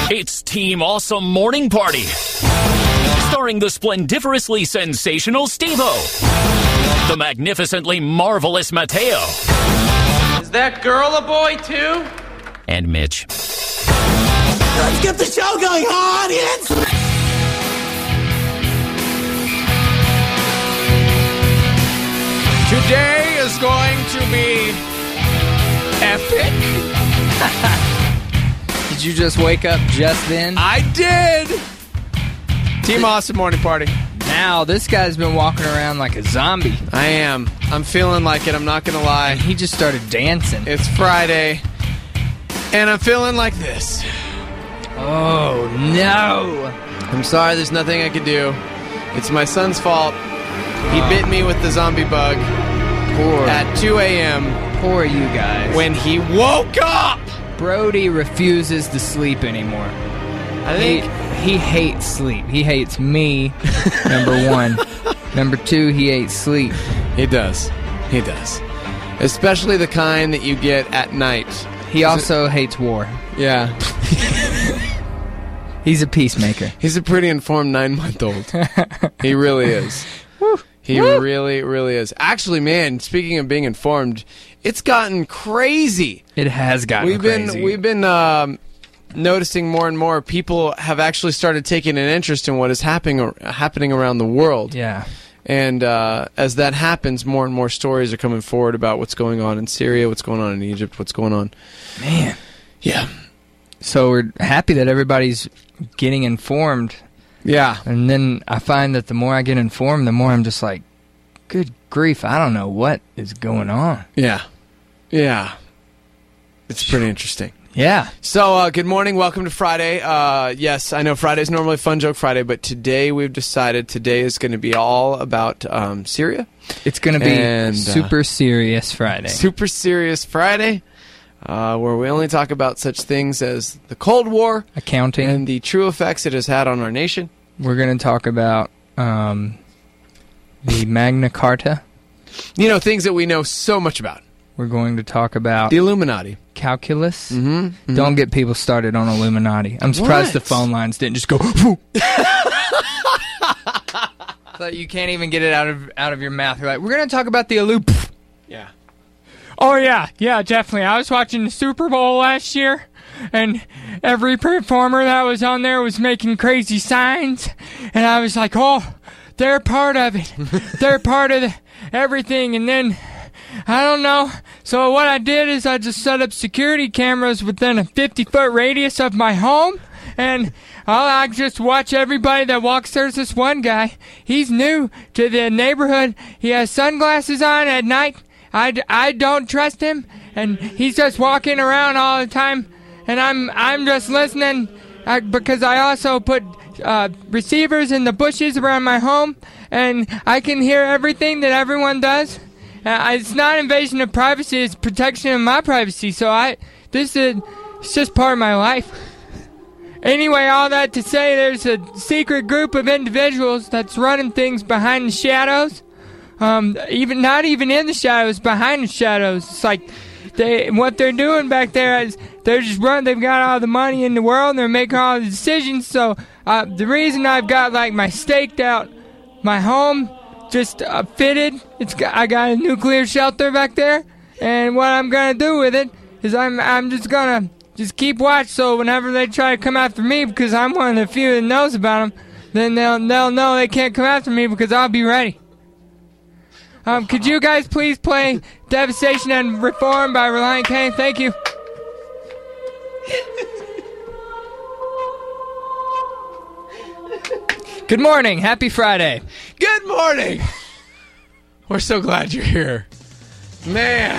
It's Team Awesome Morning Party. Starring the splendiferously sensational Steve-O, the magnificently marvelous Mateo. Is that girl a boy too? And Mitch. Let's get the show going, audience! Today is going to be epic. Did you just wake up just then? I did. Team Awesome Morning Party. Now, this guy's been walking around like a zombie. I am. I'm feeling like it. I'm not going to lie. He just started dancing. It's Friday, and I'm feeling like this. Oh, no. I'm sorry, there's nothing I can do. It's my son's fault. He bit me with the zombie bug at 2 a.m. Poor you guys. when he woke up. Brody refuses to sleep anymore. I think He hates sleep. He hates me, number one. Number two, he hates sleep. he does. He does. Especially the kind that you get at night. He also hates war. Yeah. He's a peacemaker. He's a pretty informed 9-month-old. He really is. He really, really is. Actually, man, speaking of being informed, it's gotten crazy. It has gotten crazy. We've been noticing more and more people have actually started taking an interest in what is happening around the world. Yeah. And as that happens, more and more stories are coming forward about what's going on in Syria, what's going on in Egypt, what's going on. Man. Yeah. So we're happy that everybody's getting informed. Yeah. And then I find that the more I get informed, the more I'm just like, good grief, I don't know what is going on. Yeah. Yeah. It's pretty interesting. Yeah. So, good morning. Welcome to Friday. Yes, I know Friday's normally Fun Joke Friday, but today we've decided today is going to be all about Syria. It's going to be Super Serious Friday. Super Serious Friday, where we only talk about such things as the Cold War, Accounting. and the true effects it has had on our nation. We're going to talk about the Magna Carta. You know, things that we know so much about. We're going to talk about The Illuminati. calculus. Mm-hmm. Don't get people started on Illuminati. I'm surprised the phone lines didn't just go. So you can't even get it out of your mouth. You're like, we're going to talk about the Illuminati. Yeah. Oh, yeah, definitely. I was watching the Super Bowl last year, and every performer that was on there was making crazy signs, and I was like, oh, they're part of it. They're part of everything, and then, I don't know. So what I did is I just set up security cameras within a 50-foot radius of my home, and I just watch everybody that walks. There's this one guy. He's new to the neighborhood. He has sunglasses on at night. I don't trust him, and he's just walking around all the time, and I'm just listening because I also put receivers in the bushes around my home, and I can hear everything that everyone does. It's not invasion of privacy; it's protection of my privacy. So it's just part of my life. Anyway, all that to say, there's a secret group of individuals that's running things behind the shadows. Not even in the shadows, behind the shadows. It's like what they're doing back there is they're just running. They've got all the money in the world, and they're making all the decisions. So the reason I've got like my staked out, my home just fitted. I got a nuclear shelter back there, and what I'm gonna do with it is I'm just gonna keep watch. So whenever they try to come after me, because I'm one of the few that knows about them, then they'll know they can't come after me because I'll be ready. Could you guys please play Devastation and Reform by Relient K? Thank you. Good morning. Happy Friday. Good morning. We're so glad you're here. Man.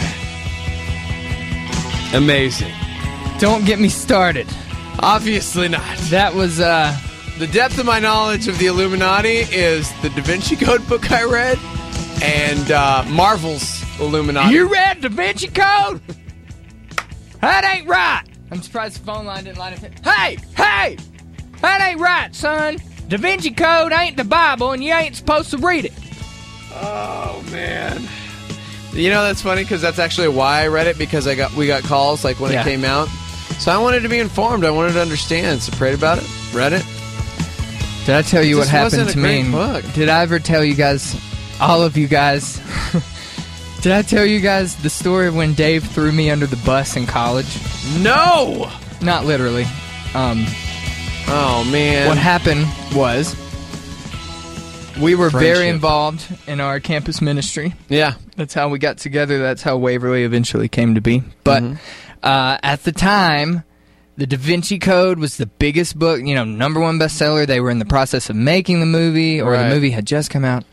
Amazing. Don't get me started. Obviously not. That was, The depth of my knowledge of the Illuminati is the Da Vinci Code book I read and Marvel's Illuminati. You read Da Vinci Code? That ain't right. I'm surprised the phone line didn't line up. Hey! That ain't right, son. Da Vinci Code ain't the Bible, and you ain't supposed to read it. Oh, man. You know, that's funny, because that's actually why I read it, because we got calls, like, when it came out. So I wanted to be informed. I wanted to understand. So prayed about it, read it. Did I tell you what This happened wasn't to a me? great book. Did I ever tell you guys, all of you guys, did I tell you guys the story of when Dave threw me under the bus in college? No! Not literally. Oh, man. What happened was we were very Friendship. involved in our campus ministry. Yeah. That's how we got together. That's how Waverly eventually came to be. But at the time, the Da Vinci Code was the biggest book, #1 bestseller. They were in the process of making the movie, or Right. the movie had just come out.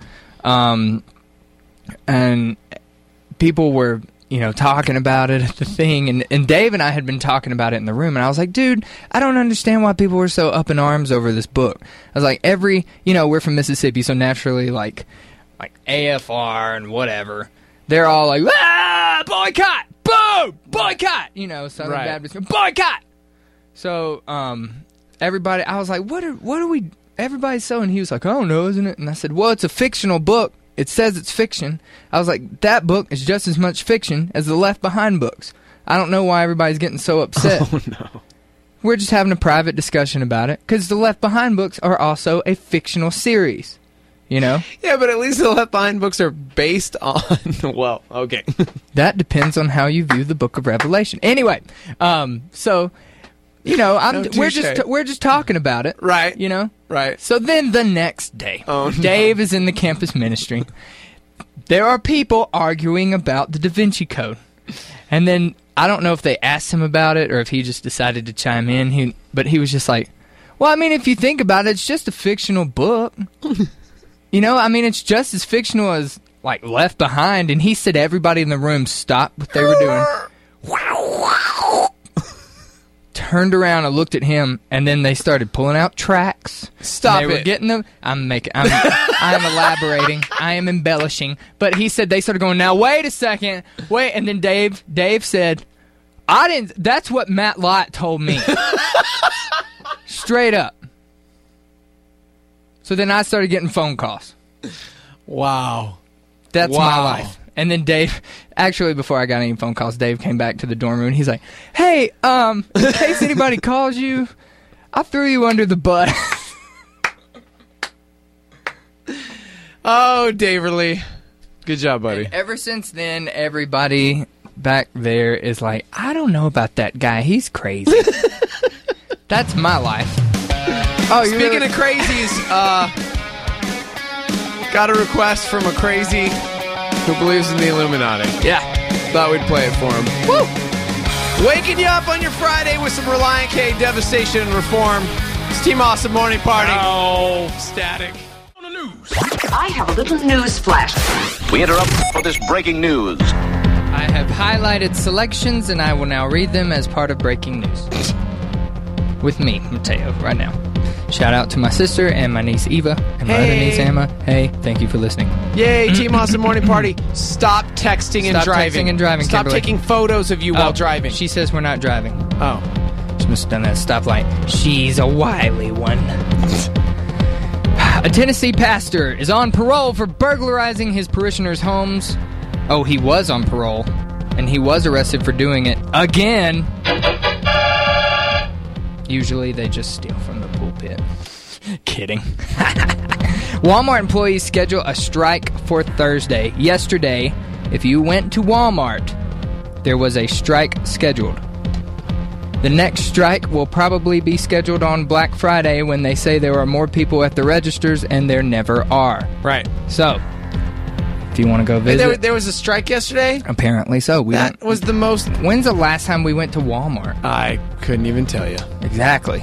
And people were, talking about it at the thing. And Dave and I had been talking about it in the room. And I was like, dude, I don't understand why people were so up in arms over this book. I was like, we're from Mississippi, so naturally, like AFR and whatever, they're all like, boycott! Boom! Boycott! Southern Right. Baptist, boycott! So, everybody, I was like, what are we, everybody's so, and he was like, I don't know, isn't it? And I said, well, it's a fictional book. It says it's fiction. I was like, that book is just as much fiction as the Left Behind books. I don't know why everybody's getting so upset. Oh, no. We're just having a private discussion about it, because the Left Behind books are also a fictional series, Yeah, but at least the Left Behind books are based on... Well, okay. That depends on how you view the Book of Revelation. Anyway, so... we're just talking about it, Right. Right. So then the next day, Oh, no. Dave is in the campus ministry. There are people arguing about the Da Vinci Code, and then I don't know if they asked him about it or if he just decided to chime in. But he was just like, "Well, I mean, if you think about it, it's just a fictional book. It's just as fictional as like Left Behind." And he said everybody in the room stopped what they were doing. Turned around and looked at him, and then they started pulling out tracks. Stop They were it. getting them. I'm elaborating. I am embellishing. But he said they started going, now wait a second. Wait. And then Dave said, I didn't. That's what Matt Lott told me. Straight up. So then I started getting phone calls. Wow. That's my Wow. life. And then Dave, actually, before I got any phone calls, Dave came back to the dorm room and he's like, hey, in case anybody calls you, I threw you under the bus. Oh, Daverly. Good job, buddy. Ever since then, everybody back there is like, I don't know about that guy. He's crazy. That's my life. Oh, you're Speaking of crazies, got a request from a crazy who believes in the Illuminati. yeah. Thought we'd play it for him. Woo! Waking you up on your Friday with some Reliant K devastation and reform. It's Team Awesome Morning Party. Oh, static. I have a little news flash. We interrupt for this breaking news. I have highlighted selections and I will now read them as part of breaking news. With me, Mateo, right now. Shout out to my sister and my niece Eva and my other Hey. niece Emma. Hey, thank you for listening. Yay, Team Awesome Morning Party. Stop texting and Stop driving. texting and driving, Stop Kimberly. taking photos of you while driving. She says we're not driving. Oh. She must have done that stoplight. She's a wily one. A Tennessee pastor is on parole for burglarizing his parishioners' homes. Oh, he was on parole, and he was arrested for doing it again. Usually they just steal from the pulpit. Kidding. Walmart employees schedule a strike for Thursday. Yesterday, if you went to Walmart, there was a strike scheduled. The next strike will probably be scheduled on Black Friday when they say there are more people at the registers, and there never are. Right. So, if you want to go visit, There was a strike yesterday? apparently so. That was the most... When's the last time we went to Walmart? I couldn't even tell you. Exactly.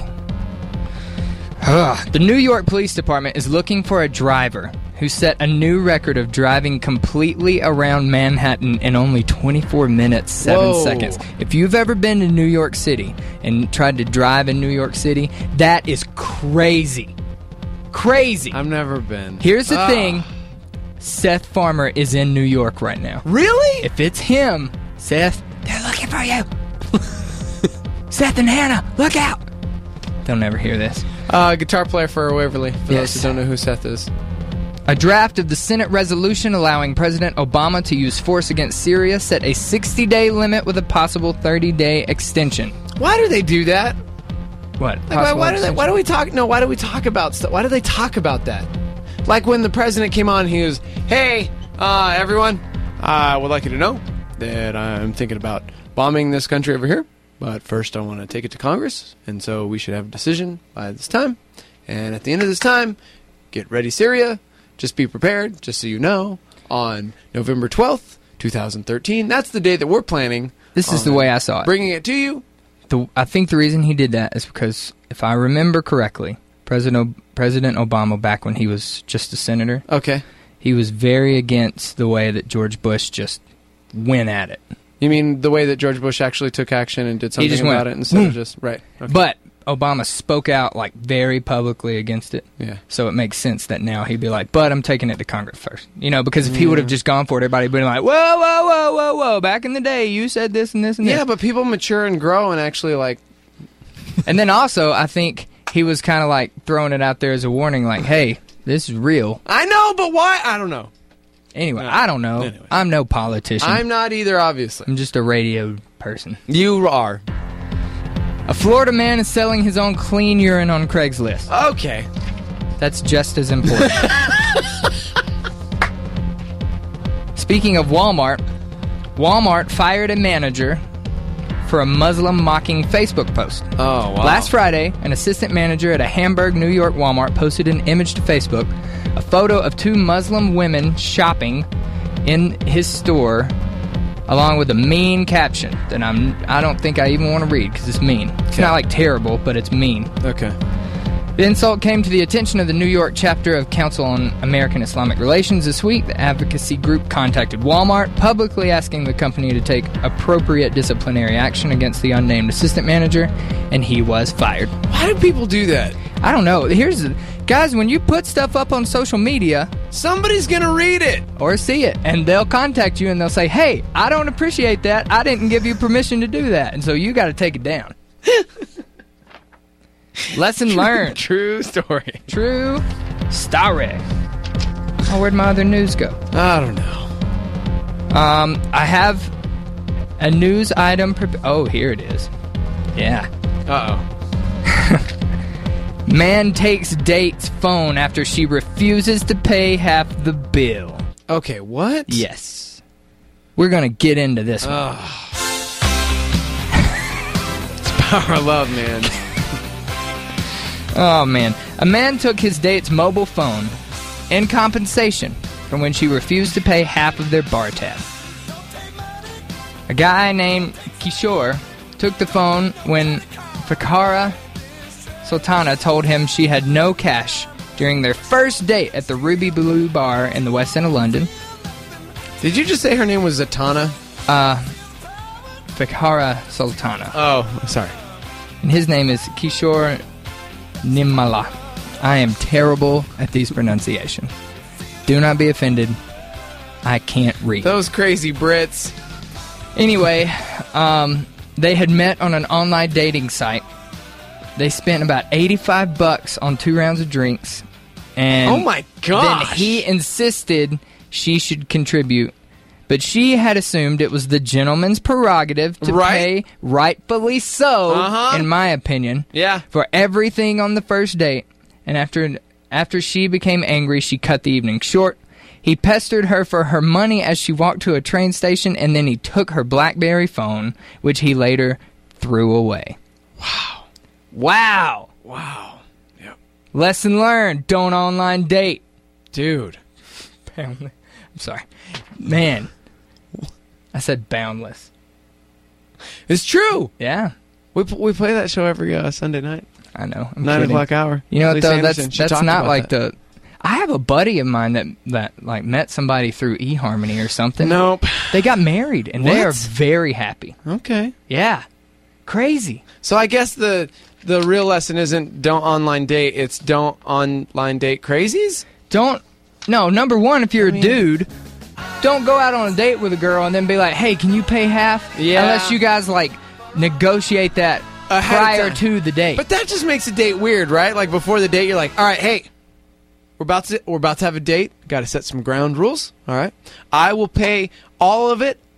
The New York Police Department is looking for a driver who set a new record of driving completely around Manhattan in only 24 minutes, 7 Whoa. seconds. If you've ever been to New York City and tried to drive in New York City, that is crazy. Crazy. I've never been. Here's the thing. Seth Farmer is in New York right now. Really? If it's him, Seth, they're looking for you. Seth and Hannah, look out. They'll never hear this. Guitar player for Waverly, for Yes. those who don't know who Seth is. A draft of the Senate resolution allowing President Obama to use force against Syria set a 60-day limit with a possible 30-day extension. Why do they do that? What? Like, why do we talk? No, why do we talk about stuff? Why do they talk about that? Like when the president came on, he was, "Hey, everyone, I would like you to know that I'm thinking about bombing this country over here. But first, I want to take it to Congress, and so we should have a decision by this time. And at the end of this time, get ready, Syria. Just be prepared, just so you know, on November 12th, 2013. That's the day that we're planning. This is the way I saw it. Bringing it to you. I think the reason he did that is because, if I remember correctly, President Obama, back when he was just a senator, he was very against the way that George Bush just went at it. You mean the way that George Bush actually took action and did something about it instead of just... Right. Okay. But Obama spoke out like very publicly against it. Yeah. So it makes sense that now he'd be like, but I'm taking it to Congress first. You know, because if he would have just gone for it, everybody would have been like, whoa, whoa, whoa, whoa, whoa. Back in the day, you said this and this and this. Yeah, but people mature and grow and actually like... And then also, I think he was kind of like throwing it out there as a warning, like, hey, this is real. I know, but why? I don't know. Anyway, I don't know. Anyway. I'm no politician. I'm not either, obviously. I'm just a radio person. You are. A Florida man is selling his own clean urine on Craigslist. Okay. That's just as important. Speaking of Walmart fired a manager for a Muslim-mocking Facebook post. Oh, wow. Last Friday, an assistant manager at a Hamburg, New York Walmart posted an image to Facebook, a photo of two Muslim women shopping in his store, along with a mean caption that I don't think I even want to read because it's mean. It's not like terrible, but it's mean. Okay. The insult came to the attention of the New York chapter of Council on American Islamic Relations this week. The advocacy group contacted Walmart, publicly asking the company to take appropriate disciplinary action against the unnamed assistant manager, and he was fired. Why do people do that? I don't know. Guys, when you put stuff up on social media, somebody's going to read it or see it, and they'll contact you and they'll say, hey, I don't appreciate that. I didn't give you permission to do that, and so you got to take it down. Lesson learned. True story. True story. Oh, where'd my other news go? I don't know. I have a news item. Oh, here it is. Yeah. Uh-oh. Man takes date's phone after she refuses to pay half the bill. Okay, what? Yes. We're going to get into this one. It's power of love, man. Oh, man. A man took his date's mobile phone in compensation for when she refused to pay half of their bar tab. A guy named Kishore took the phone when Fakhara Sultana told him she had no cash during their first date at the Ruby Blue Bar in the West End of London. Did you just say her name was Zatanna? Fakhara Sultana. Oh, sorry. And his name is Kishore Nimala. I am terrible at these pronunciations. Do not be offended. I can't read. Those crazy Brits. Anyway, they had met on an online dating site. They spent about $85 on 2 rounds of drinks. And oh my gosh. Then he insisted she should contribute. But she had assumed it was the gentleman's prerogative to pay, rightfully so, in my opinion, for everything on the first date. And after she became angry, she cut the evening short. He pestered her for her money as she walked to a train station, and then he took her BlackBerry phone, which he later threw away. Wow. Wow. Wow. Yep. Lesson learned. Don't online date. Dude. I'm sorry. Man. I said boundless. It's true. Yeah. We play that show every Sunday night. I know. 9 o'clock hour. You know what, Lisa though? Anderson, That's not like that. I have a buddy of mine that like met somebody through eHarmony or something. Nope. They got married, and they are very happy. Okay. Yeah. Crazy. So I guess the real lesson isn't don't online date, it's don't online date crazies? No, number one, if you're a dude, don't go out on a date with a girl and then be like, hey, can you pay half? Yeah. Unless you guys, like, negotiate that prior to the date. But that just makes a date weird, right? Like, before the date, you're like, all right, hey, we're about to have a date. Got to set some ground rules, all right? I will pay all of it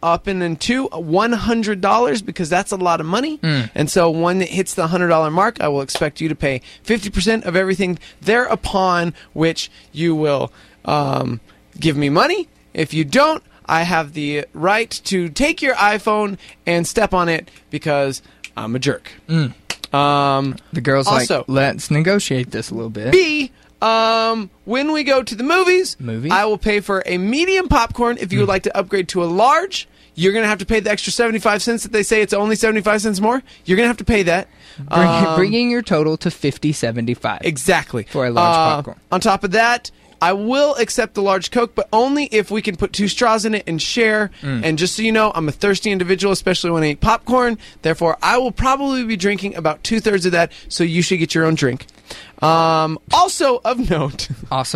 up and into $100 because that's a lot of money. And so when it hits the $100 mark, I will expect you to pay 50% of everything thereupon, which you will give me money. If you don't, I have the right to take your iPhone and step on it because I'm a jerk. The girl's also, like, let's negotiate this a little bit. B, when we go to the movies, Movies? I will pay for a medium popcorn. If you would like to upgrade to a large, you're going to have to pay the extra 75 cents that they say it's only 75 cents more. You're going to have to pay that. Bringing your total to $50.75. Exactly. For a large popcorn. On top of that, I will accept the large Coke, but only if we can put 2 straws in it and share. And just so you know, I'm a thirsty individual, especially when I eat popcorn. Therefore, I will probably be drinking about 2/3 of that, so you should get your own drink. Also of note.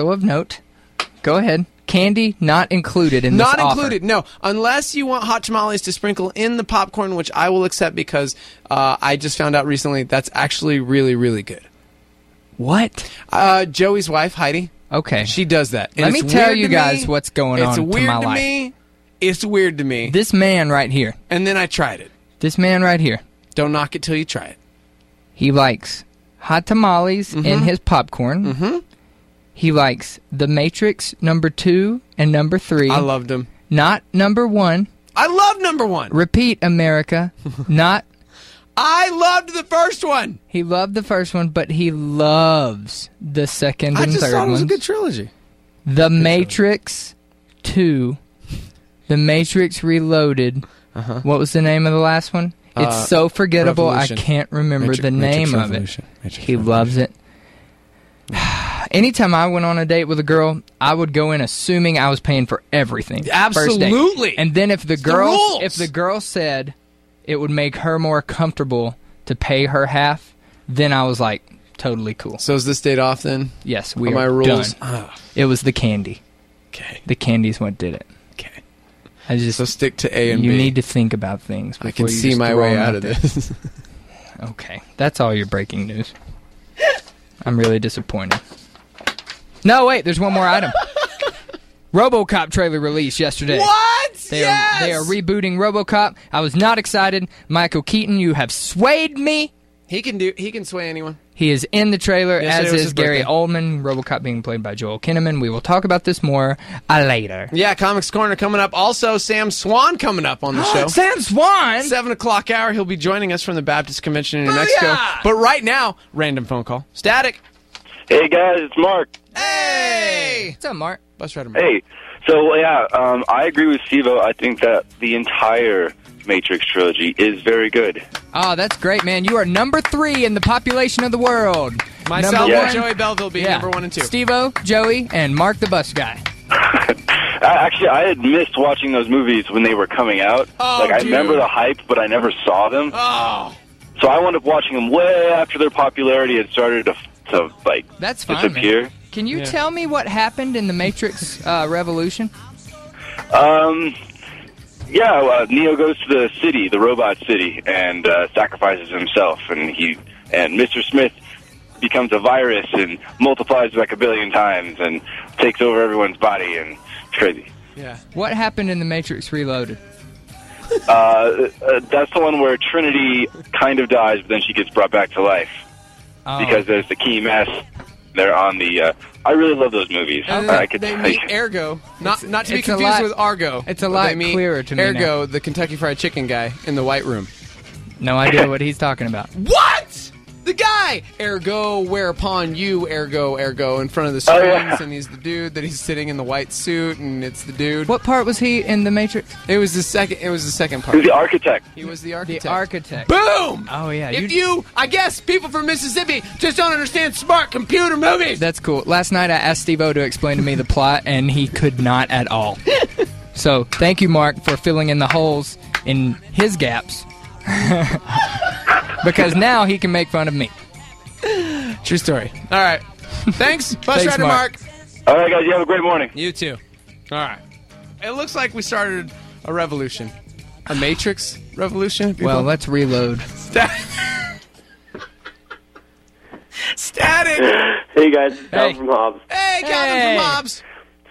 Go ahead. Candy not included in this Not offer. included, no. Unless you want hot tamales to sprinkle in the popcorn, which I will accept because I just found out recently that's actually really, really good. What? Joey's wife, Heidi. Okay. She does that. And Let me it's tell weird you to guys me. what's going on It's weird to my life. me. It's weird to me. This man right here. And then I tried it. This man right here. Don't knock it till you try it. He likes hot tamales in his popcorn. Mm-hmm. He likes The Matrix #2 and #3. I loved them. Not #1. I love #1. Repeat, America. Not. I loved the first one. He loved the first one, but he loves the second I and just third thought it was a ones. good trilogy. The Matrix 2. The Matrix Reloaded. What was the name of the last one? It's so forgettable, Revolution. I can't remember the name of it. He loves it. Anytime I went on a date with a girl, I would go in assuming I was paying for everything. Absolutely. First date. And then if the rules. girl said it would make her more comfortable to pay her half, then I was like, totally cool. So is this date off then? Yes, we Are are my rules? done. It was the candy. Okay. The candy's what did it. Okay. I just So stick to A and you B. need to think about things. I can before you see just my throw way them out of there. this. Okay, that's all your breaking news. I'm really disappointed. No, wait, there's one more item. RoboCop trailer released yesterday. What? They are rebooting RoboCop. I was not excited. Michael Keaton, you have swayed me. He can sway anyone. He is in the trailer, Yesterday as was is his Gary birthday. Oldman. RoboCop being played by Joel Kinnaman. We will talk about this more later. Yeah, Comics Corner coming up. Also, Sam Swan coming up on the show. Sam Swan. 7 o'clock hour. He'll be joining us from the Baptist Convention in New Mexico. But right now, random phone call. Static. Hey guys, it's Mark. Hey. What's up, Mark? Bus Rider Mark. Hey, so yeah, I agree with Steve-O. I think that the entire Matrix trilogy is very good. Oh, that's great, man. You are #3 in the population of the world. Myself Number Yeah. and Joey Belleville being number 1 and 2. Steve-O, Joey, and Mark the bus guy. Actually, I had missed watching those movies when they were coming out. Oh, I dude. remember the hype, but I never saw them. Oh. So I wound up watching them way after their popularity had started to That's fine, disappear. man. Can you tell me what happened in the Matrix Revolution? Neo goes to the city, the robot city, and sacrifices himself, and Mr. Smith becomes a virus and multiplies like a billion times and takes over everyone's body, and it's crazy. Yeah. What happened in the Matrix Reloaded? That's the one where Trinity kind of dies, but then she gets brought back to life because there's the key mess. They're on the. I really love those movies. And they meet Ergo, not to be it's a confused lot- with Argo. it's a but lot they meet clearer to me Ergo, the Kentucky Fried Chicken guy, in the White Room. No idea what he's talking about. What? The guy! Ergo, whereupon you, ergo, in front of the screens, and he's the dude that he's sitting in the white suit, and it's the dude. What part was he in the Matrix? It was the second part. He's the architect. He was the architect. The architect. Boom! Oh, yeah. I guess people from Mississippi just don't understand smart computer movies. That's cool. Last night I asked Steve-O to explain to me the plot, and he could not at all. So, thank you, Mark, for filling in the holes in his gaps. Because now he can make fun of me. True story. All right. Thanks, Bus Thanks, Rider Mark. All right, guys, you have a great morning. You too. All right. It looks like we started a revolution. A Matrix revolution? People? Well, let's reload. Static! Hey guys, it's Calvin Hey. from Hobbs. Hey, Calvin from Hobbs.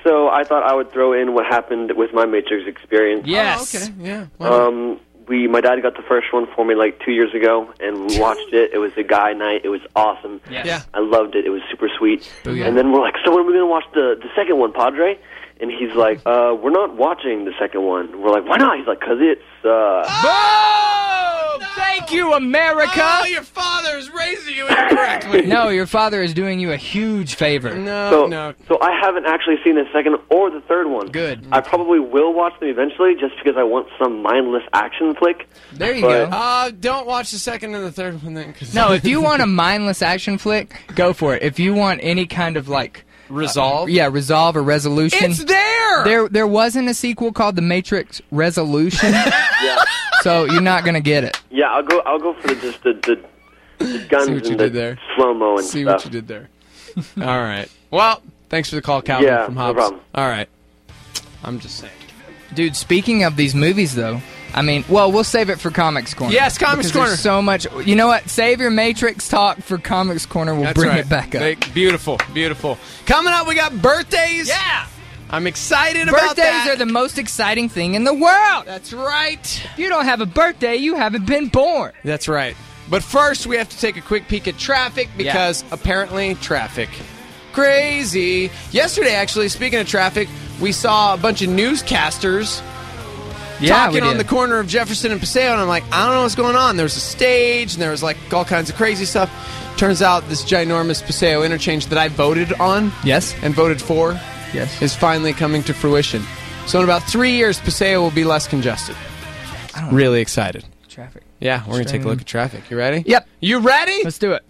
So I thought I would throw in what happened with my Matrix experience. Yes. Oh, okay. Yeah. Wow. My dad got the first one for me like 2 years ago, and we watched it. It was a guy night. It was awesome. Yes. Yeah. I loved it. It was super sweet. Booyah. And then we're like, so when are we going to watch the second one, Padre? And he's like, we're not watching the second one. We're like, why not? He's like, because it sucks. Boom! Thank you, America. Oh, your father is raising you incorrectly. No, your father is doing you a huge favor. No. So I haven't actually seen the second or the third one. Good. I probably will watch them eventually just because I want some mindless action flick. There you go. Don't watch the second and the third one then. No, if you want a mindless action flick, go for it. If you want any kind of Resolve? resolve or resolution. It's there! There wasn't a sequel called The Matrix Resolution. Yeah. So you're not gonna get it. Yeah, I'll go for the guns See what you and did the there. slow-mo and See stuff. what you did there. All right. Well, thanks for the call, Calvin Yeah, from no Hobbs. problem. All right. I'm just saying. Dude, speaking of these movies, though, I mean, well, we'll save it for Comics Corner. Yes, Comics because Corner. There's so much. You know what? Save your Matrix talk for Comics Corner. We'll That's bring right. it back up. Beautiful. Coming up, we got birthdays. Yeah. I'm excited about that. Birthdays are the most exciting thing in the world. That's right. If you don't have a birthday, you haven't been born. That's right. But first, we have to take a quick peek at traffic because apparently traffic. Crazy. Yesterday, actually, speaking of traffic, we saw a bunch of newscasters talking on the corner of Jefferson and Paseo, and I'm like, I don't know what's going on. There was a stage, and there was like all kinds of crazy stuff. Turns out this ginormous Paseo interchange that I voted on and voted for is finally coming to fruition. So in about 3 years, Paseo will be less congested. Really excited. Traffic. Yeah, we're going to take a look at traffic. You ready? Yep. You ready? Let's do it.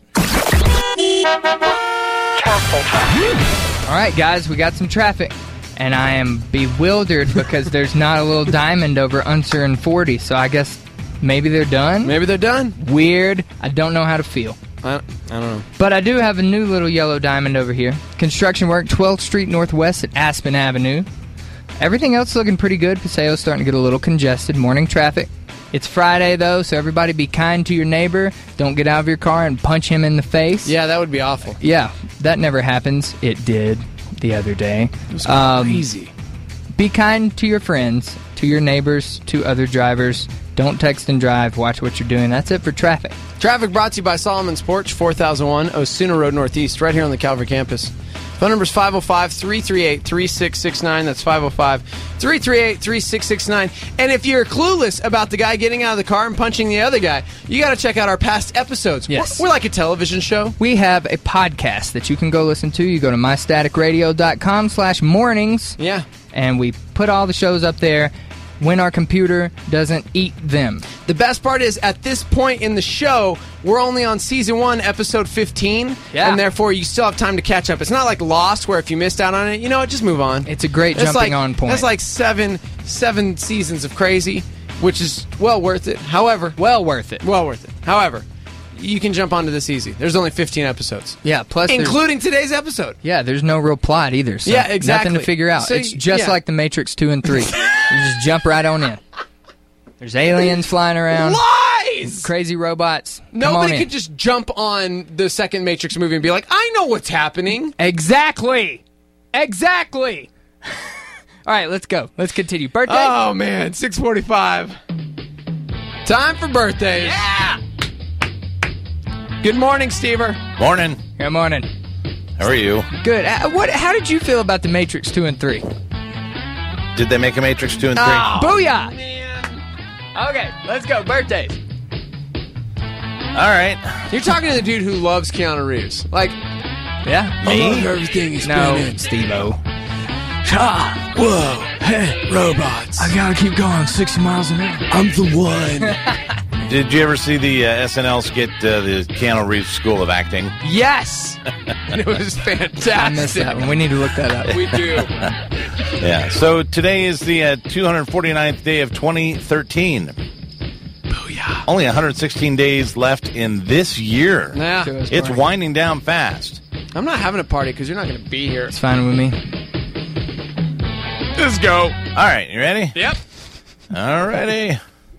All right, guys, we got some traffic. And I am bewildered because there's not a little diamond over Unser and 40, so I guess maybe they're done? Maybe they're done. Weird. I don't know how to feel. I don't know. But I do have a new little yellow diamond over here. Construction work, 12th Street Northwest at Aspen Avenue. Everything else looking pretty good. Paseo's starting to get a little congested. Morning traffic. It's Friday, though, so everybody be kind to your neighbor. Don't get out of your car and punch him in the face. Yeah, that would be awful. Yeah, that never happens. It did the other day. It was crazy. Be kind to your friends, to your neighbors, to other drivers. Don't text and drive. Watch what you're doing. That's it for traffic. Traffic brought to you by Solomon's Porch, 4001 Osuna Road Northeast, right here on the Calvary campus. Phone number is 505-338-3669. That's 505-338-3669. And if you're clueless about the guy getting out of the car and punching the other guy, you got to check out our past episodes. Yes. We're like a television show. We have a podcast that you can go listen to. You go to mystaticradio.com/mornings. Yeah. And we put all the shows up there when our computer doesn't eat them. The best part is, at this point in the show, we're only on Season 1, Episode 15, and therefore you still have time to catch up. It's not like Lost, where if you missed out on it, you know what, just move on. It's a great That's jumping like, on point. That's like seven seasons of crazy, which is well worth it. However... Well worth it. However, you can jump onto this easy. There's only 15 episodes. Yeah, plus including today's episode. Yeah, there's no real plot either. So yeah, exactly. Nothing to figure out. So, it's just like The Matrix 2 and 3. You just jump right on in. There's aliens flying around. Lies! Crazy robots. Nobody could just jump on the second Matrix movie and be like, I know what's happening. Exactly. All right, let's go. Let's continue. Birthday? Oh, man. 6:45. Time for birthdays. Yeah! Good morning, Stever. Morning. Good morning. How are you? Good. How did you feel about The Matrix 2 and 3? Did they make a Matrix 2 and 3? Oh, booyah! Man. Okay, let's go. Birthdays. All right. You're talking to the dude who loves Keanu Reeves. Like, yeah, me? I love everything he's been in. Steve-O. Whoa, hey, robots. I gotta keep going 60 miles an hour. I'm the one. Did you ever see the SNL skit, the Keanu Reeves School of Acting? Yes! It was fantastic. I missed that one. We need to look that up. We do. Yeah, so today is the 249th day of 2013. Booyah. Only 116 days left in this year. Yeah. It's winding down fast. I'm not having a party because you're not going to be here. It's fine with me. Let's go. All right, you ready? Yep. All righty.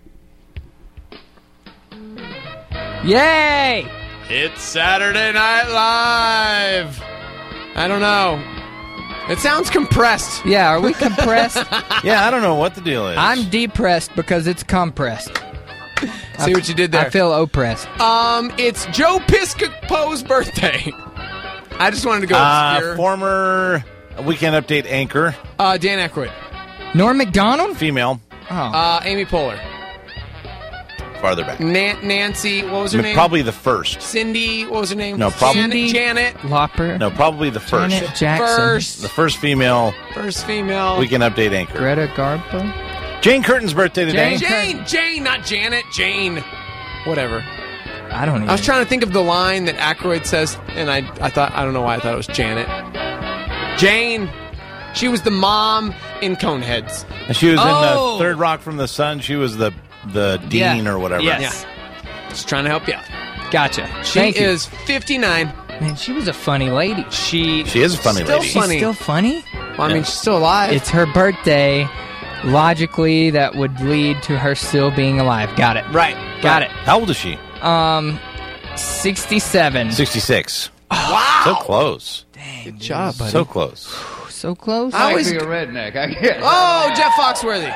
Yay! It's Saturday Night Live. I don't know. It sounds compressed. Yeah, are we compressed? Yeah, I don't know what the deal is. I'm depressed because it's compressed. See what you did there. I feel oppressed. It's Joe Piscopo's birthday. I just wanted to go obscure. Former Weekend Update anchor. Dan Aykroyd. Norm Macdonald? Female. Oh. Amy Poehler. Farther back. Nancy, what was her name? Probably the first. Cindy, what was her name? No, probably. Janet. Lauper. No, probably the first. Janet Jackson. The first female. First female. Weekend Update anchor. Greta Garbo. Jane Curtin's birthday today. Jane, not Janet. Jane. Whatever. I don't know. I was trying to think of the line that Aykroyd says, and I don't know why I thought it was Janet. Jane. She was the mom in Coneheads. And she was in Third Rock from the Sun. She was the dean or whatever. Yes. Yeah. Just trying to help you out. Gotcha. She is 59. Man, she was a funny lady. She is a funny lady. She's still funny? Well, I mean, she's still alive. It's her birthday. Logically, that would lead to her still being alive. Got it. Right. Got it. How old is she? 67. 66. Wow. So close. Dang. Good job, buddy. So close. So close. I always be a redneck. I guess. Oh, Jeff Foxworthy.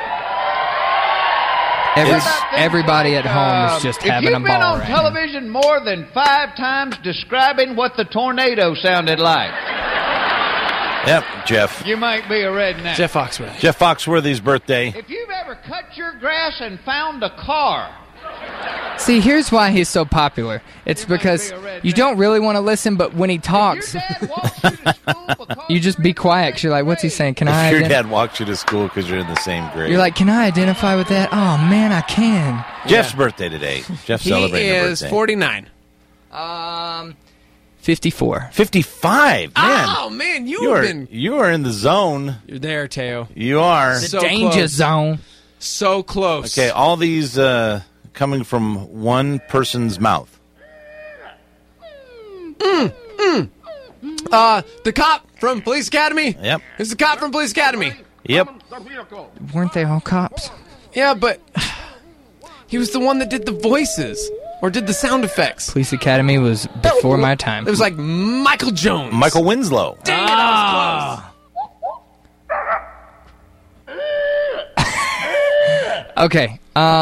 Everybody at home is just having a ball. If you've been on right television more than 5 times describing what the tornado sounded like. Yep, Jeff. You might be a redneck. Jeff Foxworthy. Jeff Foxworthy's birthday. If you've ever cut your grass and found a car. See, here's why he's so popular. It's because you don't really want to listen, but when he talks, you just be quiet because you're like, what's he saying? Can I? If your dad walks you to school because you're in the same grade. You're like, can I identify with that? Oh, man, I can. Jeff's birthday today. Jeff celebrating his birthday. He is 49. 54. 55, man. Oh, man, you are in the zone. You're there, Teo. You are. The danger zone. So close. Okay, all these coming from one person's mouth. The cop from Police Academy. Yep. It's the cop from Police Academy. Yep. Weren't they all cops? Yeah, but he was the one that did the voices or did the sound effects. Police Academy was before my time. It was like Michael Jones. Michael Winslow. Dang it, I was close. Okay.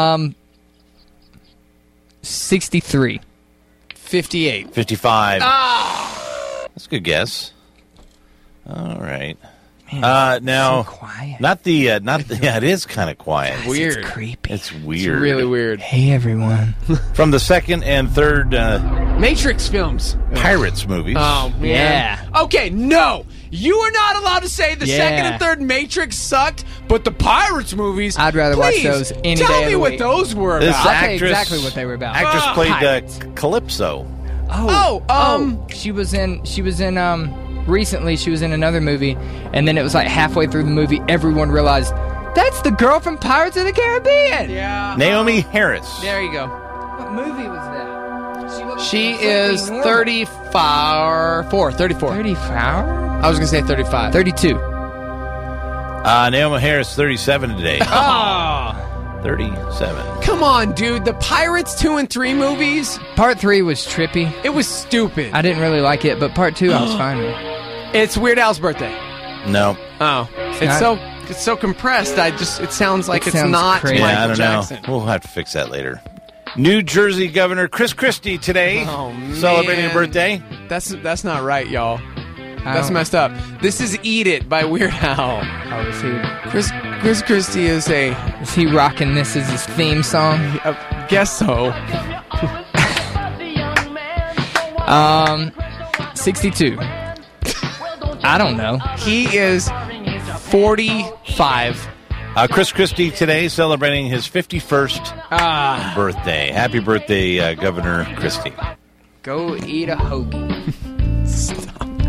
63. 58. 55. That's a good guess. All right. Man, now, so quiet. Yeah, it is kind of quiet. Weird. It's creepy. It's weird. It's really weird. Hey, everyone. From the second and third Matrix films. Pirates movies. Oh, man. Yeah. Okay, no. You are not allowed to say the second and third Matrix sucked, but the Pirates movies. I'd rather watch those any day of the week. Tell me what those were This about. I'll tell you exactly what they were about. Actress played Calypso. She was in recently she was in another movie, and then it was like halfway through the movie everyone realized that's the girl from Pirates of the Caribbean. Yeah. Naomi Harris. There you go. What movie was that? She is 34. 34? I was going to say 35. 32. Naomi Harris, 37 today. 37. Come on, dude. The Pirates 2 and 3 movies. Part 3 was trippy. It was stupid. I didn't really like it, but part 2 I was fine with. It's Weird Al's birthday. No. Oh. It's so compressed. It sounds like it's not crazy. Michael I don't Jackson. know. We'll have to fix that later. New Jersey Governor Chris Christie today. Celebrating a birthday. That's not right, y'all. That's messed up. This is Eat It by Weird Al. Oh, is he? Chris Christie is Is he rocking this as his theme song? I guess so. 62. I don't know. He is 45. Chris Christie today celebrating his 51st birthday. Happy birthday, Governor Christie. Go eat a hoagie. Stop.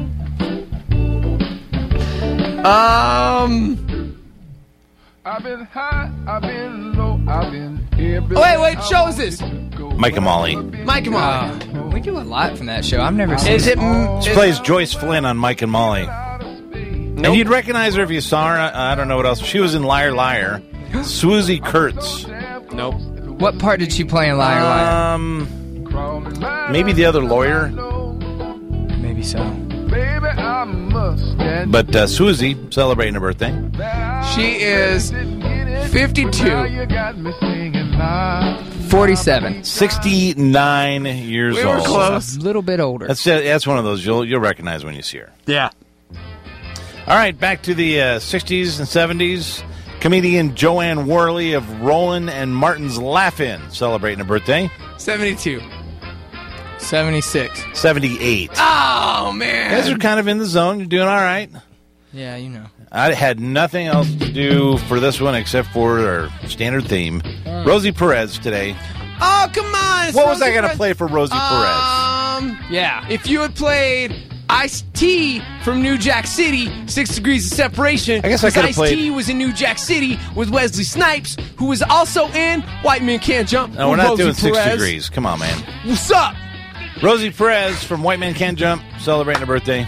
I've been high, I've been low, I've been here. Wait, show us this. Mike and Molly. Mike and Molly. We do a lot from that show. I've never seen it. She plays Joyce Flynn on Mike and Molly. Nope. And you'd recognize her if you saw her. I don't know what else. She was in Liar Liar. Swoozie Kurtz. Nope. What part did she play in Liar Liar? Maybe the other lawyer. Maybe so. I must admit. But Susie, celebrating her birthday. She is 52. You got me singing loud. 47. 69 years We old. were close. A little bit older. That's one of those you'll recognize when you see her. Yeah. All right, back to the 60s and 70s. Comedian Joanne Worley of Roland and Martin's Laugh-In celebrating a birthday. 72. 76. 78. Oh, You man. guys are kind of in the zone. You're doing all right. Yeah, you know. I had nothing else to do for this one except for our standard theme. Rosie Perez today. Oh, come on. It's What was I Rosie going to Perez. play for Rosie Yeah. If you had played Ice-T from New Jack City, 6 Degrees of Separation. I guess I could've Ice-T played- was in New Jack City with Wesley Snipes, who was also in White Men Can't Jump. Perez? No, we're with not Rosie doing 6 Perez. degrees. Come on, man. What's up? Rosie Perez from White Man Can't Jump celebrating her birthday.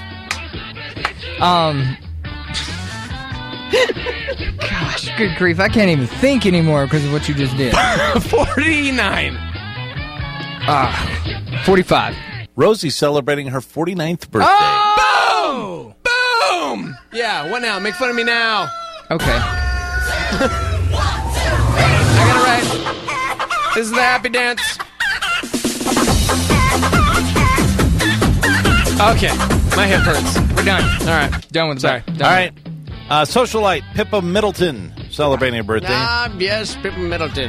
Gosh, good grief. I can't even think anymore because of what you just did. 49. 45. Rosie celebrating her 49th birthday. Oh! Boom! Yeah, what now? Make fun of me now. Okay. I got it right. This is the happy dance. Okay, my hip hurts. We're done. All right. Done with Sorry. that. All right. Socialite Pippa Middleton celebrating her birthday. Yes, Pippa Middleton.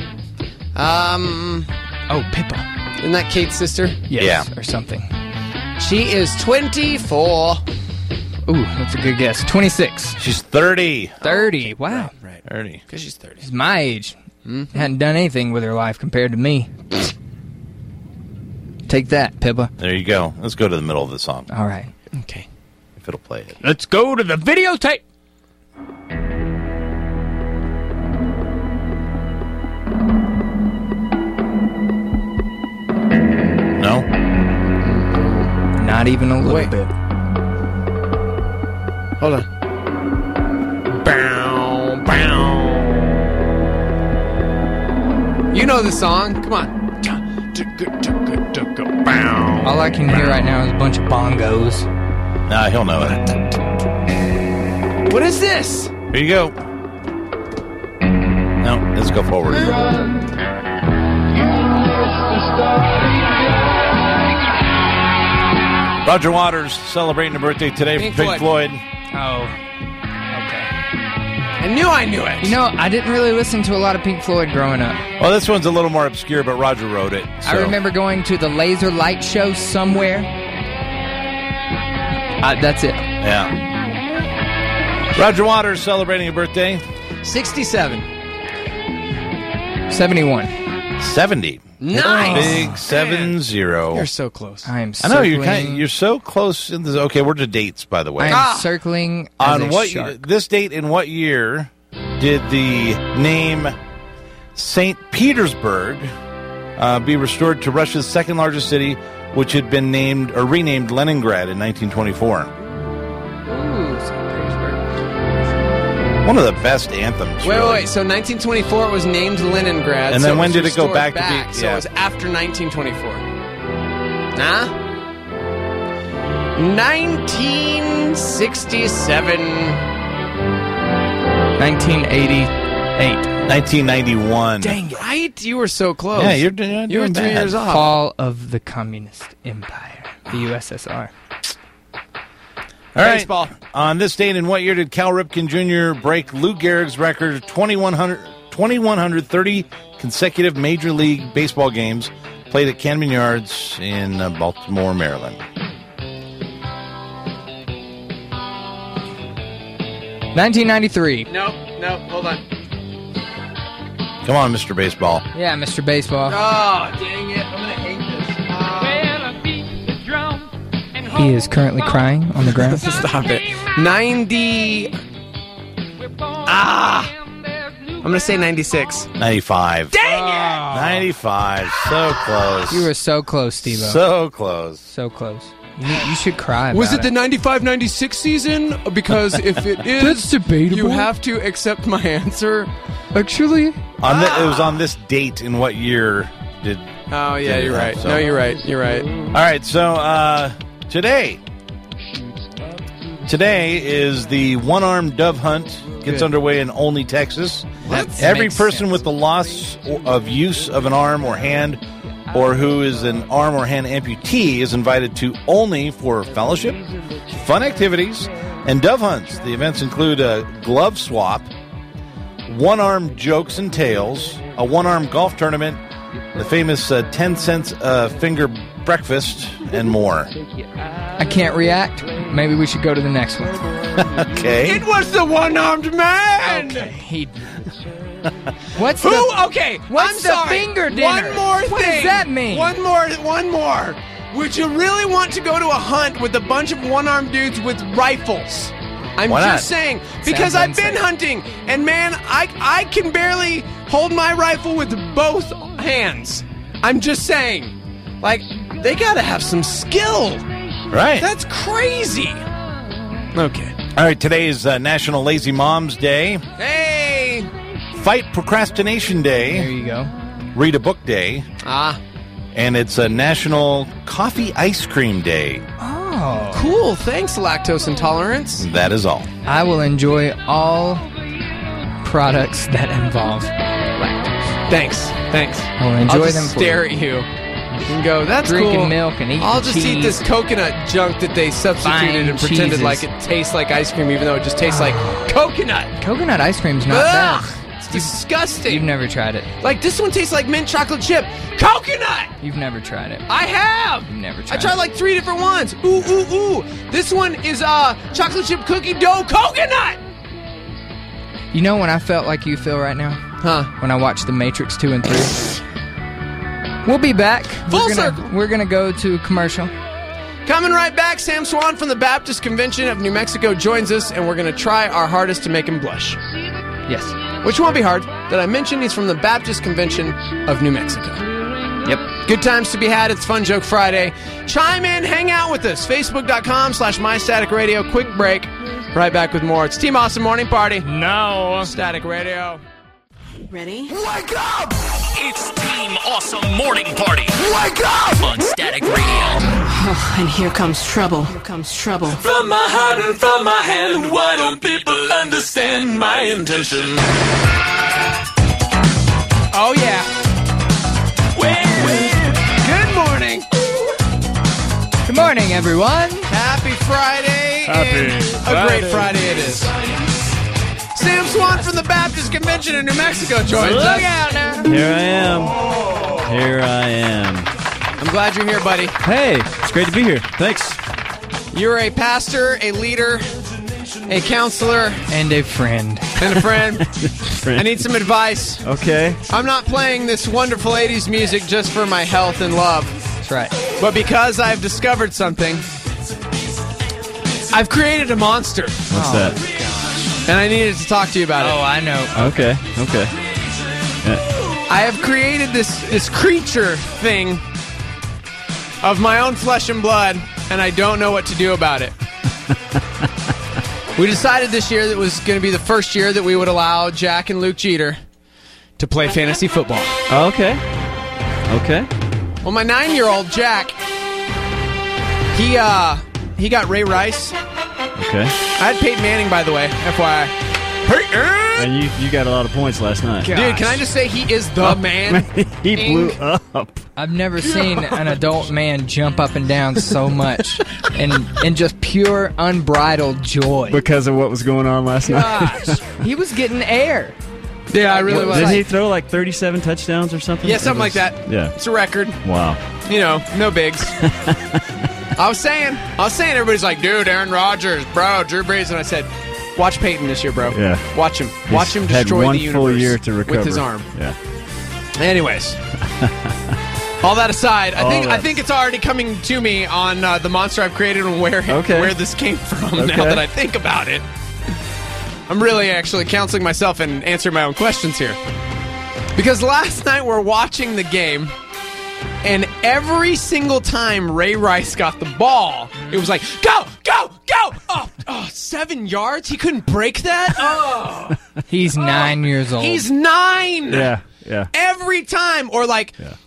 Oh, Pippa. Isn't that Kate's sister? Yes, Yeah. or something. She is 24. Ooh, that's a good guess. 26. She's 30. 30. Wow. Right. 30. Because she's 30. She's my age. Hadn't done anything with her life compared to me. Take that, Pippa. There you go. Let's go to the middle of the song, All right. Okay. if it'll play it. Let's go to the videotape. No? Not even a little Wait. bit. Hold on. Bow, bow. You know the song. Come on. Bow. All I can hear right now is a bunch of bongos. Nah, he'll know it. What is this? Here you go. No, let's go forward. Roger Waters celebrating a birthday today Pink from Pink Floyd. Oh. Okay. I knew it. You know, I didn't really listen to a lot of Pink Floyd growing up. Well, this one's a little more obscure, but Roger wrote it. So. I remember going to the Laser Light Show somewhere. That's it. Yeah. Roger Waters celebrating a birthday. 67. 71. 70. Nice. Big 7-0. You're so close. I am I know circling. you're so close in this. Okay, we're to dates, by the way. I am circling as On a what shark. this date in what year did the name St. Petersburg be restored to Russia's second largest city, which had been named or renamed Leningrad in 1924? Ooh, St. Petersburg. One of the best anthems. Wait, really. wait. So 1924 it was named Leningrad. And so then when was did it go restored back to be- So yeah. it was after 1924. Nah? 1967. 1988. 1991. Dang it. Right? You were so close. Yeah, you're doing You were 3 bad. years off. Fall of the Communist Empire, the USSR. All right. Baseball. On this date, in what year did Cal Ripken Jr. break Lou Gehrig's record of 2,130 consecutive Major League Baseball games played at Camden Yards in Baltimore, Maryland? 1993. Nope. Hold on. Come on, Mr. Baseball. Yeah, Mr. Baseball. Oh, dang it. I'm going to hate this. He is currently crying on the ground. Stop it. 90. I'm going to say 96. 95. Dang it! 95. So close. You were so close, Steve-O. So close. So close. You should cry Was about it the 95-96 season? Because if it is, That's debatable. you have to accept my answer. Actually? It was on this date in what year did... Oh, yeah, you're right. So- No, you're right. You're right. All right, so today, Today is the one-armed dove hunt. Gets underway in Olney, Texas. Every person with the loss of use of an arm or hand or who is an arm or hand amputee is invited to Olney for fellowship, fun activities, and dove hunts. The events include a glove swap, one-armed jokes and tales, a one-armed golf tournament, the famous 10 cents finger breakfast, and more. I can't react. Maybe we should go to the next one. Okay. It was the one-armed man! Okay. What's Who? the... Okay, What's I'm the sorry. finger dinner? One more thing. What does that mean? One more. Would you really want to go to a hunt with a bunch of one-armed dudes with rifles? I'm Why not? just saying, because I've been hunting, and man, I can barely hold my rifle with both hands. I'm just saying. Like, they gotta have some skill. Right. That's crazy. Okay. All right, today is National Lazy Moms Day. Hey! Fight Procrastination Day. There you go. Read a Book Day. And it's a National Coffee Ice Cream Day. Oh. Cool. Thanks, lactose intolerance. That is all. I will enjoy all products that involve lactose. Thanks. I will enjoy I'll just them for stare you. at you and go, that's Drinking cool. milk and eating I'll just eat cheese. this coconut junk that they substituted Fine and pretended cheeses. like it tastes like ice cream, even though it just tastes like coconut. Coconut ice cream's not Ugh, bad. it's disgusting. You've never tried it. Like, this one tastes like mint chocolate chip. Coconut! You've never tried it. I have! You've never I tried tried it. like 3 different ones. Ooh. This one is chocolate chip cookie dough coconut! You know when I felt like you feel right now? Huh? When I watched The Matrix 2 and 3. We'll be back. Full circle. We're going to go to commercial. Coming right back, Sam Swan from the Baptist Convention of New Mexico joins us, and we're going to try our hardest to make him blush. Yes. Which won't be hard. Did I mention he's from the Baptist Convention of New Mexico? Yep. Good times to be had. It's Fun Joke Friday. Chime in, hang out with us. Facebook.com/MyStaticRadio. Quick break. Right back with more. It's Team Awesome Morning Party. No. Static Radio. Ready? Wake up! It's Team Awesome Morning Party. Wake up! On Static Radio. Oh, and here comes trouble. From my heart and from my hand, why don't people understand my intention? Oh, yeah. Good morning. Good morning, everyone. Happy Friday. Happy and Friday. A great Friday it is. Sam Swan from the Baptist Convention in New Mexico joins us. Look out now. Here I am. I'm glad you're here, buddy. Hey, it's great to be here. Thanks. You're a pastor, a leader, a counselor, And a friend. and a friend. I need some advice. Okay. I'm not playing this wonderful 80s music just for my health and love, That's right. but because I've discovered something. I've created a monster, What's that? and I needed to talk to you about it. Oh, I know. Okay. Yeah. I have created this creature thing of my own flesh and blood, and I don't know what to do about it. We decided this year that it was going to be the first year that we would allow Jack and Luke Jeter to play fantasy football. Okay. Well, my 9-year-old Jack, he got Ray Rice. Okay. I had Peyton Manning, by the way, FYI. And you got a lot of points last night. Dude, can I just say he is the man? He blew up. I've never seen an adult man jump up and down so much in just pure unbridled joy. Because of what was going on last night. Gosh, he was getting air. Yeah, I really was. Did he throw like 37 touchdowns or something? Yeah, something like that. Yeah. It's a record. Wow. You know, no bigs. I was saying, everybody's like, dude, Aaron Rodgers, bro, Drew Brees, and I said, watch Peyton this year, bro. Yeah. Watch him. Watch him Had destroy one the universe full year to recover with his arm. Yeah. Anyways, all that aside, I think it's already coming to me on the monster I've created and where this came from. Now that I think about it, I'm really actually counseling myself and answering my own questions here. Because last night we're watching the game, and every single time Ray Rice got the ball, it was like, go, go, go! Oh, 7 yards? He couldn't break that? He's 9 years old. He's 9! Yeah. Every time. Or like,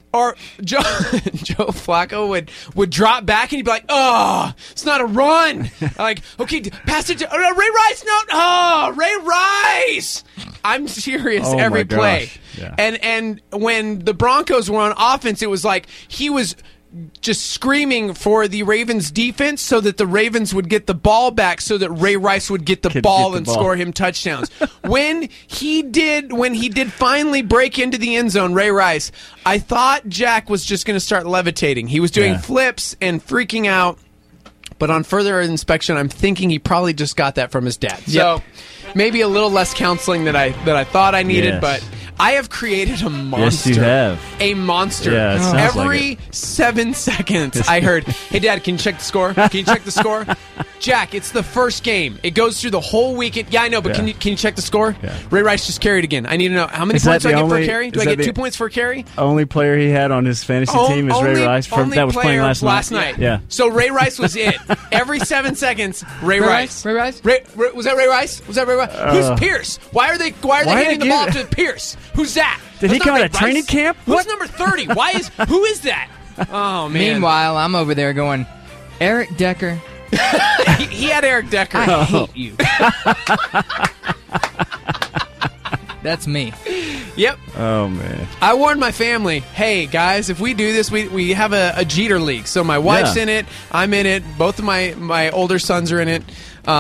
Or Joe Flacco would drop back and he'd be like, "Oh, it's not a run." Like, okay, pass it to Ray Rice. No, Ray Rice. I'm serious. Every play. Yeah. And when the Broncos were on offense, it was like he was just screaming for the Ravens defense so that the Ravens would get the ball back so that Ray Rice would get the ball and score him touchdowns. when he did finally break into the end zone, Ray Rice, I thought Jack was just going to start levitating. He was doing flips and freaking out. But on further inspection, I'm thinking he probably just got that from his dad. So maybe a little less counseling than I thought I needed, but I have created a monster. Yes, you have. A monster. Yeah, it sounds Every 7 seconds, I heard, "Hey, Dad, can you check the score? Can you check the score?" Jack, it's the first game. It goes through the whole weekend. Yeah, I know, but can you check the score? Yeah. Ray Rice just carried again. I need to know how many points do I get for a carry? Do I get 2 points for a carry? Only player he had on his fantasy team is Ray Rice. That was playing last night. Yeah. So Ray Rice was it. Every 7 seconds, Ray Rice. Ray Rice? Was that Ray Rice? Was that Ray Rice? Who's Pierce? Why are they handing the ball to Pierce? Who's that? Did he come out of training camp? What's number 30? Who is that? Oh, man. Meanwhile, I'm over there going, Eric Decker. he had Eric Decker. I hate you. That's me. Yep. Oh, man. I warned my family, hey, guys, if we do this, we have a Jeter League. So my wife's in it. I'm in it. Both of my older sons are in it.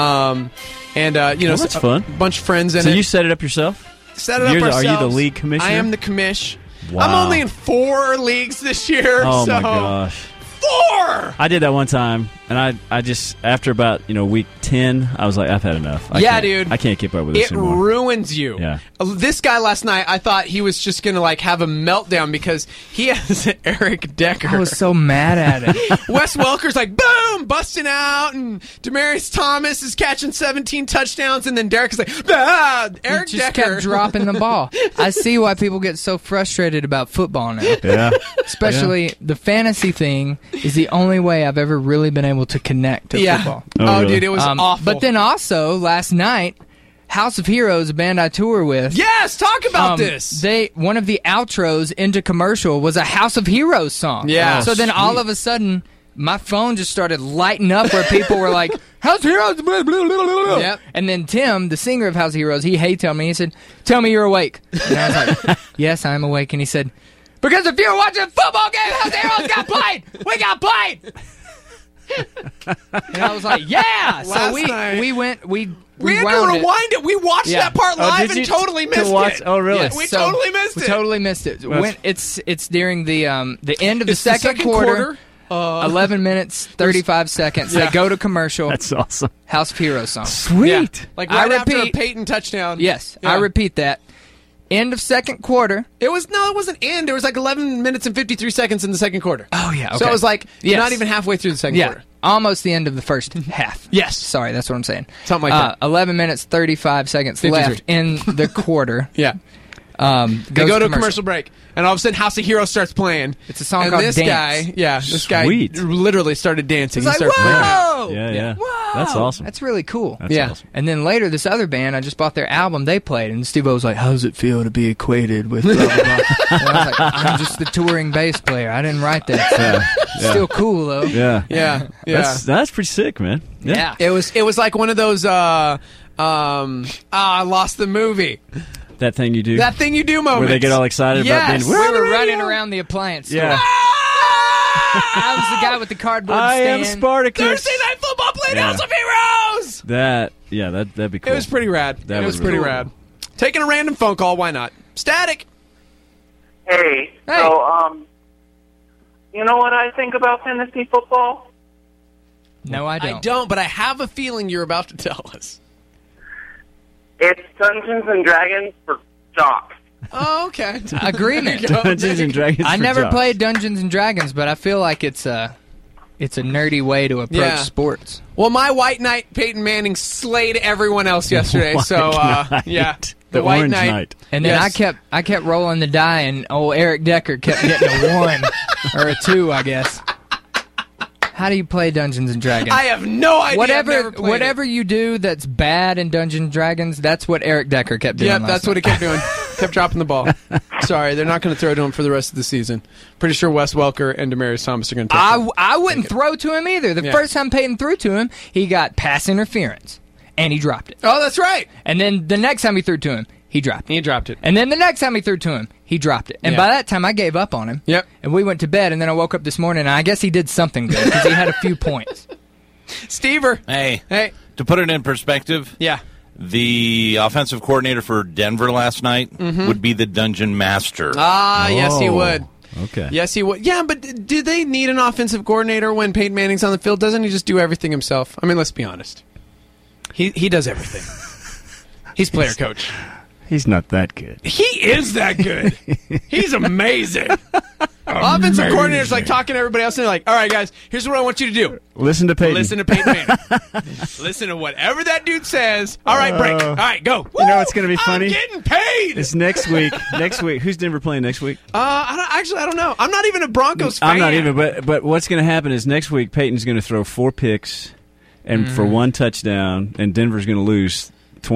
That's fun. A bunch of friends in it. So you set it up yourself? Set it up ourselves. Are you the league commissioner? I am the commish. Wow. I'm only in 4 leagues this year. Oh, my gosh. 4! I did that one time, and I just, after about, week 10, I was like, I've had enough. Dude. I can't keep up with this anymore. It ruins you. Yeah. This guy last night, I thought he was just going to, have a meltdown because he has Eric Decker. I was so mad at it. Wes Welker's boom, busting out, and Demaryius Thomas is catching 17 touchdowns, and then Derek is like, Eric just Decker. kept dropping the ball. I see why people get so frustrated about football now. Yeah. Especially the fantasy thing is the only way I've ever really been able to connect to football. Oh, really? Dude, it was awful. But then also, last night, House of Heroes, a band I tour with. Yes, talk about this. One of the outros into commercial was a House of Heroes song. Yeah. So then all of a sudden, my phone just started lighting up where people were like, House of Heroes, blah, blah, blah, blah. Yep. And then Tim, the singer of House of Heroes, he hated me. He said, "Tell me you're awake." And I was like, "Yes, I'm awake." And he said, "Because if you're watching a football game, House of Heroes got played. We got played." And I was like, "Yeah." So we went. We had to rewind it. We watched that part live and totally missed it. Oh, really? Yes. We totally missed it. We totally missed it. It's during the end of the second quarter. 11 minutes, 35 seconds. They go to commercial. That's awesome. House of Heroes song. Sweet. Yeah. Right after a Peyton touchdown. Yes, I repeat that. End of second quarter. It wasn't end. It was 11 minutes and 53 seconds in the second quarter. Oh, yeah. Okay. So it was not even halfway through the second quarter. Almost the end of the first half. Yes. Sorry, that's what I'm saying. Something like that. 11 minutes, 35 seconds 53. Left in the quarter. Yeah. They go to a commercial break, and all of a sudden, House of Heroes starts playing. It's a song called Dance. This guy literally started dancing. He's like, whoa! Yeah. Whoa! That's awesome. That's really cool. That's awesome. And then later, this other band, I just bought their album, they played, and Steve-O was like, "How does it feel to be equated with blah, blah, blah?" And I was like, "I'm just the touring bass player. I didn't write that." Still cool, though. Yeah. That's pretty sick, man. Yeah. It was like one of those, I lost the movie. That thing you do. That thing you do moment. Where they get all excited about being... We were running around the appliance store. Yeah. I was the guy with the cardboard stand. I am Spartacus. Thursday Night Football played House of Heroes! That'd be cool. It was pretty rad. It was pretty rad. Taking a random phone call, why not? Static. Hey. So, you know what I think about fantasy football? No, I don't. I don't, but I have a feeling you're about to tell us. It's Dungeons and Dragons for jocks. Oh, okay. Agreement. Dungeons and Dragons. I for never jocks. played Dungeons and Dragons, but I feel like it's a nerdy way to approach sports. Well, my White Knight Peyton Manning slayed everyone else yesterday. The White Orange Knight. Knight. And then I kept rolling the die, and old Eric Decker kept getting a 1 or a 2, I guess. How do you play Dungeons and Dragons? I have no idea. Whatever you do that's bad in Dungeons and Dragons, that's what Eric Decker kept doing. Yep, that's what he kept doing. Kept dropping the ball. Sorry, they're not going to throw to him for the rest of the season. Pretty sure Wes Welker and Demaryius Thomas are going to take him. I wouldn't throw to him either. The first time Peyton threw to him, he got pass interference, and he dropped it. Oh, that's right. And then the next time he threw to him, he dropped it. He dropped it. And then the next time he threw to him, he dropped it. And by that time, I gave up on him. Yep. And we went to bed, and then I woke up this morning, and I guess he did something good because he had a few points. Stever. Hey. To put it in perspective, the offensive coordinator for Denver last night would be the Dungeon Master. Yes, he would. Okay. Yes, he would. Yeah, but do they need an offensive coordinator when Peyton Manning's on the field? Doesn't he just do everything himself? I mean, let's be honest. He does everything. He's player coach. He's not that good. He is that good. He's amazing. Offensive coordinators like talking to everybody else, and they're like, all right, guys, here's what I want you to do. Listen to Peyton. Listen to Peyton Manning. Listen to whatever that dude says. All right, break. All right, go. You know what's going to be funny? I'm getting paid. It's next week. Who's Denver playing next week? I don't know. I'm not even a Broncos fan. I'm not even, but what's going to happen is next week Peyton's going to throw 4 picks and for 1 touchdown, and Denver's going to lose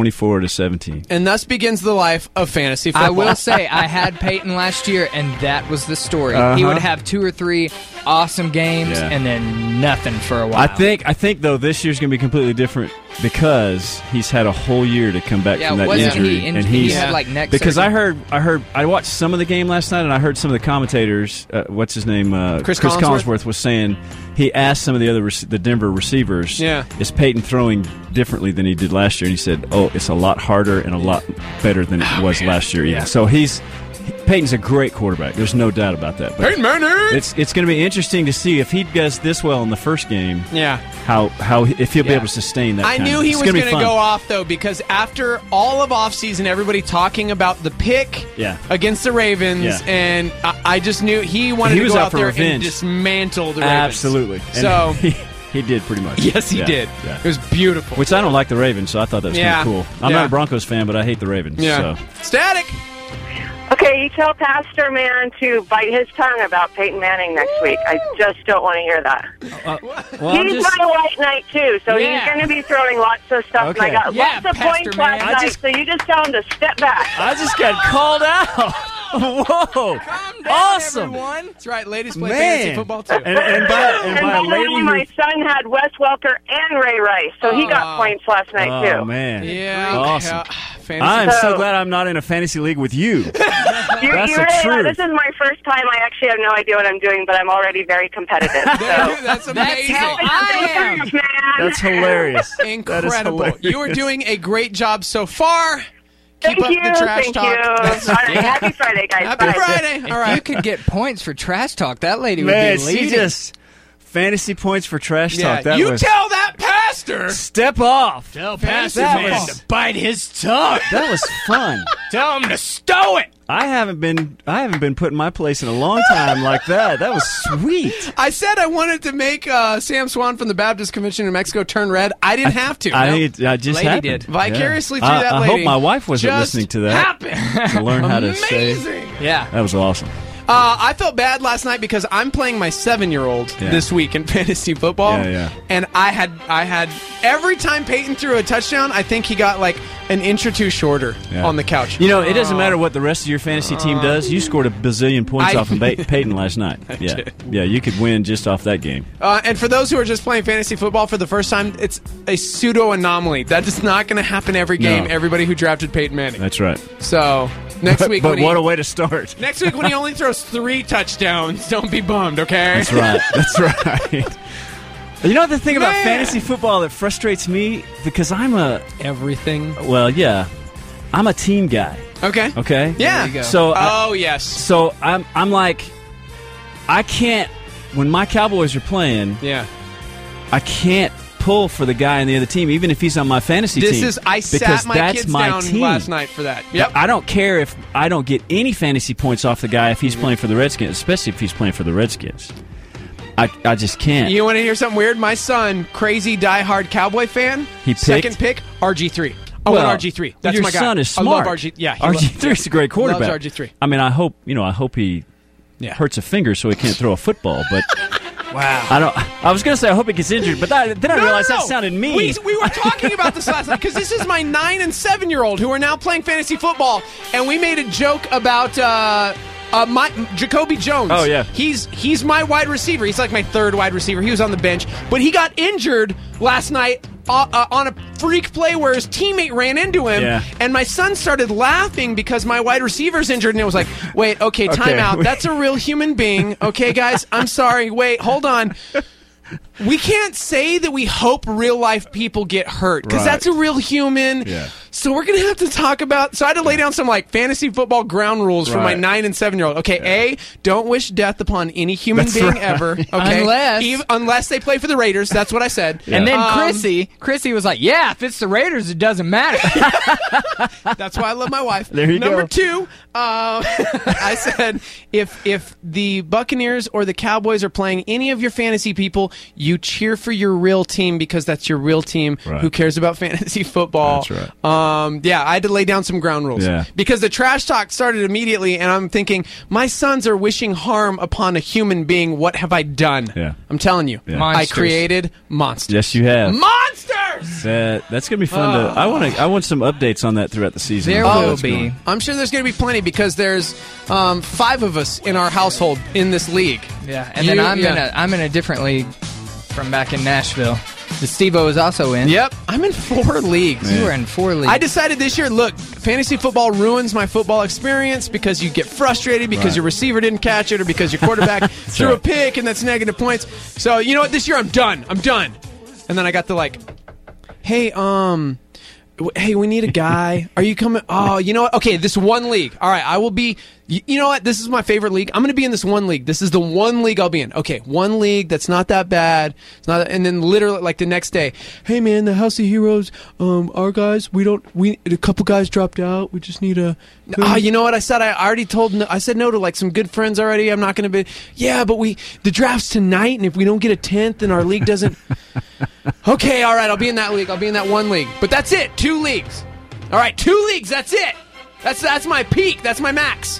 24-17. And thus begins the life of fantasy football. I will say, I had Peyton last year, and that was the story. He would have 2 or 3 awesome games, and then nothing for a while. I think though this year's going to be completely different because he's had a whole year to come back from that injury, and he had like neck because surgery. I watched some of the game last night, and I heard some of the commentators. What's his name? Chris Collinsworth was saying he asked some of the Denver receivers, is Peyton throwing differently than he did last year? And he said, oh, it's a lot harder and a lot better than it was last year. Yeah. So Peyton's a great quarterback. There's no doubt about that. But Peyton Manning! It's going to be interesting to see if he does this well in the first game. Yeah. How if he'll be able to sustain that. I knew he was going to go off though, because after all of offseason, everybody talking about the pick against the Ravens, and I just knew he wanted to go out there and dismantle the Ravens. Absolutely. So he did pretty much. Yes, he did. Yeah. It was beautiful. Which I don't like the Ravens, so I thought that was kind of cool. I'm not a Broncos fan, but I hate the Ravens. Yeah. So. Static. Okay, you tell Pastor Man to bite his tongue about Peyton Manning next week. I just don't want to hear that. He's my white knight, too, so he's going to be throwing lots of stuff. Okay. And I got lots of points last night, so you just tell him to step back. I just got called out. Whoa. Calm down, awesome. Everyone. That's right, ladies play fantasy football, too. And by a lady my son had Wes Welker and Ray Rice, so he got points last night, too. Oh, man. Yeah. Awesome. I'm so glad I'm not in a fantasy league with you. That's the truth. This is my first time. I actually have no idea what I'm doing, but I'm already very competitive. So. That's amazing. That's how I am. That's hilarious. Incredible. That is hilarious. You are doing a great job so far. Keep up the trash talk. All right, happy Friday, guys. Happy Friday. If All right. you could get points for trash talk, that lady would Man, be leading. she just fantasy points for trash talk. That you was, tell that pastor. Step off. Tell Pastor Man Man to bite his tongue. That was fun. Tell him to stow it. I haven't been put in my place in a long time like that. That was sweet. I said I wanted to make Sam Swan from the Baptist Convention in Mexico turn red. I didn't have to. I just lady happened. did vicariously through that I lady. hope my wife wasn't just listening to that. Happened. To learn how to Amazing. say. Yeah, that was awesome. I felt bad last night because I'm playing my 7-year-old this week in fantasy football. And I had every time Peyton threw a touchdown, I think he got like an inch or two shorter on the couch. You know, it doesn't matter what the rest of your fantasy team does. You scored a bazillion points off of Peyton last night. Yeah, you could win just off that game. And for those who are just playing fantasy football for the first time, it's a pseudo anomaly. That is not going to happen every game. No. Everybody who drafted Peyton Manning. That's right. So next week, but what a way to start! Next week when he only throws 3 touchdowns, don't be bummed, okay? That's right. That's right. You know the thing about fantasy football that frustrates me, because I'm everything. Well, yeah, I'm a team guy. Okay. Okay. Yeah. So yes. So I'm like, I can't when my Cowboys are playing. Yeah. I can't pull for the guy on the other team, even if he's on my fantasy team. I sat my kids down last night for that. Yep. I don't care if I don't get any fantasy points off the guy if he's playing for the Redskins, especially if he's playing for the Redskins. I just can't. You want to hear something weird? My son, crazy diehard Cowboy fan, second pick, RG3. I want RG3. That's my guy. Your son is smart. I love RG. Yeah, RG3 is a great quarterback. Loves RG3. I mean, I hope he hurts a finger so he can't throw a football, but Wow. I was going to say I hope he gets injured, but then I realized that sounded mean. We were talking about this last night because this is my 9 and 7-year-old who are now playing fantasy football, and we made a joke about Jacoby Jones. Oh, yeah. He's my wide receiver. He's like my third wide receiver. He was on the bench, but he got injured last night on a freak play where his teammate ran into him, and my son started laughing because my wide receiver's injured, and it was like, wait, okay, time out. That's a real human being. Okay, guys, I'm sorry. Wait, hold on. We can't say that we hope real-life people get hurt because that's a real human. Yeah. So we're going to have to talk about... So I had to lay down some fantasy football ground rules for my 9 and 7-year-old. Okay, A, don't wish death upon any human being ever. Okay, unless they play for the Raiders. That's what I said. Yeah. And then Chrissy was like, yeah, if it's the Raiders, it doesn't matter. That's why I love my wife. There you go. Number 2, I said, if the Buccaneers or the Cowboys are playing any of your fantasy people, you cheer for your real team because that's your real team. Who cares about fantasy football? That's right. I had to lay down some ground rules because the trash talk started immediately, and I'm thinking, my sons are wishing harm upon a human being. What have I done? Yeah. I'm telling you, I created monsters. Yes, you have. Monsters. That's gonna be fun. I want some updates on that throughout the season. There will be. I'm sure there's gonna be plenty because there's 5 of us in our household in this league. Yeah, and then I'm in a different league from back in Nashville. The Steve-O is also in. Yep. I'm in 4 leagues. You are in 4 leagues. I decided this year, look, fantasy football ruins my football experience because you get frustrated because your receiver didn't catch it or because your quarterback threw a pick and that's negative points. So, you know what? This year I'm done. And then I got the hey, we need a guy. Are you coming? Oh, you know what? Okay, this one league. All right, I will be... You know what? This is my favorite league. I'm going to be in this one league. This is the one league I'll be in. Okay, one league that's not that bad. It's not, and then literally, the next day, hey man, the House of Heroes, our guys, a couple guys dropped out. We just need a. You know what I said? I said no to some good friends already. I'm not going to be. Yeah, but the draft's tonight, and if we don't get a 10th, and our league doesn't. Okay, all right, I'll be in that league. I'll be in that one league. But that's it. 2 leagues. All right, 2 leagues. That's it. That's my peak. That's my max.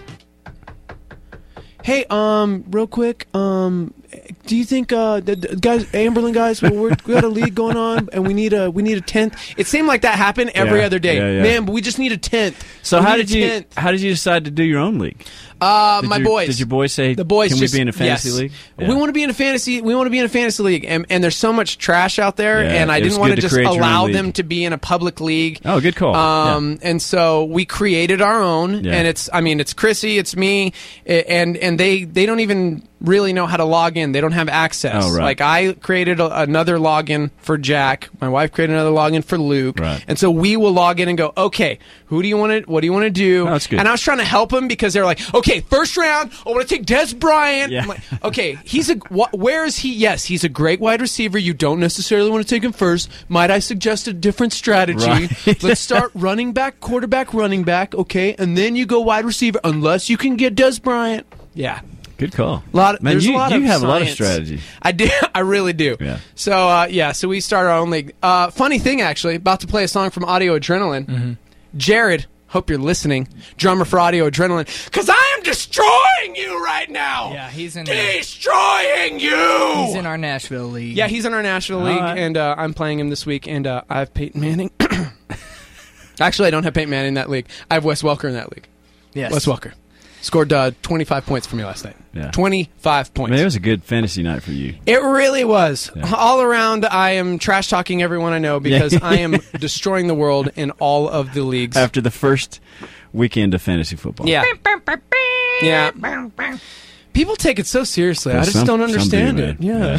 Hey, real quick, do you think the guys, Amberlin guys, we got a league going on and we need a 10th? It seemed like that happened every other day. Man, but we just need a 10th. So how did you decide to do your own league? My boys. Did your boys say, the boys can we be in a fantasy league? Yeah. We want to be in a fantasy league. And there's so much trash out there, and I didn't want to just allow them to be in a public league. Oh, good call. And so we created our own, and it's Chrissy, it's me, and they don't even really know how to log in. They don't have access. Oh, right. I created another login for Jack. My wife created another login for Luke. Right. And so we will log in and go, okay, what do you want to do? Oh, that's good. And I was trying to help them because they're like, okay, first round, I want to take Des Bryant. Yeah. I'm like, okay, where is he? Yes, he's a great wide receiver. You don't necessarily want to take him first. Might I suggest a different strategy? Right. Let's start running back, quarterback, running back, okay? And then you go wide receiver unless you can get Des Bryant. Yeah. Good call. You have a lot of strategy. I do. I really do. Yeah. So, so we started our own league. Funny thing, actually, about to play a song from Audio Adrenaline. Mm-hmm. Jared, hope you're listening, drummer for Audio Adrenaline, because I am destroying you right now. Yeah, he's in destroying you. He's in our Nashville league. Yeah, he's in our Nashville league, right. and I'm playing him this week, and I have Peyton Manning. Actually, I don't have Peyton Manning in that league. I have Wes Welker in that league. Yes. Wes Welker. Scored 25 points for me last night. Yeah. 25 points. Man, it was a good fantasy night for you. It really was. Yeah. All around, I am trash-talking everyone I know because I am destroying the world in all of the leagues. After the first weekend of fantasy football. Yeah. Yeah. People take it so seriously. I just don't understand it. Yeah.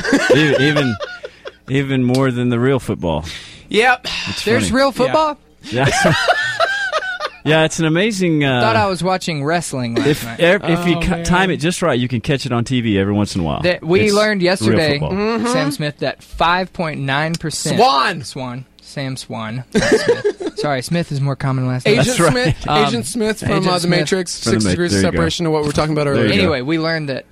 Even more than the real football. Yep. There's real football? Yeah. Yeah, it's an amazing... I thought I was watching wrestling last night. If you time it just right, you can catch it on TV every once in a while. We learned yesterday, Sam Smith, that 5.9%... Swan. Sam Swan. Smith. Sorry, Smith is more common last name. Agent Smith from The Matrix. 6 degrees of separation to what we were talking about earlier. Anyway, we learned that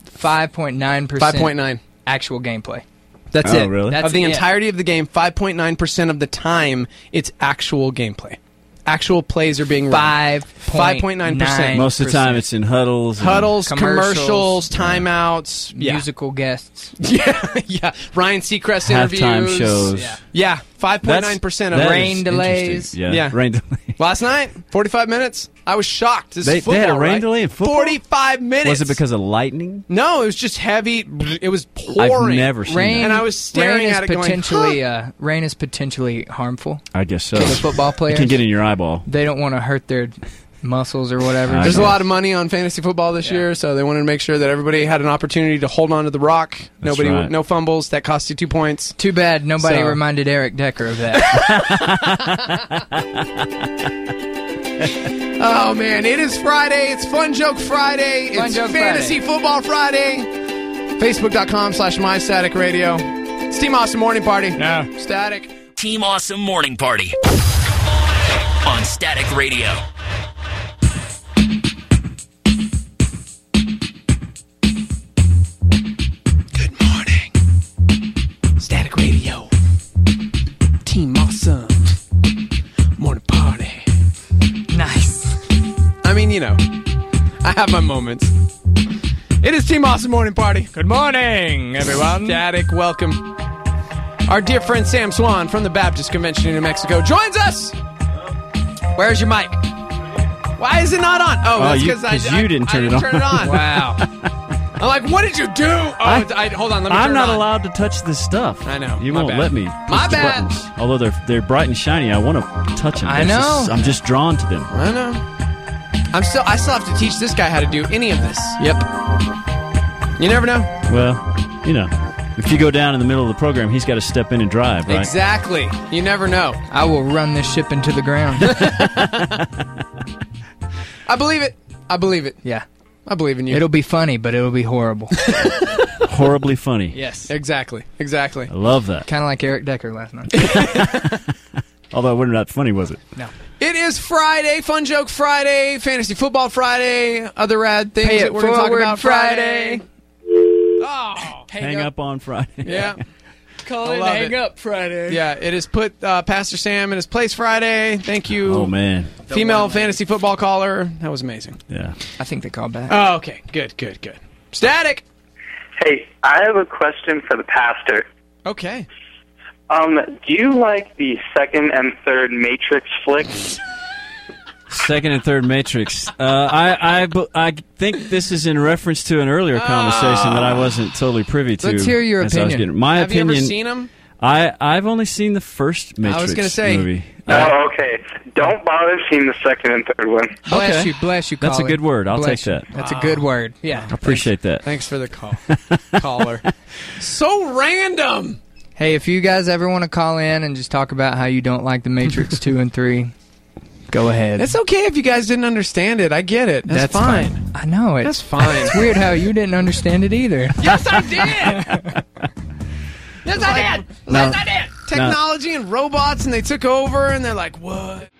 5.9% actual gameplay. That's it. Really? Of the entirety of the game, 5.9% of the time, it's actual gameplay. actual plays are being run. 5.9%. Most of the time it's in huddles. Commercials, timeouts. Musical guests. Yeah. Ryan Seacrest interviews. Halftime shows. Yeah. 5.9% of rain delays. Yeah. Rain delays. Last night, 45 minutes. I was shocked. This is football, they had a rain right? delay in football? 45 minutes. Was it because of lightning? No, it was just heavy. It was pouring. I've never seen rain, that. And I was staring at it going, rain is potentially harmful. I guess so. To the football players. It can get in your eyeball. They don't want to hurt their muscles or whatever. There's a lot of money on fantasy football this year, so they wanted to make sure that everybody had an opportunity to hold on to the rock. No fumbles. That cost you 2 points. Too bad nobody reminded Eric Decker of that. Oh, man. It is Friday. It's Fun Joke Friday. It's Fantasy Football Friday. Facebook.com/MyStaticRadio. It's Team Awesome Morning Party. No. Static. Team Awesome Morning Party. On Static Radio. Good morning. Static Radio. Team Awesome Morning Party. Nice. I mean, I have my moments. It is Team Awesome Morning Party. Good morning, everyone. Static, welcome. Our dear friend Sam Swan from the Baptist Convention in New Mexico joins us. Where's your mic? Why is it not on? Oh, that's because you didn't turn it on. Wow. I'm like, what did you do? Hold on, let me turn it on. I'm not allowed to touch this stuff. I know. You won't let me. My bad. Buttons. Although they're bright and shiny, I want to touch them. I know. I'm just drawn to them. I know. I still have to teach this guy how to do any of this. Yep. You never know. Well, if you go down in the middle of the program, he's got to step in and drive, right? Exactly. You never know. I will run this ship into the ground. I believe it. Yeah. I believe in you. It'll be funny, but it'll be horrible. Horribly funny. Yes. Exactly. I love that. Kind of like Eric Decker last night. Although it wasn't that funny, was it? No. It is Friday, Fun Joke Friday, Fantasy Football Friday, other rad things that we're going to talk about Friday. Oh, hang up on Friday. Yeah. Call it Hang Up Friday. Yeah, it has put Pastor Sam in his place Friday. Thank you. Oh, man. Female fantasy football caller. That was amazing. Yeah. I think they called back. Oh, okay. Good. Static. Hey, I have a question for the pastor. Okay. Do you like the second and third Matrix flicks? Second and third Matrix. I think this is in reference to an earlier conversation that I wasn't totally privy to. Let's hear your opinion. Have you ever seen them? I've only seen the first Matrix I was going to say movie. Oh, okay. Don't bother seeing the second and third one. Bless you, caller. That's a good word. I'll take that. That's a good word. Yeah. I appreciate that. Thanks for the call, caller. So random. Hey, if you guys ever want to call in and just talk about how you don't like the Matrix 2 and 3, go ahead. It's okay if you guys didn't understand it. I get it. That's fine. I know it. That's fine. It's weird how you didn't understand it either. Yes, I did. Yes, I did. Technology and robots, and they took over, and they're like, what?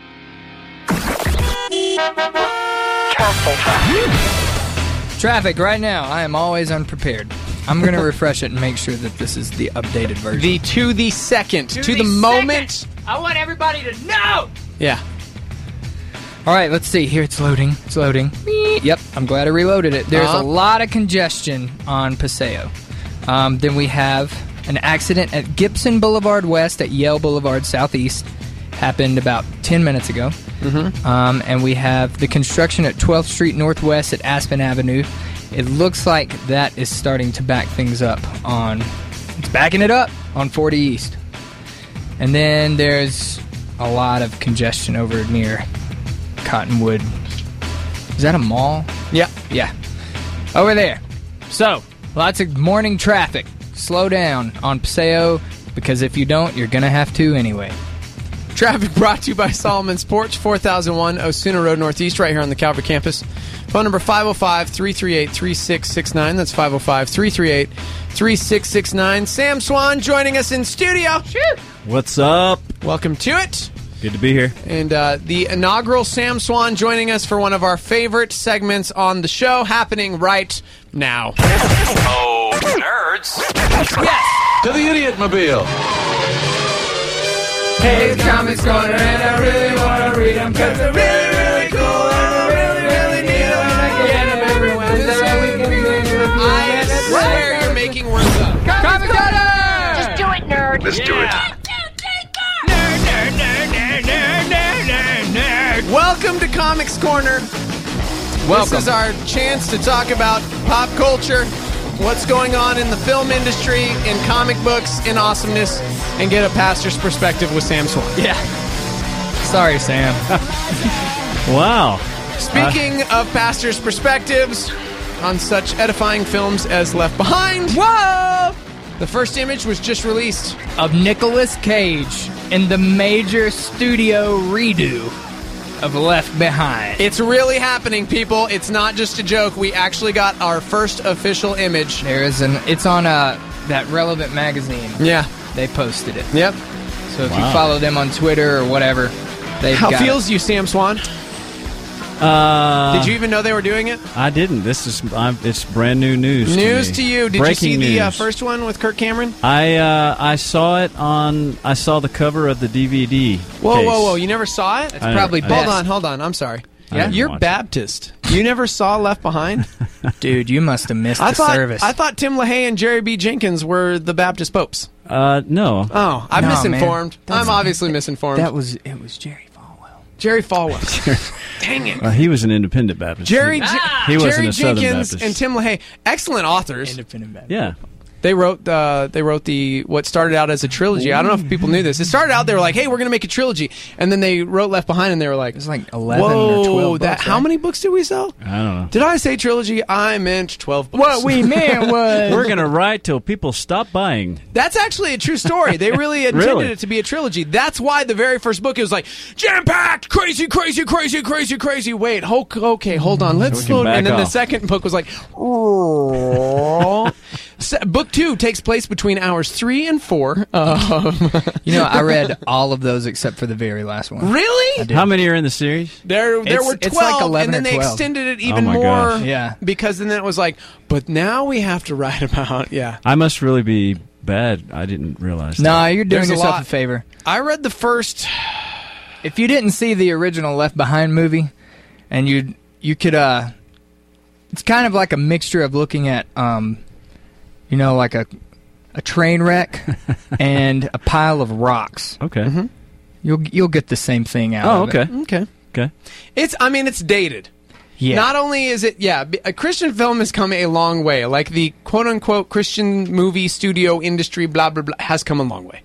Traffic right now. I am always unprepared. I'm going to refresh it and make sure that this is the updated version. To the second. To the moment. I want everybody to know. Yeah. All right, let's see. Here, it's loading. Yep, I'm glad I reloaded it. There's a lot of congestion on Paseo. Then we have an accident at Gibson Boulevard West at Yale Boulevard Southeast. Happened about 10 minutes ago. Mm-hmm. And we have the construction at 12th Street Northwest at Aspen Avenue. It looks like that is starting to back things up it's backing it up on 40 East. And then there's a lot of congestion over near Cottonwood. Is that a mall? Yeah. Yeah. Over there. So, lots of morning traffic. Slow down on Paseo, because if you don't, you're going to have to anyway. Traffic brought to you by Solomon's Porch, 4001 Osuna Road Northeast, right here on the Calvary campus. Phone number 505-338-3669. That's 505-338-3669. Sam Swan joining us in studio. Sure. What's up? Welcome to it. Good to be here. And the inaugural Sam Swan joining us for one of our favorite segments on the show, happening right now. Oh, nerds. Yes. To the Idiot Mobile. Hey, it's Comics Corner, and I really want to read them because they're really, really cool, and I really, really need them, and I get them every Wednesday. I swear you're making words up. Comics Corner! Just do it, nerd. Let's do it. Welcome to Comics Corner. Welcome. This is our chance to talk about pop culture, what's going on in the film industry, in comic books, in awesomeness, and get a pastor's perspective with Sam Swan. Yeah. Sorry, Sam. Wow. Speaking of pastor's perspectives on such edifying films as Left Behind. Whoa! The first image was just released Of Nicolas Cage in the major studio redo of Left Behind. It's really happening, people. It's not just a joke. We actually got our first official image. It's on that Relevant magazine. Yeah. They posted it. Yep. So if you follow them on Twitter or whatever, they've How got feels you, Sam Swan? Did you even know they were doing it? I didn't. It's brand new news. News to you. Did Breaking you see the news. first one with Kirk Cameron? I saw it on. I saw the cover of the DVD. Whoa! You never saw it? It's probably best. Hold on. I'm sorry. Yeah, You're Baptist. You never saw Left Behind? Dude, you must have missed the service. I thought Tim LaHaye and Jerry B. Jenkins were the Baptist popes. No. Oh, I'm misinformed. Man. I'm obviously misinformed. It was Jerry Falwell. Jerry Falwell. Dang it. He was an independent Baptist. Jerry he wasn't Jerry a Southern Jenkins Baptist. and Tim LaHaye, excellent authors. Independent Baptist. Yeah. They wrote what started out as a trilogy. I don't know if people knew this. It started out, they were like, hey, we're going to make a trilogy. And then they wrote Left Behind, and they were like, it's like 11 or 12 books, how many books did we sell? I don't know. Did I say trilogy? I meant 12 books. What we meant was... We're going to write till people stop buying. That's actually a true story. They really intended it to be a trilogy. That's why the very first book, it was like, jam-packed, crazy. Wait, okay, hold on. Let's slow down. And then the second book was like, book 2 takes place between hours 3 and 4. I read all of those except for the very last one. Really? How many are in the series? There were 12, it's like 11 and then or they 12. extended it even my more. gosh. Yeah. Because then it was like, but now we have to write about, I must really be bad. I didn't realize that. Nah, you're doing There's a yourself lot. a favor. I read the first... If you didn't see the original Left Behind movie, and you could, it's kind of like a mixture of looking at, like a train wreck and a pile of rocks. Okay. Mm-hmm. You'll get the same thing out of it. Okay. It's dated. Yeah. Not only is it, a Christian film has come a long way. Like the quote-unquote Christian movie studio industry, blah, blah, blah, has come a long way.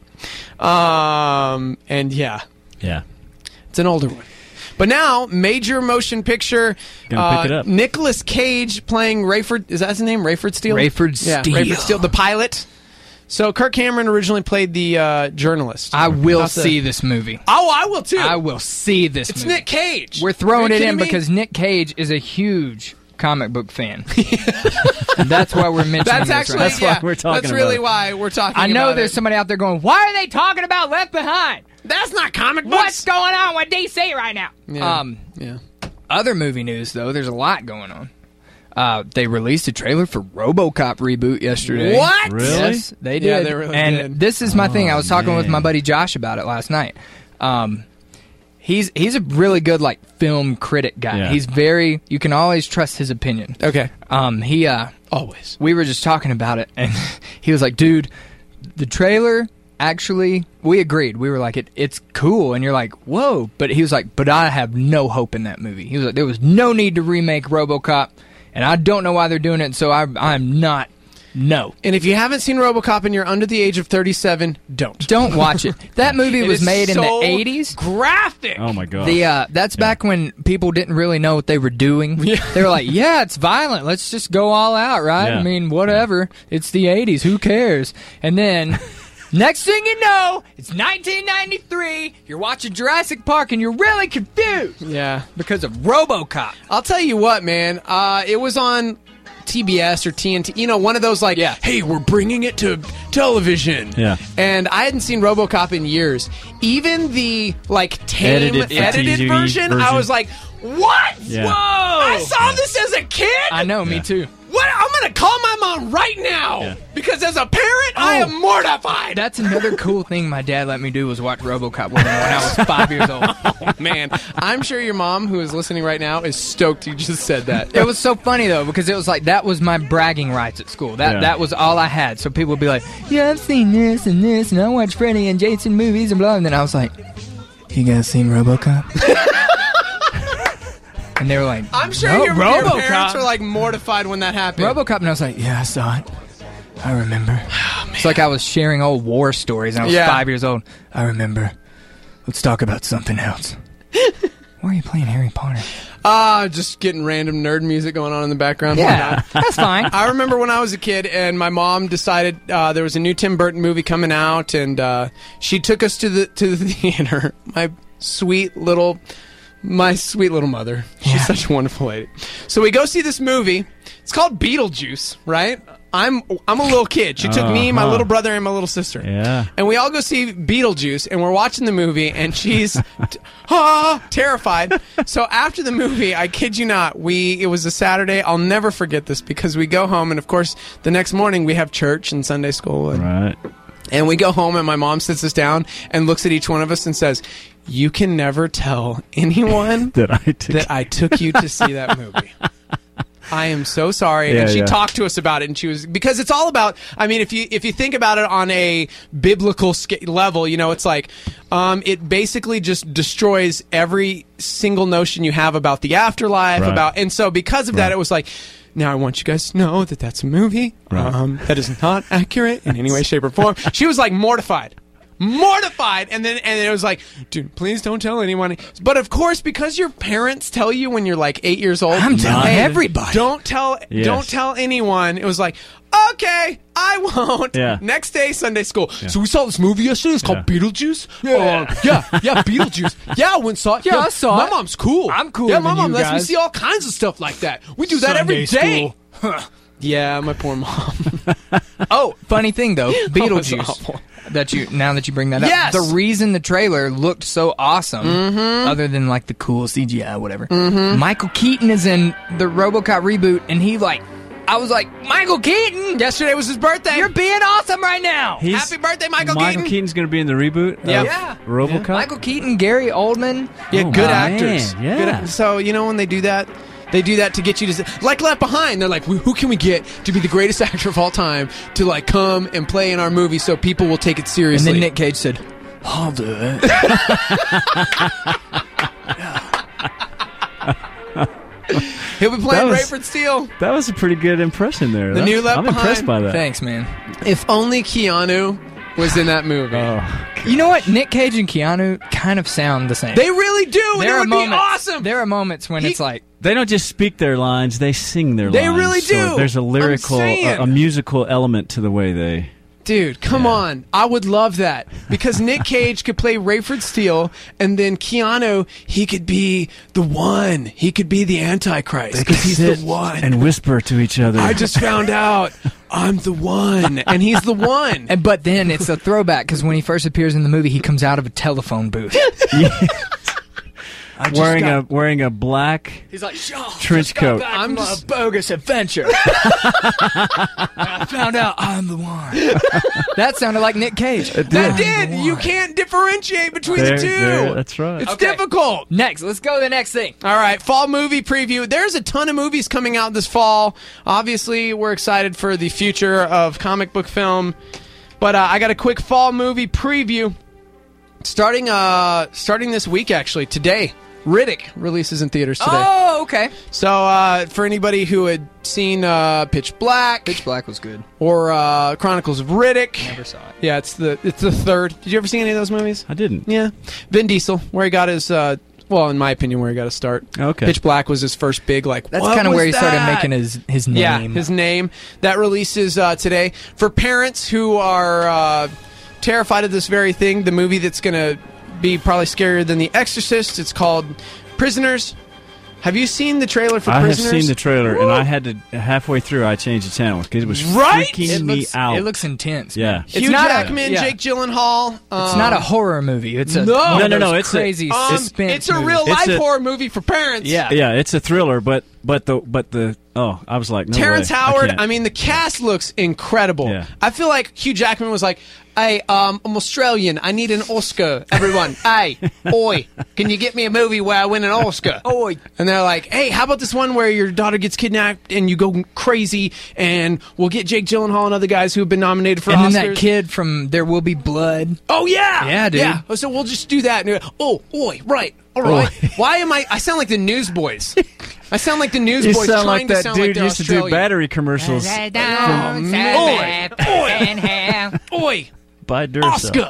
Yeah. It's an older one. But now, major motion picture, Gonna pick it up. Nicolas Cage playing Rayford, is that his name? Rayford Steele? Rayford Steele. Yeah, Rayford Steele, the pilot. So Kirk Cameron originally played the journalist. I will see this movie. Oh, I will too. I will see this It's movie. Nick Cage. We're throwing Are you it in kidding me? because Nick Cage is a huge comic book fan. That's why we're mentioning That's this actually, right That's why we're talking That's really about it. why we're talking I know about there's it. somebody out there going, why are they talking about Left Behind? That's not comic books. What's going on with DC right now? Yeah. Other movie news, though, there's a lot going on. They released a trailer for RoboCop reboot yesterday. What? Really? Yes, they did. Yeah, they really and did. this is my thing. I was talking with my buddy Josh about it last night. He's a really good film critic guy. Yeah. He's very. You can always trust his opinion. Okay. He Always. we were just talking about it, and he was like, "Dude, the trailer." Actually, we agreed. We were like, it's cool. And you're like, whoa. But he was like, but I have no hope in that movie. He was like, there was no need to remake RoboCop, and I don't know why they're doing it, so I'm not. No. And if you haven't seen RoboCop and you're under the age of 37, don't watch it. That movie was made in the 80s. Graphic. Oh, my God. That's back when people didn't really know what they were doing. They were like, yeah, it's violent. Let's just go all out, right? Yeah. I mean, whatever. It's the 80s. Who cares? And then... Next thing you know, it's 1993, you're watching Jurassic Park, and you're really confused. Yeah. Because of RoboCop. I'll tell you what, man. It was on TBS or TNT. One of those hey, we're bringing it to television. Yeah. And I hadn't seen RoboCop in years. Even the, tame, edited version, I was like, what? Yeah. Whoa! I saw this as a kid? I know, me too. What? I'm going to call my mom right now because as a parent, I am mortified. That's another cool thing my dad let me do was watch RoboCop with him when I was 5 years old. Oh, man, I'm sure your mom, who is listening right now, is stoked you just said that. It was so funny though because it was like that was my bragging rights at school. That was all I had. So people would be like, "Yeah, I've seen this, and I watch Freddy and Jason movies and blah." And then I was like, "You guys seen RoboCop?" And they were like, I'm sure your parents were like mortified when that happened. RoboCop, and I was like, yeah, I saw it. I remember. Oh, it's like I was sharing old war stories, and I was 5 years old. I remember. Let's talk about something else. Why are you playing Harry Potter? Just getting random nerd music going on in the background. Yeah, that's fine. I remember when I was a kid, and my mom decided there was a new Tim Burton movie coming out, and she took us to the theater. My sweet little mother. She's such a wonderful lady. So we go see this movie. It's called Beetlejuice, right? I'm a little kid. She took me, my little brother, and my little sister. Yeah. And we all go see Beetlejuice, and we're watching the movie, and she's terrified. So after the movie, I kid you not, it was a Saturday. I'll never forget this because we go home, and of course, the next morning we have church and Sunday school. Right. And we go home, and my mom sits us down and looks at each one of us and says, "You can never tell anyone that I took you to see that movie. I am so sorry." And she talked to us about it, and she was, because it's all about, I mean, if you think about it on a biblical level, you know, it's like it basically just destroys every single notion you have about the afterlife, and so because of that, it was like, now I want you guys to know that that's a movie that is not accurate in any way, shape, or form. She was like mortified, and then it was like, dude, please don't tell anyone. But of course, because your parents tell you when you're like 8 years old, I'm telling everybody. Don't tell anyone. It was like, okay, I won't. Yeah. Next day, Sunday school. Yeah. So we saw this movie yesterday. It's called Beetlejuice. Yeah, Beetlejuice. Yeah, I went and saw it. Yeah, I saw it. My mom's cool. I'm cool. Yeah, my mom lets me see all kinds of stuff like that. We do that every day. Huh. Yeah, my poor mom. Oh, funny thing though, Beetlejuice. Now that you bring that up, the reason the trailer looked so awesome, other than like the cool CGI, whatever. Michael Keaton is in the RoboCop reboot, and I was like, Michael Keaton! Yesterday was his birthday. You're being awesome right now. Happy birthday, Michael Keaton! Michael Keaton's going to be in the reboot of RoboCop? Yeah. Michael Keaton, Gary Oldman. Yeah, good actors. Man, yeah. So, you know, when they do that, they do that to get you to... Like Left Behind, they're like, who can we get to be the greatest actor of all time to, like, come and play in our movie so people will take it seriously? And then Nick Cage said, I'll do it. He'll be playing Rayford Steele. That was a pretty good impression there. The new Left I'm Behind. impressed by that. Thanks, man. If only Keanu was in that movie. You know what? Nick Cage and Keanu kind of sound the same. They really do, and it would be awesome. There are moments when it's like... They don't just speak their lines, they sing their lines. They really do. So there's a lyrical, a musical element to the way they... Dude, come on. I would love that. Because Nick Cage could play Rayford Steele, and then Keanu, he could be the one. He could be the Antichrist. Because he's the one. And whisper to each other. I just found out I'm the one. And he's the one. But then it's a throwback, because when he first appears in the movie, he comes out of a telephone booth. Wearing a black He's like, trench coat. I'm a bogus adventure. I found out I'm the one. That sounded like Nick Cage. That did. You can't differentiate between the two. That's right. It's difficult. Next, let's go to the next thing. All right, fall movie preview. There's a ton of movies coming out this fall. Obviously, we're excited for the future of comic book film. But I got a quick fall movie preview. Starting this week, actually, today. Riddick releases in theaters today. Oh, okay. So, for anybody who had seen Pitch Black... Pitch Black was good. Or Chronicles of Riddick. Never saw it. Yeah, it's the third. Did you ever see any of those movies? I didn't. Yeah. Vin Diesel, where he got his... well, in my opinion, where he got to start. Okay. Pitch Black was his first big, like, that's kind of where he started making his name. Yeah, his name. That releases today. For parents who are terrified of this very thing, the movie that's going to be probably scarier than The Exorcist, it's called Prisoners. Have you seen the trailer for Prisoners? I have seen the trailer, and I had to, halfway through, I changed the channel because it was freaking me out. It looks intense. Yeah. Hugh Jackman, Jake Gyllenhaal. It's not a horror movie. It's a no. It's crazy suspense. It's a real life horror movie for parents. Yeah, it's a thriller, but But the I was like, no Terrence way. Howard. I mean, the cast looks incredible. Yeah. I feel like Hugh Jackman was like, "Hey, I'm Australian. I need an Oscar. Everyone, hey, oi, can you get me a movie where I win an Oscar? Oi." And they're like, "Hey, how about this one where your daughter gets kidnapped and you go crazy, and we'll get Jake Gyllenhaal and other guys who have been nominated for Oscars." And then that kid from There Will Be Blood. Oh yeah, yeah, dude. Yeah. So we'll just do that. And oi, right. All right. Why am I sound like the Newsboys. I sound like the Newsboys. You sound trying like that to sound dude like they're used to do Australian. battery commercials. Oi! By Duracell.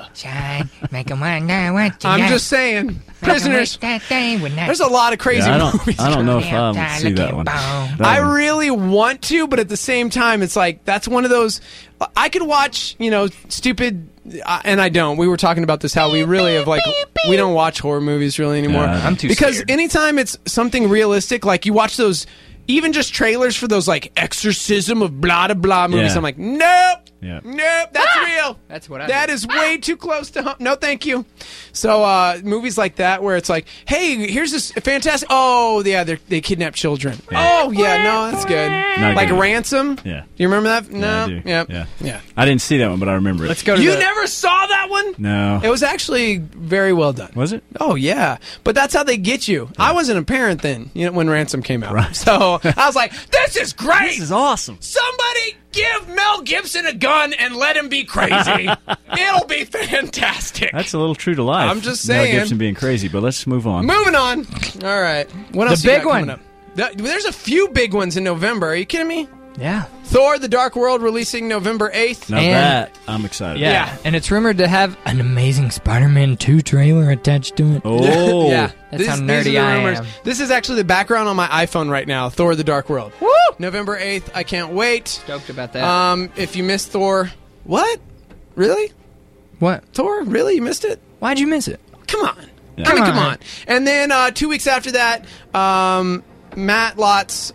Oscar! I'm just saying. Prisoners. There's a lot of crazy movies. I don't know if I would see that one. I really want to, but at the same time, it's like, that's one of those. I could watch, stupid. And I don't. We were talking about this, how we really have, we don't watch horror movies really anymore. Yeah, I'm too because scared. anytime it's something realistic, like you watch those, even just trailers for those, exorcism of blah, blah, blah movies, Yeah. I'm like, nope. Yeah. Nope, that's real. That's what I That do. is way too close to home. No, thank you. So, movies like that where it's like, hey, here's this fantastic. Oh, yeah, they kidnap children. Yeah. Oh, yeah, no, that's good. Not like good. Ransom. Yeah. Do you remember that? No. Yeah, I do. Yep. Yeah. I didn't see that one, but I remember it. Let's go to You never saw that one? No. It was actually very well done. Was it? Oh, yeah. But that's how they get you. I wasn't a parent then, when Ransom came out. Right. So I was like, this is great. This is awesome. Somebody give Mel Gibson a gun and let him be crazy. It'll be fantastic. That's a little true to life. I'm just saying. Mel Gibson being crazy, but let's move on. Moving on. All right. What else The you big got coming one. up? There's a few big ones in November. Are you kidding me? Yeah. Thor: The Dark World releasing November 8th. Now And- that I'm excited. Yeah. And it's rumored to have an Amazing Spider-Man 2 trailer attached to it. Oh. Yeah. That's how These are nerdy the I rumors. am. This is actually the background on my iPhone right now. Thor: The Dark World. Woo! November 8th. I can't wait. Stoked about that. If you missed Thor, what? Really? What? Thor? Really? You missed it? Why'd you miss it? Come on. Yeah. I mean, Come come on. on. And then 2 weeks after that, Matt Lott's.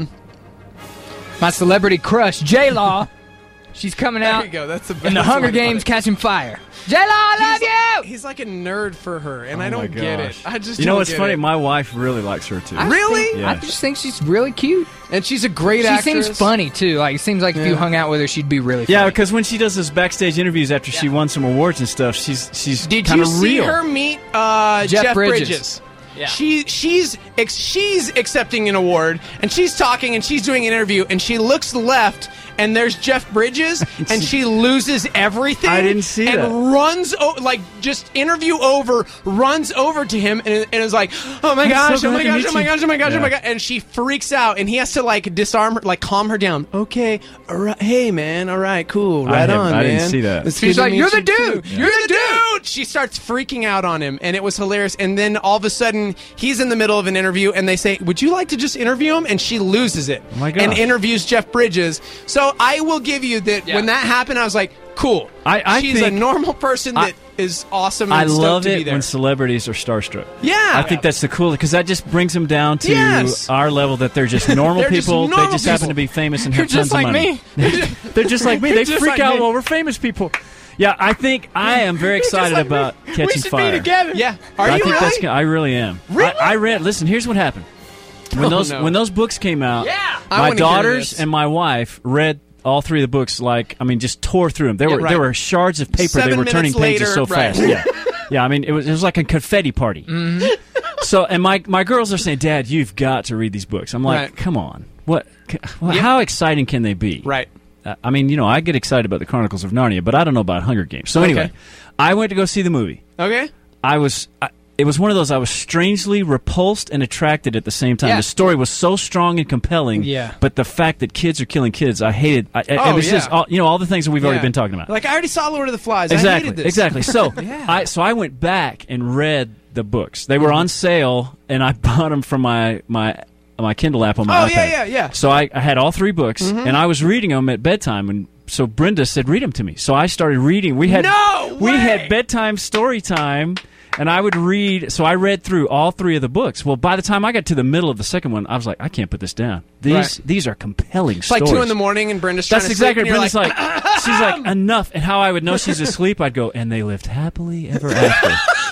My celebrity crush, J-Law. She's coming There out you go. That's the best in the Hunger way to put Games it. catching fire. J-Law, I love you! He's like a nerd for her, and I Oh my don't get it. gosh. I just You know don't what's get funny? it. My wife really likes her too. Really? Yeah. I just think she's really cute. And she's a great She actress. seems funny, too. Like, it seems like if you Yeah. hung out with her, she'd be really funny. Yeah, because when she does those backstage interviews after she won some awards and stuff, she's Did kind you of see real. her meet Jeff Bridges. Bridges? Yeah. She's accepting an award, and she's talking, and she's doing an interview, and she looks left, and there's Jeff Bridges, and she loses everything. I didn't see and that. runs just interview over, runs over to him, and is like, oh my gosh, so oh my glad to gosh, meet oh my you. gosh, oh my gosh, oh my Yeah. gosh, and she freaks out, and he has to disarm her, calm her down. Okay, all right, hey man, all right, cool, right on, I man. didn't see that. It's She's good to like, meet "You're the you, too." dude! You're the dude! She starts freaking out on him, and it was hilarious. And then all of a sudden, he's in the middle of an interview, and they say, would you like to just interview him? And she loses it. Oh my gosh. And interviews Jeff Bridges. So I will give you that when that happened, I was like, cool. I She's think- a normal person that is awesome and I stoked love to be it there. when celebrities are starstruck. Yeah. I think that's the coolest because that just brings them down to Yes. our level that they're just normal They're just people. normal they just happen people. to be famous and You're have tons just like of money. me. They're just like me. They You're just freak like out me. over famous people. Yeah, I think I am very excited like me. about Catching We should Fire. be together. Yeah. Are I you think really? I really am. Really? I read. Listen, here's what happened. When Oh, those no. when those books came out, I my wanna hear daughters this. and my wife read all three of the books. Just tore through them. There right. were shards of paper. 7 They were turning minutes later, pages so right. fast. Yeah, yeah. I mean, it was like a confetti party. Mm-hmm. So, and my girls are saying, "Dad, you've got to read these books." I'm like, Right. "Come on, how exciting can they be?" Right. I mean, I get excited about the Chronicles of Narnia, but I don't know about Hunger Games. So anyway, Okay. I went to go see the movie. Okay. It was one of those I was strangely repulsed and attracted at the same time. Yeah. The story was so strong and compelling, Yeah. but the fact that kids are killing kids, I hated. It Oh, was yeah. just all the things that we've already Yeah. been talking about. Like, I already saw Lord of the Flies. I Exactly, hated this. exactly. So Yeah. I went back and read the books. They were on sale, and I bought them from my Kindle app on my Oh, iPad. yeah. So I had all three books, and I was reading them at bedtime, and so Brenda said, "Read them to me." So I started reading. We had bedtime story time, and I would read. So I read through all three of the books. Well, by the time I got to the middle of the second one, I was like, I can't put this down. These are compelling It's stories. like 2 in the morning, and Brenda's trying That's to exactly sleep, what and Brenda's you're like. She's like, enough. And how I would know she's asleep, I'd go, and they lived happily ever after.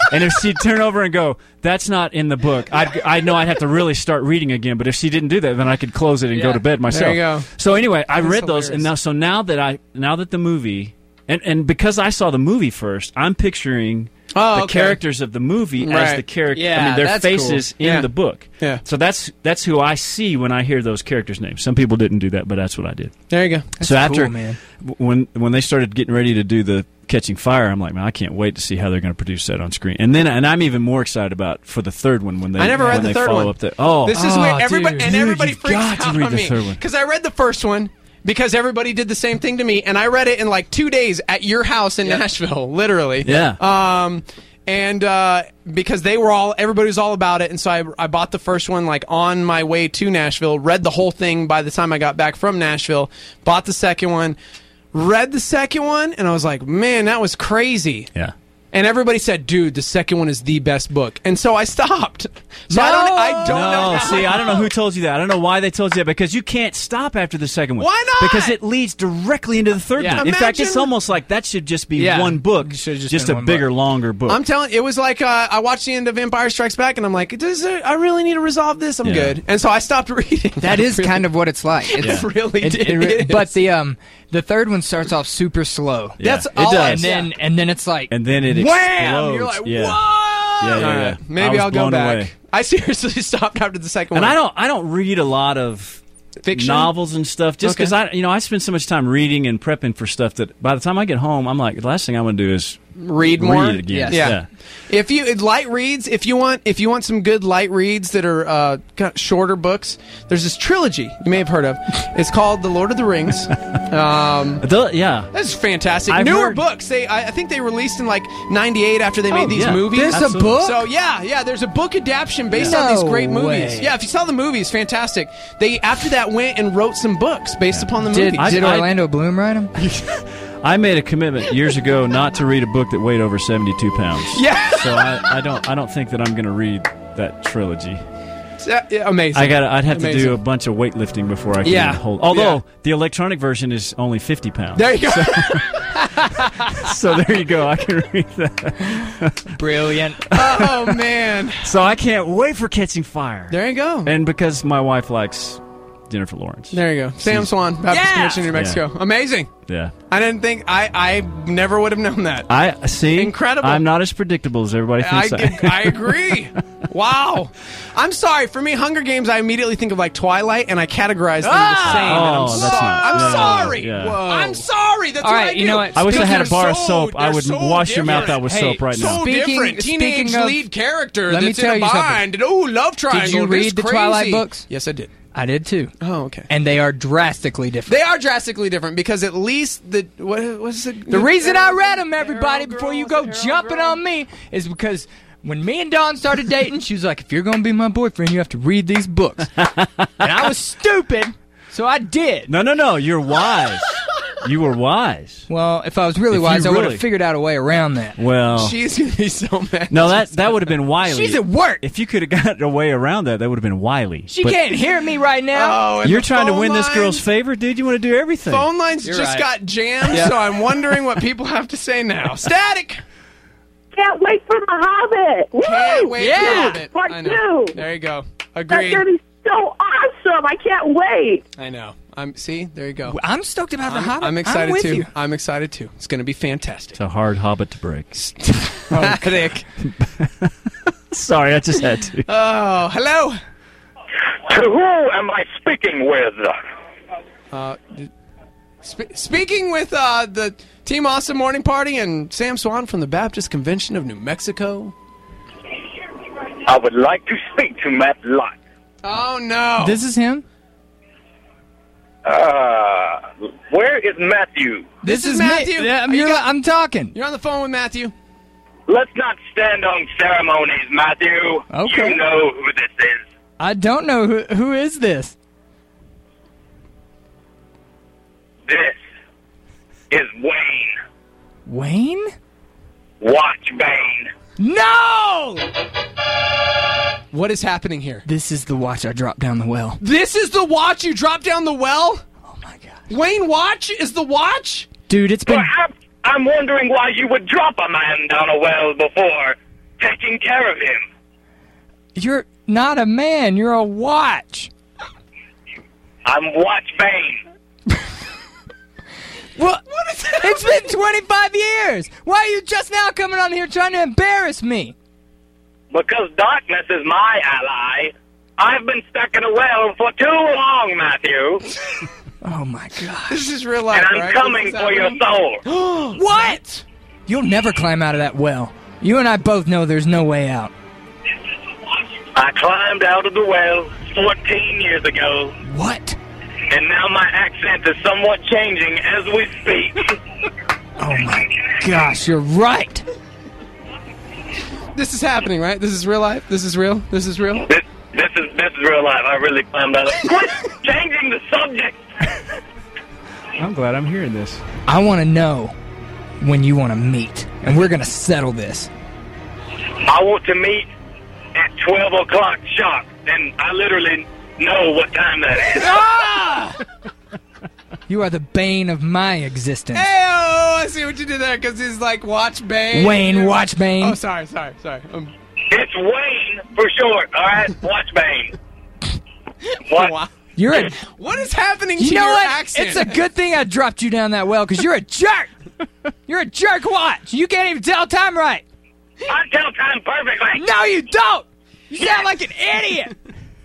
And if she'd turn over and go, "That's not in the book," I know I'd have to really start reading again. But if she didn't do that, then I could close it and go to bed myself. There you go. So anyway, I read hilarious. those, and now that the movie, and because I saw the movie first, I'm picturing the characters of the movie as the character. Yeah, I mean, their that's faces cool. in the book. Yeah. So that's who I see when I hear those characters' names. Some people didn't do that, but that's what I did. There you go. So after cool, man. when they started getting ready to do the Catching Fire, I'm like, man, I can't wait to see how they're going to produce that on screen. And I'm even more excited about for the third one when they I never read the third one. Up the, this is where everybody everybody you've freaks got to out read on the me third one. because I read the first one. Because everybody did the same thing to me, and I read it in like 2 days at your house in Nashville, literally. Yeah. And because everybody was all about it, and so I bought the first one like on my way to Nashville, read the whole thing by the time I got back from Nashville, bought the second one, read the second one, and I was like, man, that was crazy. Yeah. And everybody said, dude, the second one is the best book. And so I stopped. So I don't know. No, see, I don't know who told you that. I don't know why they told you that, because you can't stop after the second one. Why not? Because it leads directly into the third one. In fact, it's almost like that should just be one book, just a bigger, longer book. I'm telling you, it was like I watched the end of Empire Strikes Back, and I'm like, I really need to resolve this. I'm good. And so I stopped reading. That is kind of what it's like. It really is. But the third one starts off super slow. Yeah, That's all. It does. And then it's like, and then it wham! explodes. You're like, yeah. whoa! Yeah, yeah, yeah. Maybe I'll go blown back. away. I seriously stopped after the second And one. I don't read a lot of fiction, novels and stuff, just because I spend so much time reading and prepping for stuff that by the time I get home, I'm like, the last thing I'm going to do is read more. Read it again. Yeah. If you light reads, if you want some good light reads that are kind of shorter books, there's this trilogy you may have heard of. It's called The Lord of the Rings. That's fantastic. Newer books. I think they released in like '98 after they made these movies. There's a book. So there's a book adaptation based on these great movies. Yeah, if you saw the movies, fantastic. They after that went and wrote some books based upon the movies. Did Orlando Bloom write them? I made a commitment years ago not to read a book that weighed over 72 pounds. Yeah. So I don't think that I'm going to read that trilogy. Amazing. I'd have to do a bunch of weightlifting before I can hold. Although the electronic version is only 50 pounds. There you go. So there you go. I can read that. Brilliant. Oh man. So I can't wait for Catching Fire. There you go. And because my wife likes Jennifer Lawrence. There you go. Sam Swan, Baptist Convention, New Mexico. Yeah. Amazing. Yeah. I didn't think I never would have known that. I see. Incredible. I'm not as predictable as everybody thinks I agree. Wow. I'm sorry. For me, Hunger Games, I immediately think of like Twilight, and I categorize them the same. I'm sorry. I'm sorry. That's all right, what I do. you know what? I wish I had a bar of soap. I would wash your mouth out with soap right now. So different. Teenage lead character that's in a bind. Love triangle. Did you read the Twilight books? Yes, I did. I did too. Oh, okay. And they are drastically different. They are drastically different because at least the reason I read them, everybody, before you go jumping on me, is because when me and Dawn started dating, she was like, "If you're going to be my boyfriend, you have to read these books." And I was stupid, so I did. No. You're wise. You were wise. Well, if I was really wise, I would have figured out a way around that. Well, she's going to be so mad. No, that would have been wily. She's at work. If you could have got a way around that would have been wily. She can't hear me right now. You're trying to win this girl's favor, dude. You want to do everything. Phone lines got jammed, so I'm wondering what people have to say now. Static. Can't wait for The Hobbit. Can't wait for The Hobbit. Part 2. There you go. That's Agreed. going to be so awesome. I can't wait. I know. See, there you go. I'm stoked about The Hobbit. I'm excited with too. you. I'm excited too. It's going to be fantastic. It's a hard Hobbit to break. Rick. Sorry, I just had to. Oh, hello. To who am I speaking with? Speaking with the Team Awesome Morning Party and Sam Swan from the Baptist Convention of New Mexico. I would like to speak to Matt Lott. Oh, no. This is him? Where is Matthew? This is Matthew. I'm talking. You're on the phone with Matthew. Let's not stand on ceremonies, Matthew. Okay. You know who this is. I don't know who is this. This is Wayne. Wayne? Watchbane. No! What is happening here? This is the watch I dropped down the well. This is the watch you dropped down the well? Oh, my gosh. Wayne Watch is the watch? Dude, it's been... Perhaps I'm wondering why you would drop a man down a well before. taking care of him. You're not a man. You're a watch. I'm Watch Bane. What is that? It's been 25 years. Why are you just now coming on here trying to embarrass me? Because darkness is my ally. I've been stuck in a well for too long, Matthew. Oh, my God. This is real life, and I'm coming for your soul. What? You'll never climb out of that well. You and I both know there's no way out. I climbed out of the well 14 years ago. What? And now my accent is somewhat changing as we speak. Oh, my gosh, you're right. This is happening, right? This is real life? This is real? This is real? This is real life. I really climbed out of it. Quit changing the subject. I'm glad I'm hearing this. I want to know when you want to meet, and we're going to settle this. I want to meet at 12 o'clock sharp, and I literally know what time that is. Ah! You are the bane of my existence. Hey, oh, I see what you did there, because he's like, Watch Bane. Wayne, Watch Bane. Oh, sorry. It's Wayne for short, all right? Watch Bane. What? Wow. What is happening to you your know what? accent? It's a good thing I dropped you down that well, because you're a jerk. You're a jerk watch. You can't even tell time right. I tell time perfectly. No, you don't. You sound like an idiot.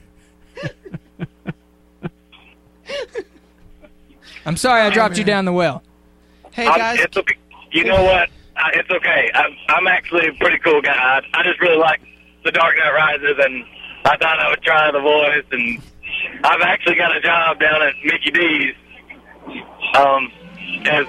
I'm sorry I dropped you down the well. Hey, guys. It's okay. You know what? It's okay. I'm actually a pretty cool guy. I just really like The Dark Knight Rises, and I thought I would try the voice, and I've actually got a job down at Mickey D's. As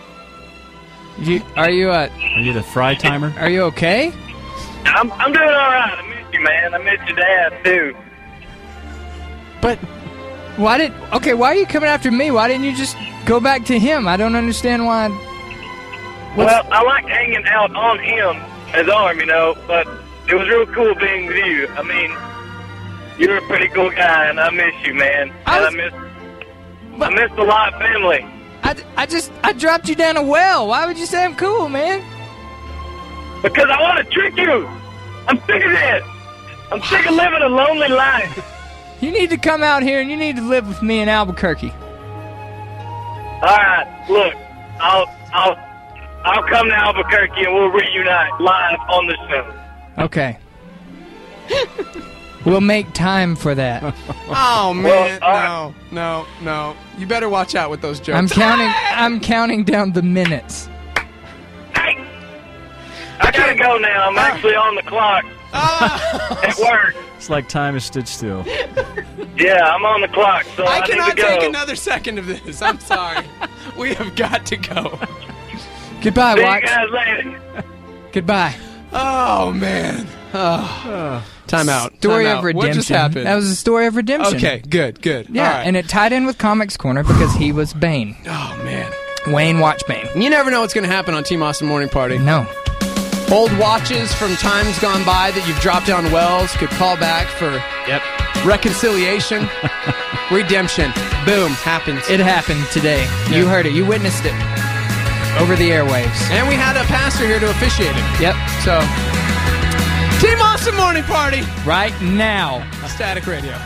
Are you the fry timer? Are you okay? I'm doing all right. I miss you, man. I miss your dad too. But why are you coming after me? Why didn't you just go back to him? I don't understand why. Well, I like hanging out on him as arm, but it was real cool being with you. I mean, you're a pretty cool guy, and I miss you, man. I miss the live family. I dropped you down a well. Why would you say I'm cool, man? Because I want to trick you. I'm sick of this. I'm sick of living a lonely life. You need to come out here and you need to live with me in Albuquerque. All right, look, I'll come to Albuquerque and we'll reunite live on the show. Okay. We'll make time for that. Oh man, no. You better watch out with those jokes. I'm counting down the minutes. Hey, I gotta go now. I'm actually on the clock at work. It's like time has stood still. Yeah, I'm on the clock, so I cannot need to go. take another second of this. I'm sorry. We have got to go. Goodbye, See Watch. you guys later. Goodbye. Oh man. Time out. Story Time of out. redemption. What just happened? That was a story of redemption. Okay, good. Yeah, All right. and it tied in with Comics Corner because he was Bane. Oh man. Wayne Watch Bane. You never know what's going to happen on Team Austin Morning Party. No. Old watches from times gone by that you've dropped down wells could call back for reconciliation, redemption. Boom, happens. It happened today. Yeah. You heard it. You witnessed it over the airwaves. And we had a pastor here to officiate it. Yep. So, Team Austin Morning Party. Right now. Static Radio.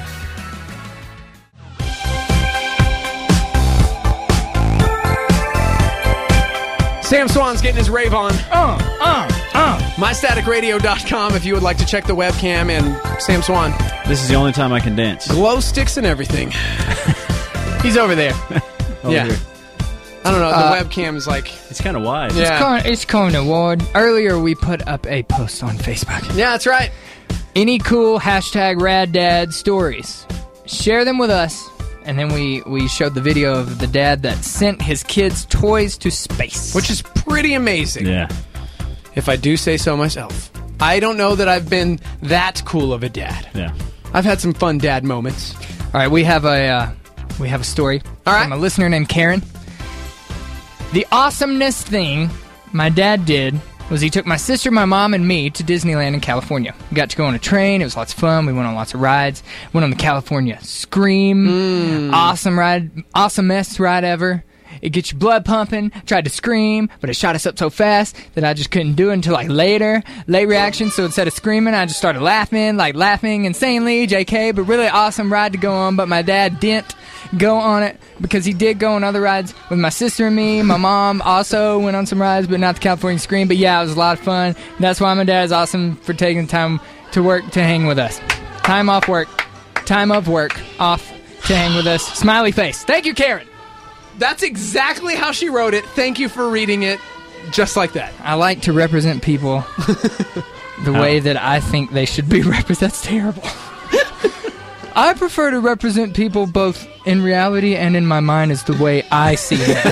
Sam Swan's getting his rave on. MyStaticRadio.com if you would like to check the webcam and Sam Swan. This is the only time I can dance. Glow sticks and everything. He's over there. Here. I don't know. The webcam is like... It's kind of wide. Yeah. It's kind of wide. Earlier, we put up a post on Facebook. Yeah, that's right. Any cool #RadDad stories. Share them with us. And then we showed the video of the dad that sent his kids toys to space. Which is pretty amazing. Yeah. If I do say so myself. I don't know that I've been that cool of a dad. Yeah. I've had some fun dad moments. All right, we have a story from a listener named Karen. The awesomest thing my dad did was he took my sister, my mom, and me to Disneyland in California. We got to go on a train. It was lots of fun. We went on lots of rides. Went on the California Scream. Awesome ride. Awesomest ride ever. It gets your blood pumping. Tried to scream, but it shot us up so fast that I just couldn't do it until like late reaction. So instead of screaming, I just started laughing insanely, JK, but really awesome ride to go on. But my dad didn't go on it because he did go on other rides with my sister and me. My mom also went on some rides, but not the California Scream. But yeah, it was a lot of fun. That's why my dad is awesome for taking time to work to hang with us. Time of work off to hang with us. Smiley face. Thank you, Karen. That's exactly how she wrote it. Thank you for reading it just like that. I like to represent people the way that I think they should be represented. That's terrible. I prefer to represent people both in reality and in my mind as the way I see them.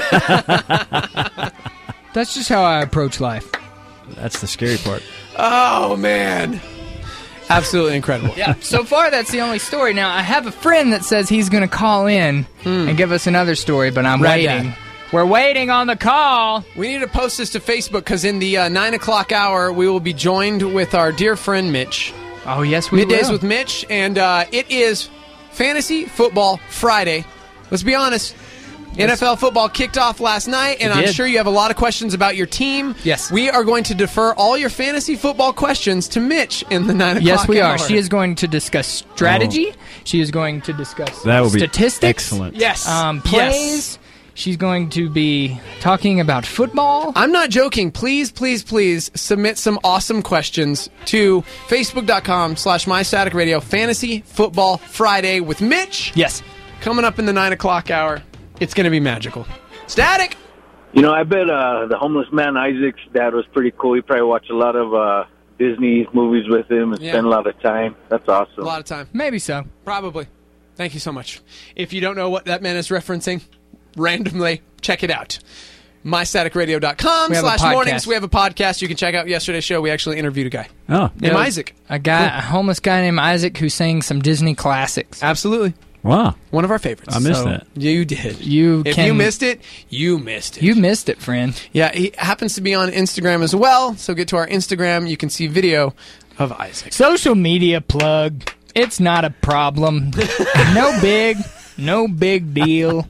That's just how I approach life. That's the scary part. Oh, man. Absolutely incredible. Yeah, so far that's the only story. Now, I have a friend that says he's going to call in and give us another story, but I'm waiting. We're waiting on the call. We need to post this to Facebook because in the 9 o'clock hour, we will be joined with our dear friend Mitch. Oh, yes, we will. Middays with Mitch, and it is Fantasy Football Friday. Let's be honest. NFL football kicked off last night, and I'm sure you have a lot of questions about your team. Yes. We are going to defer all your fantasy football questions to Mitch in the 9 o'clock Yes, we hour. are. She is going to discuss strategy. She is going to discuss statistics. Excellent. Yes. Plays. Yes. She's going to be talking about football. I'm not joking. Please, please, please submit some awesome questions to Facebook.com/MyStaticRadio Fantasy Football Friday with Mitch. Yes. Coming up in the 9 o'clock hour. It's going to be magical. Static! You know, I bet the homeless man Isaac's dad was pretty cool. He probably watched a lot of Disney movies with him and spent a lot of time. That's awesome. A lot of time. Maybe so. Probably. Thank you so much. If you don't know what that man is referencing, randomly, check it out. MyStaticRadio.com/mornings. We have a podcast you can check out. Yesterday's show, we actually interviewed a guy. Oh. Named Isaac. A homeless guy named Isaac who sang some Disney classics. Absolutely. Wow. One of our favorites. I missed that. You did. If you missed it, you missed it. You missed it, friend. Yeah, he happens to be on Instagram as well, so get to our Instagram. You can see video of Isaac. Social media plug. It's not a problem. No big deal.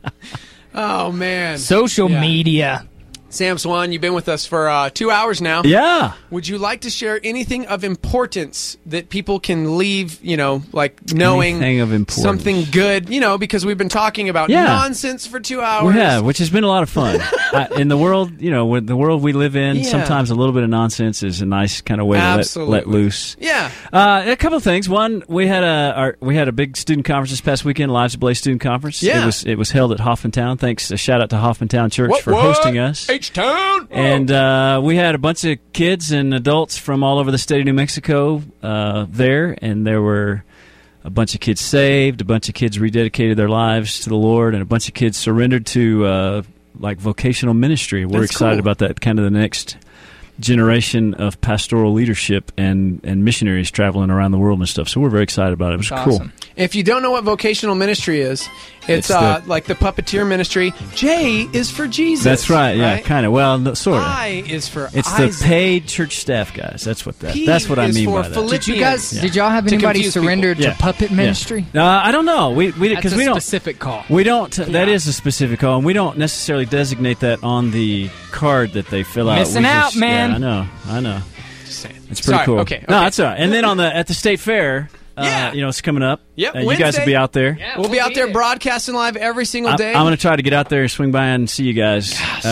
Oh, man. Social media. Sam Swan, you've been with us for 2 hours now. Yeah. Would you like to share anything of importance that people can leave, like knowing anything of importance. Something good, because we've been talking about nonsense for 2 hours. Yeah, which has been a lot of fun. In the world, with the world we live in, sometimes a little bit of nonsense is a nice kind of way to let loose. Yeah. A couple of things. One, we had a big student conference this past weekend, Lives of Blaze Student Conference. Yeah. It was held at Hoffmantown. Thanks, a shout out to Hoffmantown Church for hosting us. H-Town! And we had a bunch of kids and adults from all over the state of New Mexico there, and there were a bunch of kids saved, a bunch of kids rededicated their lives to the Lord, and a bunch of kids surrendered to vocational ministry. We're excited about that, kind of the next generation of pastoral leadership and missionaries traveling around the world and stuff. So we're very excited about it. It was cool. If you don't know what vocational ministry is, it's like the puppeteer ministry. J is for Jesus. That's right. Yeah, kind of. Well, sort of. I is for It's Isaac. the paid church staff guys. That's what that's what I mean by that. Did y'all have anybody surrender to puppet ministry? I don't know. We That's a we don't specific call. We don't. That is a specific call, and we don't necessarily designate that on the card that they fill out. Missing out, man. Yeah, I know. Just saying. It's pretty cool. Okay. No, that's all right. And then at the state fair. It's coming up. Yep, you guys will be out there. Yeah, we'll be out there broadcasting live every single day. I'm going to try to get out there and swing by and see you guys.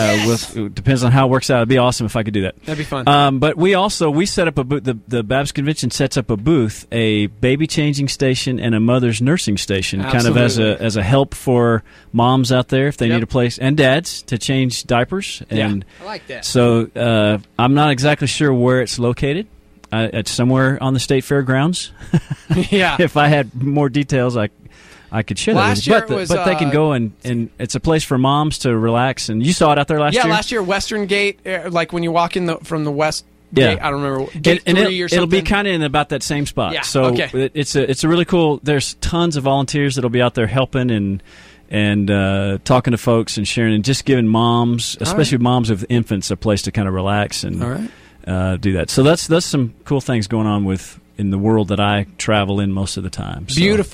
It depends on how it works out. It'd be awesome if I could do that. That'd be fun. But we set up a booth. The Baptist Convention sets up a booth, a baby changing station and a mother's nursing station, kind of as a help for moms out there if they need a place, and dads to change diapers. And I like that. So I'm not exactly sure where it's located. It's somewhere on the state fairgrounds. Yeah. If I had more details, I could share last that. Year it was, but they can go and it's a place for moms to relax. And you saw it out there last year? Yeah, last year, Western Gate, like when you walk in from the west gate, I don't remember, gate 3 or something. It'll be kind of in about that same spot. Yeah, so it's a really cool, there's tons of volunteers that'll be out there helping and talking to folks and sharing and just giving moms, especially moms with infants, a place to kind of relax and do that. So that's some cool things going on in the world that I travel in most of the time. So, beautiful.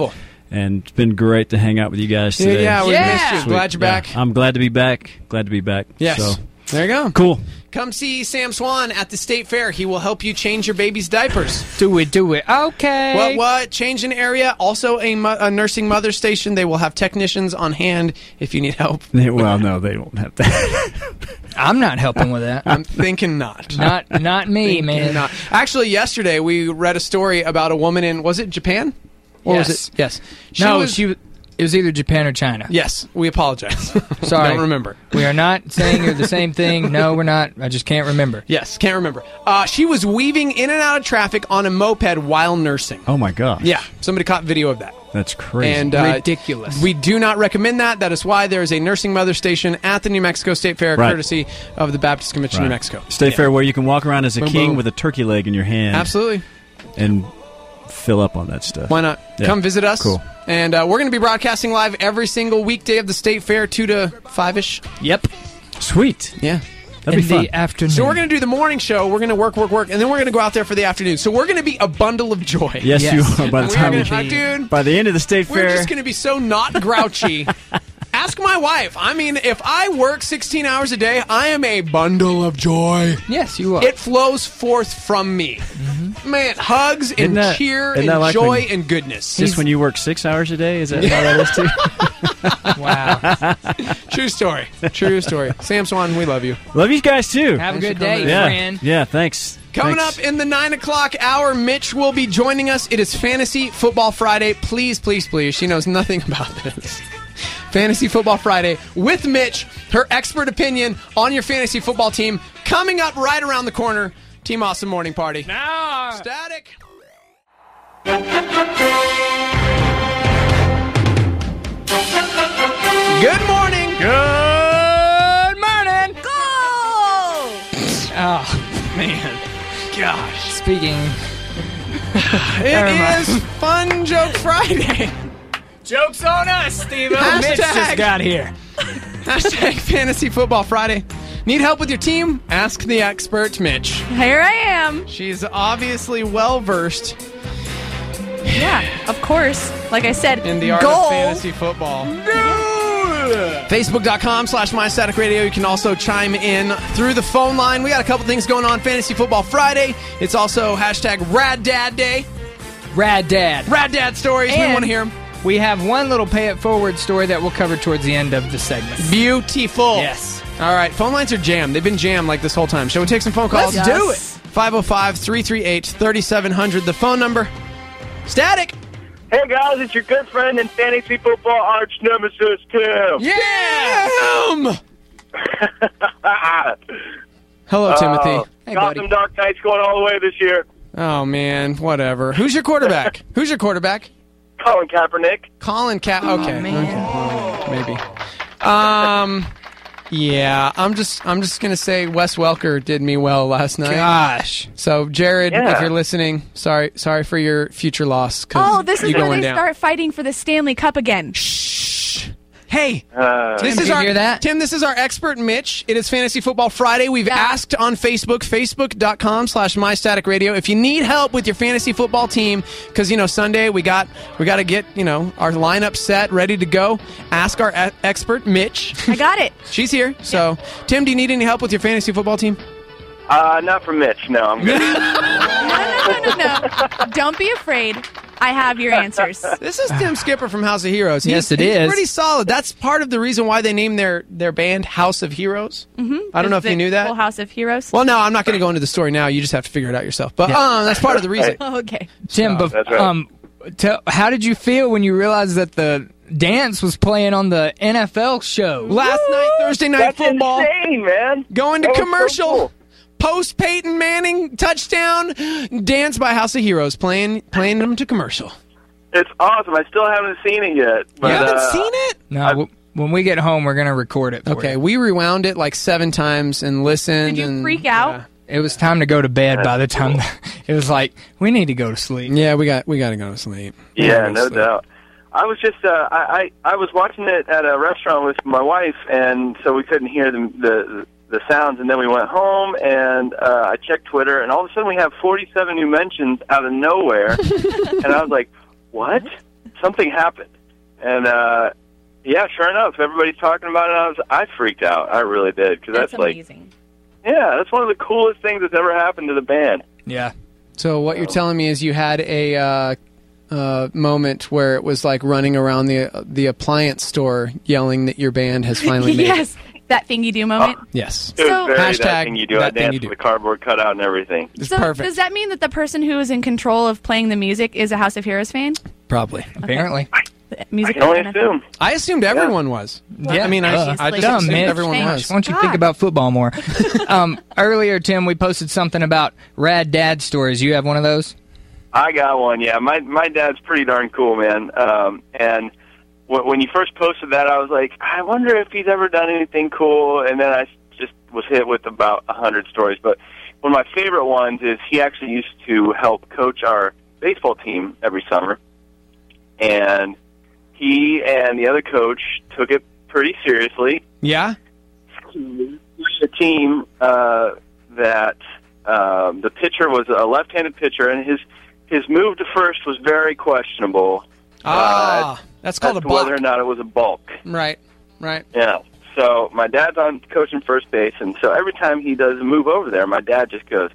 And it's been great to hang out with you guys today. Yeah, we missed you. Sweet. Glad you're back. I'm glad to be back. Glad to be back. Yes. So, there you go. cool. Come see Sam Swan at the State Fair. He will help you change your baby's diapers. Do it. Okay. What? Change an area. Also a nursing mother station. They will have technicians on hand if you need help. Well, no, they won't have that. I'm not helping with that. I'm thinking not. Not me, man. Not. Actually, yesterday we read a story about a woman in, was it Japan? Or Yes. was it? Yes. It was either Japan or China. Yes, we apologize. Sorry. Don't remember. We are not saying you're the same thing. No, we're not. I just can't remember. Yes, can't remember. She was weaving in and out of traffic on a moped while nursing. Oh, my gosh. Yeah, somebody caught video of that. That's crazy. And, ridiculous. We do not recommend that. That is why there is a nursing mother station at the New Mexico State Fair, courtesy of the Baptist Convention of New Mexico. State Fair where you can walk around as a Boom, king boom. with a turkey leg in your hand. Absolutely. And fill up on that stuff. Why not? Yeah. Come visit us. Cool. And we're going to be broadcasting live every single weekday of the State Fair, 2 to 5-ish. Yep. Sweet. Yeah. That'd be fun. The afternoon. So we're going to do the morning show. We're going to work, and then we're going to go out there for the afternoon. So we're going to be a bundle of joy. Yes, you are. By the time dude, by the end of the State we're Fair, just going to be so not grouchy. Ask my wife. I mean, if I work 16 hours a day, I am a bundle of joy. Yes, you are. It flows forth from me. Mm-hmm. Man, hugs and cheer and like joy and goodness. Just when you work 6 hours a day? Is that how that is too? Wow. True story. True story. Sam Swan, we love you. Love you guys too. Have a good day, yeah. friend. Yeah, thanks. Coming up in the 9 o'clock hour, Mitch will be joining us. It is Fantasy Football Friday. Please, please, please. She knows nothing about this. Fantasy Football Friday with Mitch, her expert opinion on your fantasy football team, coming up right around the corner. Team Awesome Morning Party. Now. Static. Good morning. Good morning. Go! Oh, man. Gosh. Speaking. It is Fun Joke Friday. Joke's on us, Steve-O. Mitch just got here. Hashtag Fantasy Football Friday. Need help with your team? Ask the expert, Mitch. Here I am. She's obviously well-versed. Yeah, of course. Like I said, in the art goal. of fantasy football. Facebook.com/MyStaticRadio. You can also chime in through the phone line. We got a couple things going on. Fantasy Football Friday. It's also hashtag Rad Dad Day. Rad Dad. Rad Dad stories. And we want to hear them. We have one little pay it forward story that we'll cover towards the end of the segment. Beautiful. Yes. All right. Phone lines are jammed. They've been jammed like this whole time. Shall we take some phone calls? Let's do it. 505-338-3700. The phone number. Static. Hey guys, it's your good friend and fantasy football arch nemesis, Tim. Yeah! Hello, Timothy. Hey, Gotham buddy. Dark Knight's going all the way this year. Oh, man. Whatever. Who's your quarterback? Who's your quarterback? Colin Kaepernick. Colin Kaepernick. Okay. man. Okay. Maybe. Yeah, I'm just gonna say Wes Welker did me well last night. Gosh. So Jared, Yeah. if you're listening, sorry for your future loss. Oh, this is you where going they down. start fighting for the Stanley Cup again. Hey, this Tim, is did you our hear that? Tim. This is our expert Mitch. It is Fantasy Football Friday. We've asked on Facebook, Facebook.com/MyStaticRadio, if you need help with your fantasy football team, because Sunday we got to get our lineup set, ready to go. Ask our expert Mitch. I got it. She's here. So, Tim, do you need any help with your fantasy football team? Not from Mitch. No, I'm good. No. Don't be afraid. I have your answers. This is Tim Skipper from House of Heroes. Yes, it he's is. pretty solid. That's part of the reason why they named their band House of Heroes. Mm-hmm. I don't know if you knew that. Full House of Heroes. Well, no, I'm not going to go into the story now. You just have to figure it out yourself. But that's part of the reason. Oh, okay. Tim, That's right. how did you feel when you realized that the dance was playing on the NFL show? Last night, Thursday Night That's Football. insane, man. Going to That was so commercial. cool. Post Peyton Manning touchdown. Dance by House of Heroes. Playing them to commercial. It's awesome. I still haven't seen it yet. But, You haven't seen it? No, when we get home, we're going to record it for Okay, you. we rewound it like 7 times and listened. Did you and, freak out? It was time to go to bed by the time it was like, we need to go to sleep. Yeah, we got to go to sleep. Yeah, no doubt. I was just I was watching it at a restaurant with my wife, and so we couldn't hear the sounds. And then we went home, and I checked Twitter, and all of a sudden we have 47 new mentions out of nowhere, and I was like, "What? something happened. And, yeah, sure enough, everybody's talking about it. I freaked out. I really did. Because that's amazing. Yeah, that's one of the coolest things that's ever happened to the band. Yeah. So what you're telling me is you had a moment where it was like running around the appliance store yelling that your band has finally made yes, that thing you do moment. Yes. It was So- very Hashtag that thing you do. I that thing danced you do. with the cardboard cutout and everything. It's So perfect. does that mean that the person who is in control of playing the music is a House of Heroes fan? Probably. Apparently. Music I can only fan. assume. I assumed everyone was. Yeah. I mean, I just Dumb, assumed Mitch. everyone Thanks. was. Why don't you think about football more? Earlier, Tim, we posted something about rad dad stories. You have one of those? I got one, yeah. My dad's pretty darn cool, man. And when you first posted that, I was like, I wonder if he's ever done anything cool. And then I just was hit with about 100 stories. But one of my favorite ones is he actually used to help coach our baseball team every summer. And he and the other coach took it pretty seriously. Yeah? A team that the pitcher was a left-handed pitcher, and his move to first was very questionable. That's called a as to balk. whether or not it was a balk. Right. Yeah. So my dad's on coaching first base, and so every time he does a move over there, my dad just goes,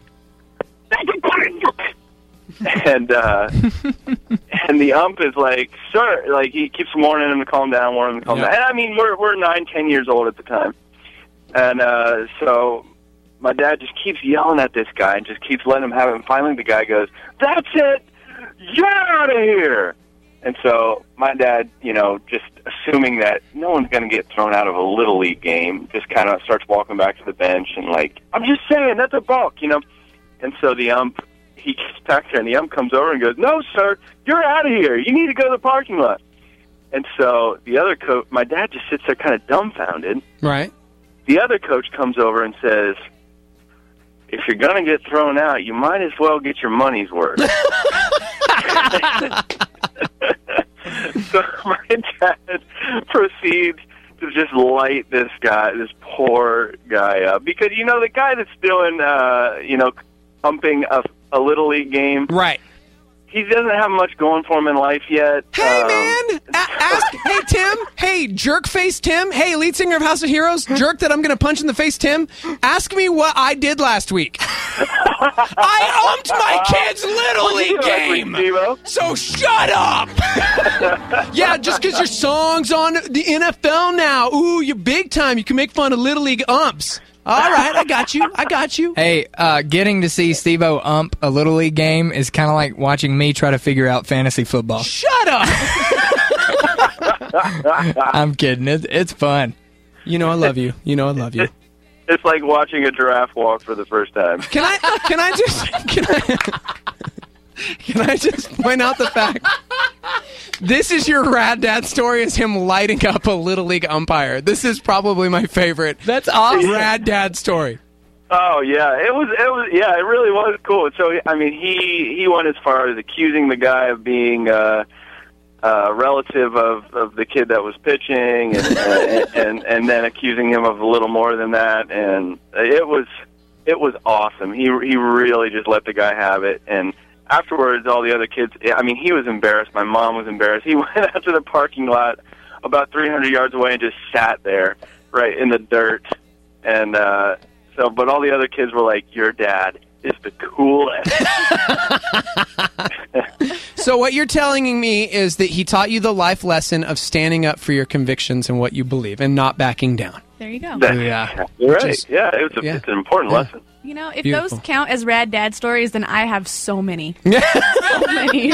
and and the ump is like, sir, like he keeps warning him to calm down, warning him to calm down. And I mean, we're 9-10 years old at the time, and so my dad just keeps yelling at this guy and just keeps letting him have it. And finally, the guy goes, "That's it, get out of here!" And so my dad, just assuming that no one's going to get thrown out of a Little League game, just kind of starts walking back to the bench and like, "I'm just saying, that's a balk, And so the ump, he gets back there, and the ump comes over and goes, "No, sir, you're out of here. You need to go to the parking lot." And so the other coach, my dad just sits there kind of dumbfounded. Right. The other coach comes over and says, "If you're going to get thrown out, you might as well get your money's worth." So my dad proceeds to just light this poor guy up. Because, the guy that's doing, pumping a Little League game. Right. He doesn't have much going for him in life yet. Hey, man! Hey, Tim! Hey, jerk face Tim! Hey, lead singer of House of Heroes, jerk that I'm going to punch in the face Tim! Ask me what I did last week. I umped my kid's Little League game! So shut up! Yeah, just because your song's on the NFL now. Ooh, you're big time. You can make fun of Little League umps. All right, I got you. Hey, getting to see Steve-O ump a Little League game is kind of like watching me try to figure out fantasy football. Shut up! I'm kidding. It's fun. I love you. It's like watching a giraffe walk for the first time. Can I just point out the fact this is your rad dad story, is him lighting up a Little League umpire. This is probably my favorite. That's awesome. Rad dad story. Oh yeah, it really was cool. So I mean, he went as far as accusing the guy of being a relative of the kid that was pitching, and then accusing him of a little more than that, and it was awesome. He really just let the guy have it. And afterwards, all the other kids, I mean, he was embarrassed. My mom was embarrassed. He went out to the parking lot about 300 yards away and just sat there right in the dirt. And but all the other kids were like, "Your dad is the coolest." So what you're telling me is that he taught you the life lesson of standing up for your convictions and what you believe and not backing down. There you go. Yeah, you're right. It's an important lesson. If Beautiful. those count as rad dad stories, then I have so many. So many.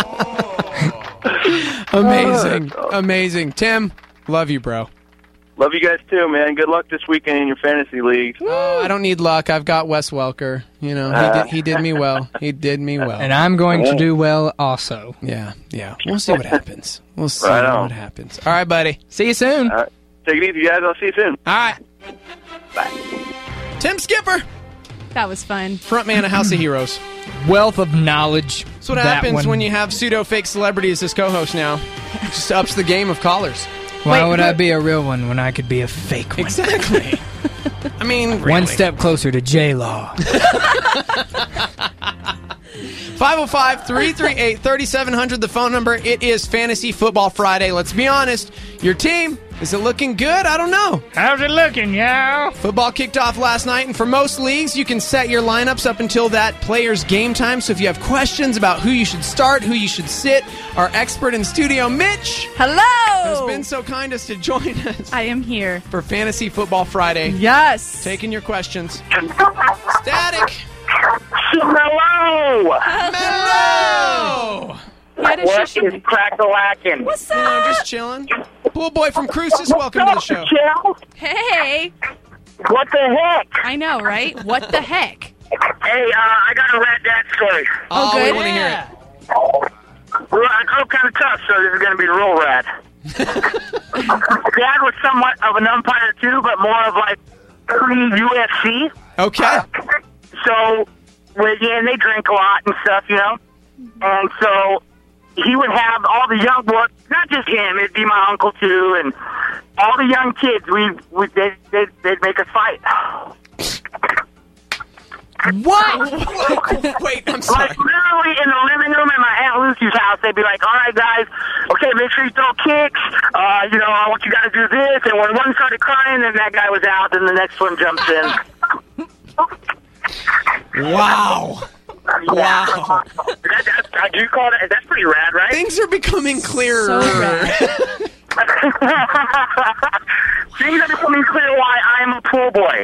Amazing. Tim, love you, bro. Love you guys too, man. Good luck this weekend in your fantasy league. I don't need luck. I've got Wes Welker. He did me well. He did me well. And I'm going to do well also. Yeah. We'll see what happens. What happens. All right, buddy. See you soon. All right. Take it easy, guys. I'll see you soon. All right. Bye. Tim Skipper. That was fun. Frontman of House of Heroes. Wealth of knowledge. That's what happens when you have pseudo-fake celebrities as co-hosts now. It just ups the game of callers. Why would I be a real one when I could be a fake one? Exactly. I mean, One step closer to J-Law. 505-338-3700, the phone number. It is Fantasy Football Friday. Let's be honest. Your team, is it looking good? I don't know. How's it looking, y'all? Football kicked off last night, and for most leagues, you can set your lineups up until that player's game time. So if you have questions about who you should start, who you should sit, our expert in studio, Mitch, has been so kind as to join us. I am here for Fantasy Football Friday. Yes. Taking your questions. Static. Mellow! Mellow! What is crack-a-lackin'? What's up? Just chilling. Pool boy from Cruces, welcome to the show. Hey. What the heck? I know, right? What the heck? Hey, I got a Rat Dad story. Oh, good. We want to hear it. Well, I grew up kind of tough, so this is going to be the real rat. Dad was somewhat of an umpire, too, but more of like pre-UFC. Okay. So, and they drink a lot and stuff, you know? And so he would have all the young boys, not just him, it'd be my uncle too, and all the young kids, they'd make us fight. What? Wait, I'm sorry. Like literally in the living room at my Aunt Lucy's house, they'd be like, all right, guys, okay, make sure you throw kicks. I want you guys to do this. And when one started crying, then that guy was out, and the next one jumps in. Wow. Wow. Do you call that? That's pretty rad, right? Things are becoming clearer. So rad. Things are becoming clear why I am a pool boy.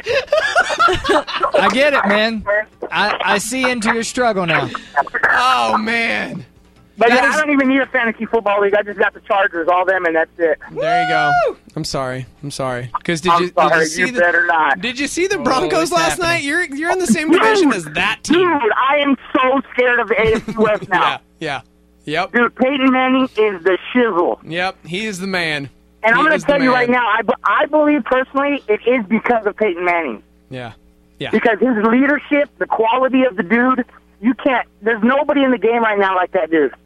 I get it, man. I see into your struggle now. Oh, man. But yeah, I don't even need a fantasy football league. I just got the Chargers, all them, and that's it. There you go. I'm sorry. Because did you see you better not. Did you see the Broncos last night? You're in the same division as that team. Dude, I am so scared of the AFC West now. Yeah. Yep. Dude, Peyton Manning is the shizzle. Yep, he is the man. And I'm going to tell you right now, I believe personally it is because of Peyton Manning. Yeah. Because his leadership, the quality of the dude, there's nobody in the game right now like that dude.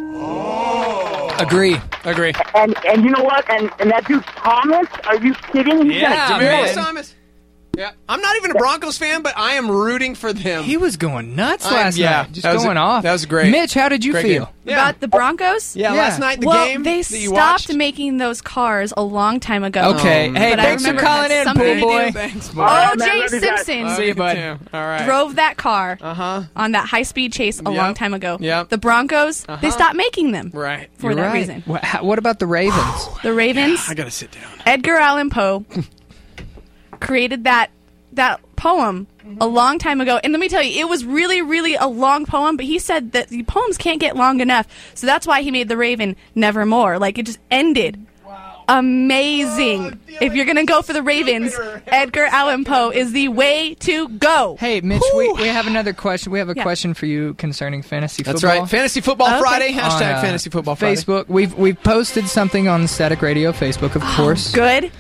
Agree. And you know what? And that dude Thomas, are you kidding? Demaryius Thomas. Yeah, I'm not even a Broncos fan, but I am rooting for them. He was going nuts last night. Just going off. That was great. Mitch, how did you feel? About the Broncos? Yeah, last night, the game they that you stopped watched. making those cars a long time ago. Okay. Hey, thanks for calling in, pool boy. Thanks, O.J. Simpson See you, bud. All right. drove that car on that high-speed chase a long time ago. Yep. The Broncos, they stopped making them Right. for that reason. What about the Ravens? The Ravens, I got to sit down. Edgar Allan Poe created that poem a long time ago. And let me tell you, it was really, really a long poem, but he said that the poems can't get long enough. So that's why he made The Raven Nevermore. Like, it just ended. Wow. Amazing. If you're going to go for the Ravens, Edgar Allan Poe is the way to go. Hey, Mitch, we have another question. We have a question for you concerning fantasy football. That's right. Fantasy Football Friday. Hashtag Fantasy Football Friday. Facebook. We've posted something on Static Radio Facebook, of course. Good.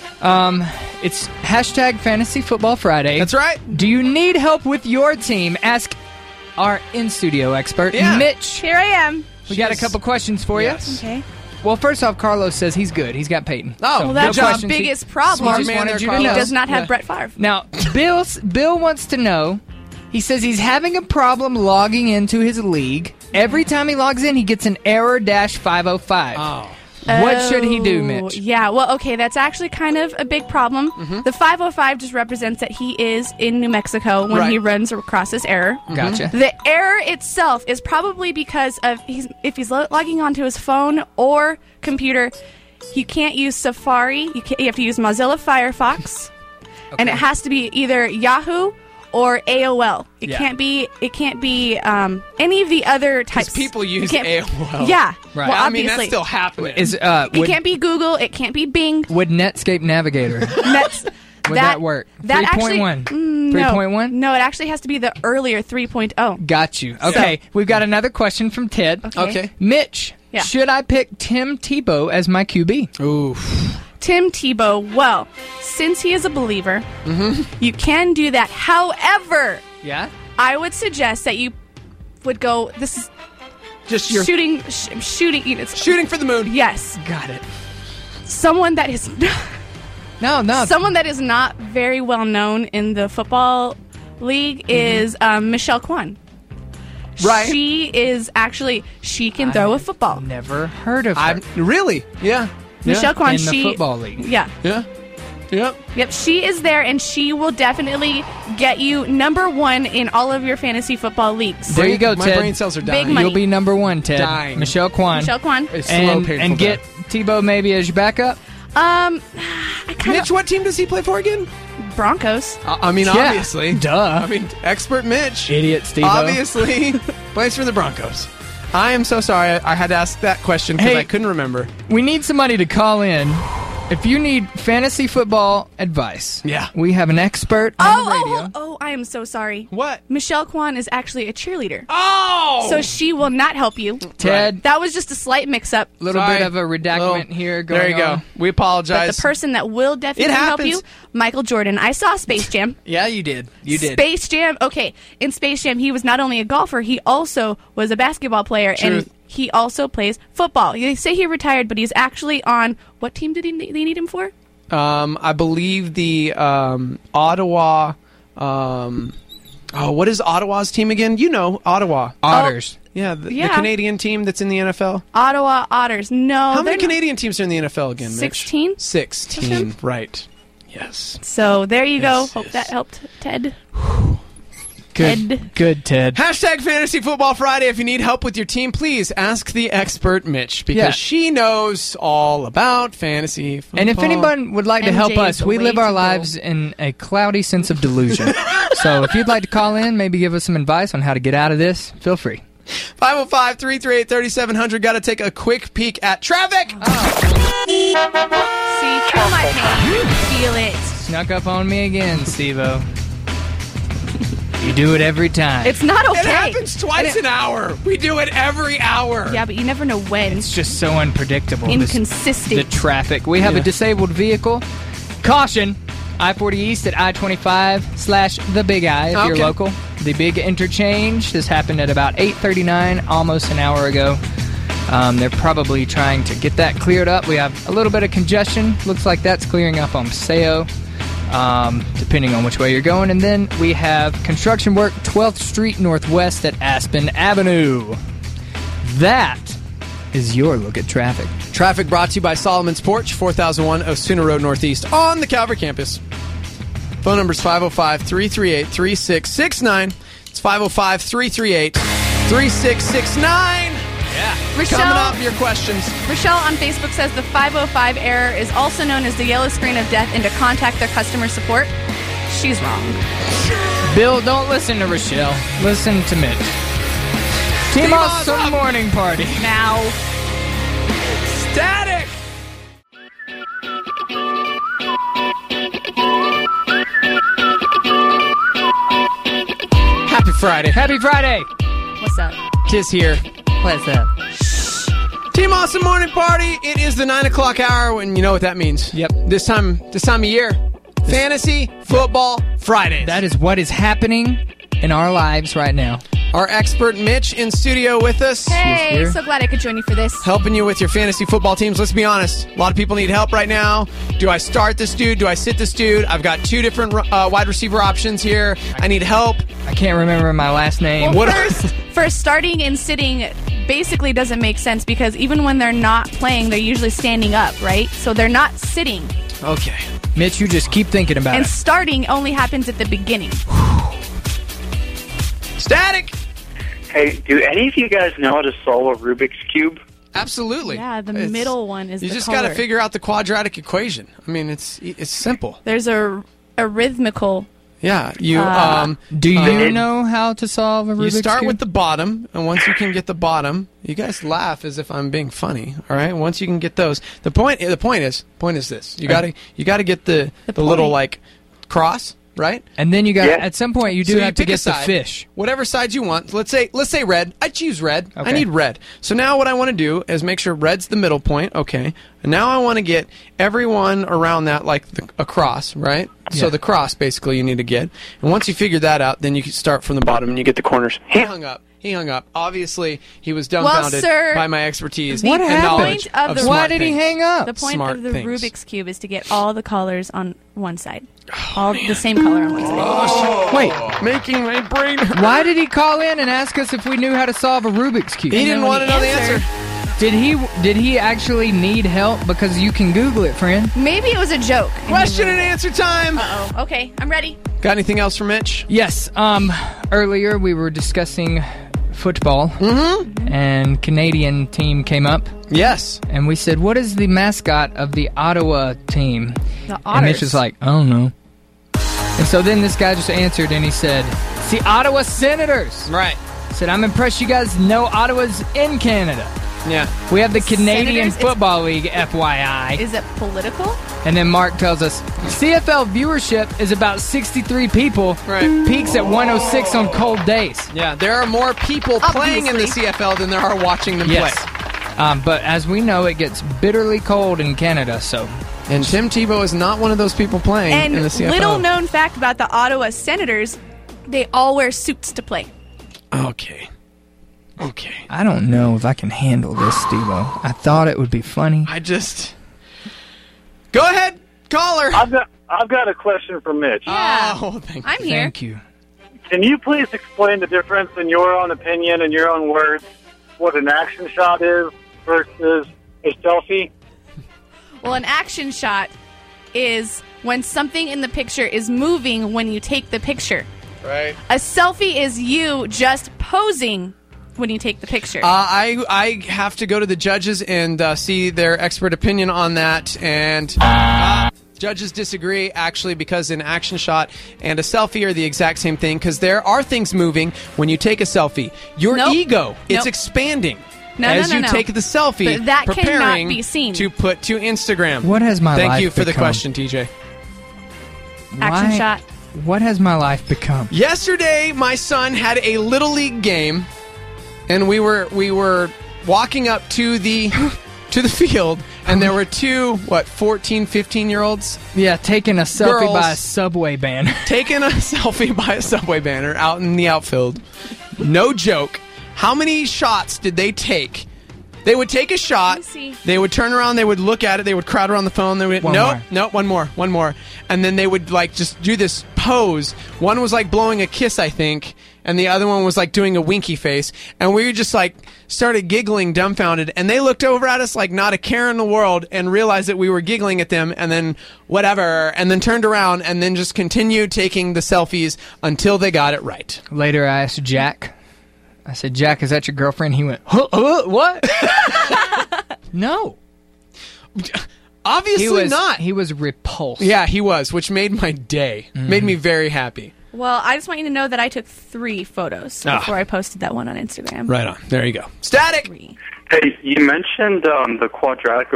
It's hashtag Fantasy Football Friday. That's right. Do you need help with your team? Ask our in-studio expert, Mitch. Here I am. We got a couple questions for you. Okay. Well, first off, Carlos says he's good. He's got Peyton. Well, that's the biggest problem. He wanted you to He know. does not have Brett Favre. Now, Bill wants to know. He says he's having a problem logging into his league. Every time he logs in, he gets an error -505. Oh. What should he do, Mitch? Yeah, well, okay, that's actually kind of a big problem. The 505 just represents that he is in New Mexico when he runs across this error. Gotcha. The error itself is probably because of if he's logging onto his phone or computer, you can't use Safari. You have to use Mozilla Firefox, and it has to be either Yahoo or AOL. It can't be any of the other types. People use AOL. Yeah. Right. Well, I mean, obviously. that's still happening. It can't be Google. It can't be Bing. Would Netscape Navigator would that work? 3.1? 3.1? No, it actually has to be the earlier 3.0. Got you. Okay, we've got another question from Ted. Okay. Mitch, should I pick Tim Tebow as my QB? Oof. Tim Tebow, well, since he is a believer, you can do that. However, I would suggest that you would go, this is just your shooting for the moon. Yes. Got it. Someone that is no. Someone that is not very well known in the football league is Michelle Kwan. Right. She can throw a football. Never heard of her. Really? Yeah. Michelle Kwan, in the football league. Yeah. Yeah. Yep, she is there, and she will definitely get you number 1 in all of your fantasy football leagues. There you go, Ted. My brain cells are dying. Big money. You'll be number 1, Ted. Dying. Michelle Kwan. It's slow, painful and get Tebow maybe as your backup. Mitch, what team does he play for again? Broncos. Obviously. Duh. Expert Mitch. Idiot Steve-O. Obviously plays for the Broncos. I am so sorry I had to ask that question because I couldn't remember. We need somebody to call in. If you need fantasy football advice, we have an expert on the radio. Oh, I am so sorry. What? Michelle Kwan is actually a cheerleader. Oh! So she will not help you. Ted. That was just a slight mix-up. A little bit of a redactment here going on. There you go. We apologize. But the person that will definitely help you, Michael Jordan. I saw Space Jam. Yeah, you did. Space Jam. Okay, in Space Jam, he was not only a golfer, he also was a basketball player. Truth. And he also plays football. They say he retired, but he's actually on... What team did they need him for? I believe the Ottawa... what is Ottawa's team again? You know, Ottawa. Otters. Yeah, the Canadian team that's in the NFL. Ottawa Otters. No. How many Canadian teams are in the NFL again, Mitch? 16? 16, right. Yes. So there you go. Hope that helped, Ted. Good, Ted. Hashtag Fantasy Football Friday. If you need help with your team, please ask the expert Mitch because she knows all about fantasy football. And if anyone would like to help us, we live our lives in a cloudy sense of delusion. So if you'd like to call in, maybe give us some advice on how to get out of this, feel free. 505-338-3700. Got to take a quick peek at traffic. See, feel my pain. Feel it. Snuck up on me again, Steve-O. You do it every time. It's not okay. It happens twice an hour. We do it every hour. Yeah, but you never know when. It's just so unpredictable. Inconsistent. The traffic. We have a disabled vehicle. Caution. I-40 East at I-25/the Big I if you're local. The big interchange. This happened at about 8:39, almost an hour ago. They're probably trying to get that cleared up. We have a little bit of congestion. Looks like that's clearing up on Paseo. Depending on which way you're going. And then we have construction work 12th Street Northwest at Aspen Avenue. That is your look at traffic. Traffic brought to you by Solomon's Porch, 4001 Osuna Road Northeast on the Calvary campus. Phone number is 505-338-3669. It's 505-338-3669. Yeah. Rochelle, coming up, your questions. Rochelle on Facebook says the 505 error is also known as the yellow screen of death and to contact their customer support. She's wrong. Bill, don't listen to Rochelle. Listen to Mitch. Team Awesome Morning Party. Now. Static. Happy Friday. Happy Friday. What's up? Tis here. What's up? Team Awesome Morning Party. It is the 9 o'clock hour, and you know what that means. Yep. This time of year, Fantasy Football Fridays. That is what is happening in our lives right now. Our expert Mitch in studio with us. Hey, so glad I could join you for this. Helping you with your fantasy football teams. Let's be honest. A lot of people need help right now. Do I start this dude? Do I sit this dude? I've got 2 different wide receiver options here. I need help. I can't remember my last name. Well, first, starting and sitting basically doesn't make sense because even when they're not playing, they're usually standing up, right? So they're not sitting. Okay. Mitch, you just keep thinking about it. And starting only happens at the beginning. Static! Hey, do any of you guys know how to solve a Rubik's Cube? Absolutely. Yeah, the middle one is you the just color. got to figure out the quadratic equation. I mean, it's simple. There's a rhythmical. Yeah, you. Do you know how to solve a Rubik's Cube? You start with the bottom, and once you can get the bottom, you guys laugh as if I'm being funny. All right, once you can get those, the point is this: you got to get the little like cross. Right? And then you got at some point you do have to get the fish. Whatever side you want. Let's say red. I choose red. Okay. I need red. So now what I want to do is make sure red's the middle point. Okay. And now I want to get everyone around that like a cross, right? Yeah. So the cross basically you need to get. And once you figure that out, then you can start from the bottom and you get the corners. He hung up. He hung up. Obviously, he was dumbfounded sir, by my expertise what and happened? knowledge of smart Why did he things. hang up? The point Smart of the things. Rubik's Cube is to get all the colors on one side. All the same color on one side. Oh, Wait, making my brain hurt. why did he call in and ask us if we knew how to solve a Rubik's Cube? He didn't want to know the answer. Did he actually need help? Because you can Google it, friend. Maybe it was a joke. Question and answer time. Uh-oh. Okay, I'm ready. Got anything else for Mitch? Yes. Earlier we were discussing football, and Canadian team came up. Yes. And we said, what is the mascot of the Ottawa team? The And Mitch Otters. was like, I don't know. And so then this guy just answered, and he said, it's the Ottawa Senators. Right. Said, I'm impressed you guys know Ottawa's in Canada. Yeah. We have the Canadian Senators? Football League, FYI. Is it political? And then Mark tells us, CFL viewership is about 63 people. Right. Peaks at 106 on cold days. Yeah, there are more people playing in the CFL than there are watching them Yes. play. But as we know, it gets bitterly cold in Canada, so... And Tim Tebow is not one of those people playing And in the CFL. little known fact about the Ottawa Senators, they all wear suits to play. Okay. I don't know if I can handle this, Steve-O. I thought it would be funny. Go ahead, caller. I've got a question for Mitch. Yeah. Oh, thank you. I'm here. Thank you. Can you please explain the difference in your own opinion and your own words what an action shot is versus a selfie? Well, an action shot is when something in the picture is moving when you take the picture. Right. A selfie is you just posing when you take the picture. I have to go to the judges and see their expert opinion on that, and judges disagree, actually, because an action shot and a selfie are the exact same thing, because there are things moving when you take a selfie. Your ego, it's expanding as you take the selfie, But that preparing cannot be seen. to put to Instagram. What has my Thank life you for the become? question, TJ. Action shot. What has my life become? Yesterday, my son had a Little League game, and we were walking up to the field, and there were two 14, 15-year-olds? Yeah, taking a selfie Girls. by a Subway banner. Taking a selfie by a Subway banner out in the outfield. No joke. How many shots did they take? They would take a shot. They would turn around. They would look at it. They would crowd around the phone. They would one more. And then they would just do this pose. One was blowing a kiss, I think, and the other one was doing a winky face. And we just started giggling, dumbfounded. And they looked over at us like not a care in the world, and realized that we were giggling at them. And then whatever. And then turned around and then just continued taking the selfies until they got it right. Later, I asked Jack. I said, Jack, is that your girlfriend? He went, what? No. Obviously not. He was repulsed. Yeah, he was, which made my day. Made me very happy. Well, I just want you to know that I took 3 photos before I posted that one on Instagram. Right on. There you go. Static. Hey, you mentioned the quadratic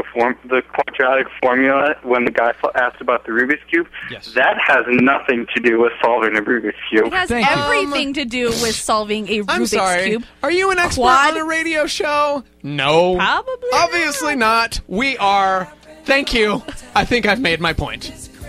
formula when the guy asked about the Rubik's Cube. Yes. That has nothing to do with solving a Rubik's Cube. It has everything to do with solving a Rubik's I'm sorry. Cube. Are you an expert on a radio show? No. Probably Obviously not. We are. Thank you. I think I've made my point.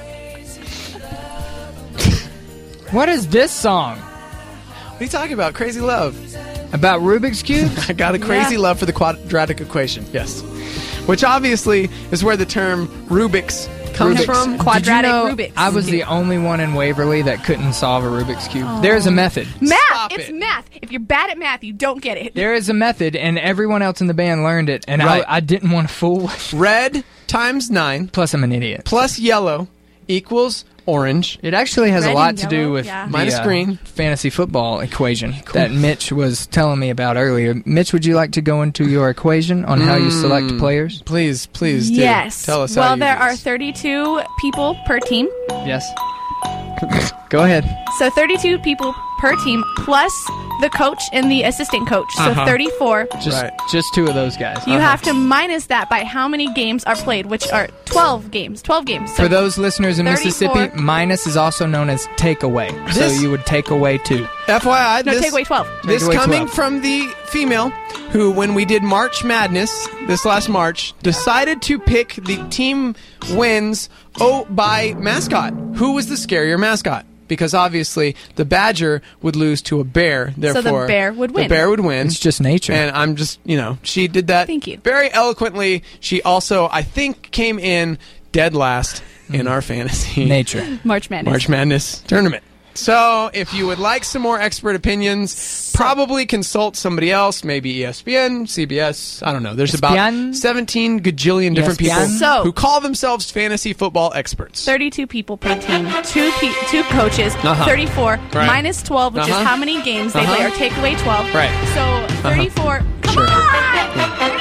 What is this song? What are you talking about? Crazy Love. About Rubik's Cube? I got a crazy love for the quadratic equation. Yes. Which obviously is where the term Rubik's comes from. Quadratic Did you know Rubik's I was the only one in Waverly that couldn't solve a Rubik's Cube. There's a method. Math! It's math. If you're bad at math, you don't get it. There is a method, and everyone else in the band learned it, and Right. I didn't want to fool. Red times 9 Plus, I'm an idiot. plus yellow equals orange. It actually has Red a lot and to do yellow, with yeah. the Minus green. fantasy football equation that Mitch was telling me about earlier. Mitch, would you like to go into your equation on how you select players? Please do. Yes. Tell us how well, you there do are this. 32 people per team. Yes. Go ahead. So 32 people per team, plus the coach and the assistant coach. So 34. Just 2 of those guys. You have to minus that by how many games are played, which are 12 games. 12 games. So For those listeners in 34. Mississippi, minus is also known as takeaway. So This- you would take away 2. FYI, No, this, take away 12. this Take away coming 12. from the female who, when we did March Madness this last March, decided to pick the team wins by mascot. Who was the scarier mascot? Because obviously the badger would lose to a bear. Therefore, so the bear would win. The bear would win. It's just nature. And I'm just, she did that Thank you. very eloquently. She also, I think, came in dead last in our fantasy nature March Madness tournament. So if you would like some more expert opinions, probably consult somebody else, maybe ESPN, CBS, I don't know. There's about 17 gajillion different people who call themselves fantasy football experts. 32 people per team, two coaches, 34 minus 12, which is how many games they play, or take away 12. Right. So 34. Come on!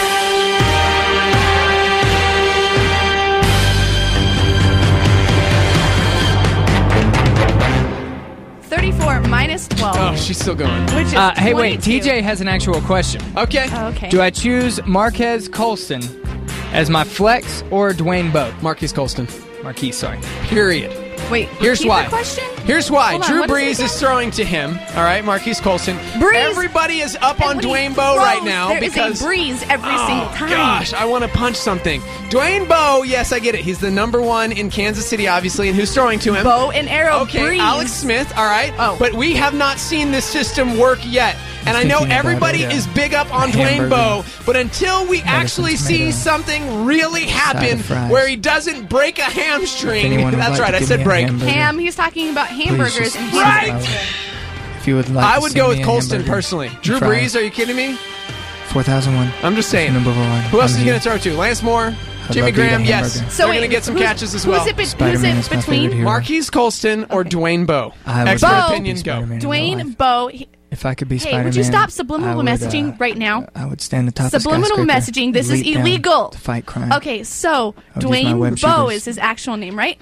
34 minus 12. Oh, she's still going. Which is hey, 22. wait. TJ has an actual question. Okay. Okay. Do I choose Marquez Colston as my flex or Dwayne Bowe? Marquise Colston. Marquise, sorry. Period. Wait, here's why. The question? Here's why. Hold on, Drew what is Brees it is throwing to him. All right, Marquise Colston. Brees. Everybody is up on Dwayne Bowe right now there because is a breeze every single time. Gosh, I want to punch something. Dwayne Bowe, yes, I get it. He's the number one in Kansas City, obviously, and who's throwing to him? Bow and arrow. Okay, Breeze. Alex Smith. All right, but we have not seen this system work yet. And I know everybody is big up on Dwayne Bowe, but until we actually see something really happen where he doesn't break a hamstring, that's right, I said break. Ham, he's talking about hamburgers. And right! If you would like I to would see go me with a Colston hamburger, personally. Drew Brees, are you kidding me? 4001. I'm just saying. Number 1. Who else is he going to throw to? Lance Moore? Jimmy love to eat a Graham? Yes. hamburger. So they're going to get some catches as well. Who's it Spider-Man is my favorite between? hero. Marquise Colston or Dwayne Bowe? I would Expert love to be opinions go. Spider-Man in Dwayne real life. Bowe. If I could be Hey, Spider-Man, would you stop subliminal I would, messaging right now? I would stand atop Subliminal a messaging. This is leap down illegal. to fight crime. Okay, so I would use my web Dwayne Bowe shooters. is his actual name, right?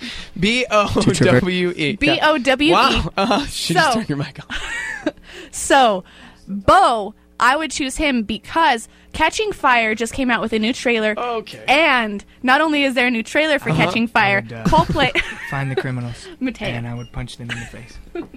B-O-W-E. B-O-W-E. Wow. She just turned your mic off. So, Bowe, I would choose him because Catching Fire just came out with a new trailer. Okay. And not only is there a new trailer for Catching Fire, Coldplay. Find the criminals. Mateo. And I would punch them in the face.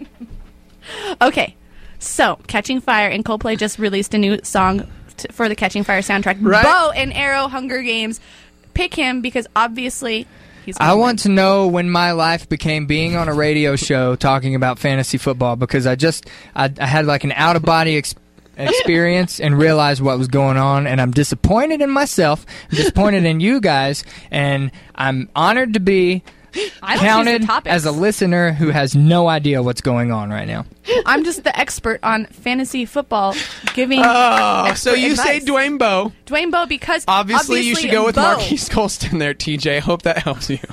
Okay, so Catching Fire and Coldplay just released a new song for the Catching Fire soundtrack. Right. Bowe and Arrow Hunger Games. Pick him because obviously he's I want to know when my life became being on a radio show talking about fantasy football because I had like an out-of-body experience and realized what was going on, and I'm disappointed in myself, I'm disappointed in you guys, and I'm honored to be counted as a listener who has no idea what's going on right now. I'm just the expert on fantasy football, giving. So you say Dwayne Bowe? Dwayne Bowe because obviously you should go with Bowe. Marquise Colston there, TJ. Hope that helps you.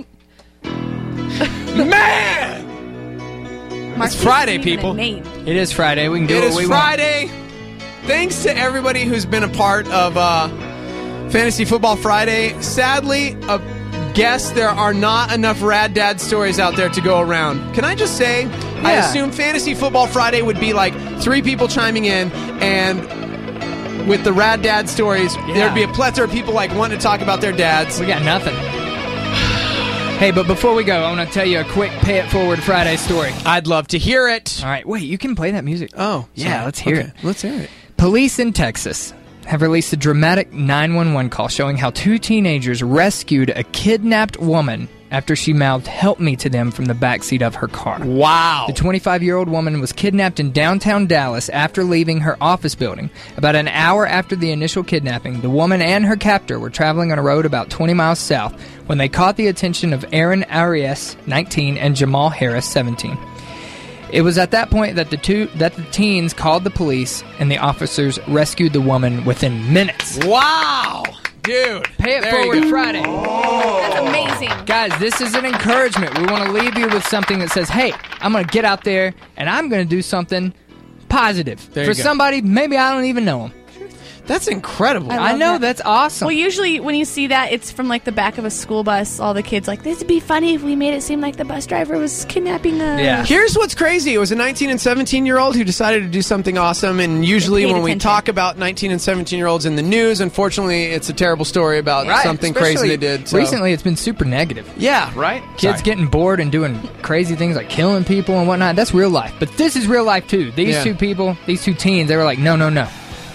Man, Marquise it's Friday, isn't even people. a name. It is Friday. We can do It what is we Friday. Thanks to everybody who's been a part of Fantasy Football Friday. Sadly, guess there are not enough Rad Dad stories out there to go around. Can I just say, I assume Fantasy Football Friday would be like 3 people chiming in, and with the Rad Dad stories, there'd be a plethora of people like wanting to talk about their dads. We got nothing. Hey, but before we go, I want to tell you a quick Pay It Forward Friday story. I'd love to hear it. All right, wait, you can play that music. Oh, yeah, sorry. let's hear it. Let's hear it. Police in Texas have released a dramatic 911 call showing how 2 teenagers rescued a kidnapped woman after she mouthed "help me" to them from the backseat of her car. Wow. The 25-year-old woman was kidnapped in downtown Dallas after leaving her office building. About an hour after the initial kidnapping, the woman and her captor were traveling on a road about 20 miles south when they caught the attention of Aaron Arias, 19, and Jamal Harris, 17. It was at that point that the teens called the police, and the officers rescued the woman within minutes. Wow! Dude. Pay It Forward Friday. That's amazing. Guys, this is an encouragement. We want to leave you with something that says, hey, I'm going to get out there, and I'm going to do something positive. There for you go. somebody, maybe I don't even know them. That's incredible. I know, that's awesome. Well, usually when you see that, it's from like the back of a school bus. All the kids like, this would be funny if we made it seem like the bus driver was kidnapping us. Yeah. Here's what's crazy. It was a 19 and 17-year-old who decided to do something awesome, and usually when we talk about 19 and 17-year-olds in the news, unfortunately, it's a terrible story about something crazy they did. So. Recently, it's been super negative. Yeah, right? Kids getting bored and doing crazy things like killing people and whatnot. That's real life. But this is real life, too. These 2 people, these 2 teens, they were like, no.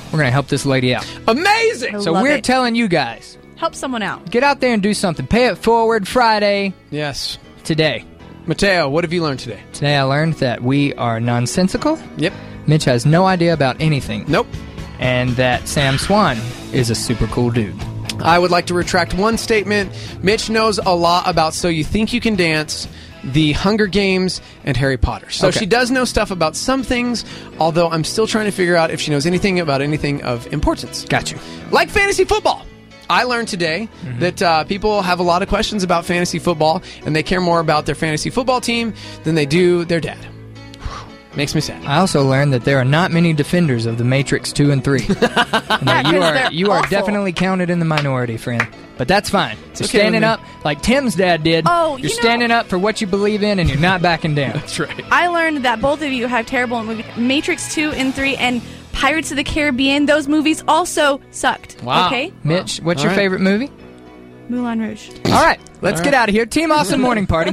We're going to help this lady out. Amazing! So we're telling you guys. Help someone out. Get out there and do something. Pay it forward Friday. Yes. Today. Mateo, what have you learned today? Today I learned that we are nonsensical. Yep. Mitch has no idea about anything. Nope. And that Sam Swan is a super cool dude. I would like to retract one statement. Mitch knows a lot about So You Think You Can Dance, The Hunger Games, and Harry Potter. So she does know stuff about some things, although I'm still trying to figure out if she knows anything about anything of importance. Got you. Like fantasy football. I learned today that people have a lot of questions about fantasy football, and they care more about their fantasy football team than they do their dad. Makes me sad. I also learned that there are not many defenders of The Matrix 2 and 3. You are definitely counted in the minority, friend. But that's fine. You're standing up like Tim's dad did. You're standing up for what you believe in, and you're not backing down. That's right. I learned that both of you have terrible movies. Matrix 2 and 3 and Pirates of the Caribbean, those movies also sucked. Wow. Okay? Mitch, what's your favorite movie? Moulin Rouge. All right, let's get out of here. Team Awesome Morning Party.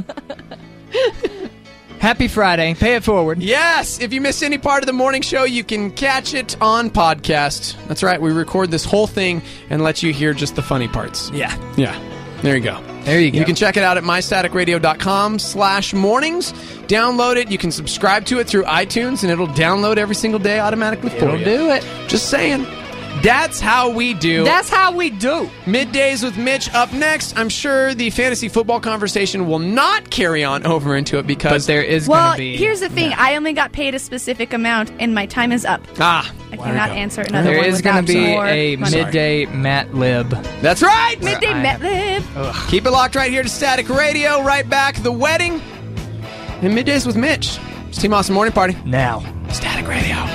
Happy Friday. Pay it forward. Yes! If you missed any part of the morning show, you can catch it on podcast. That's right. We record this whole thing and let you hear just the funny parts. Yeah. Yeah. There you go. There you go. You can check it out at mystaticradio.com/mornings. Download it. You can subscribe to it through iTunes, and it'll download every single day automatically for you. It'll do it. Just saying. That's how we do. That's how we do. Middays with Mitch up next. I'm sure the fantasy football conversation will not carry on over into it because there is going to be. Well, here's the thing. I only got paid a specific amount, and my time is up. I cannot answer another one. There is going to be more a money. midday Matt Lib. That's right. Midday Matt Lib. Keep it locked right here to Static Radio. Right back. The wedding and Middays with Mitch. It's Team Awesome Morning Party. Now. Static Radio.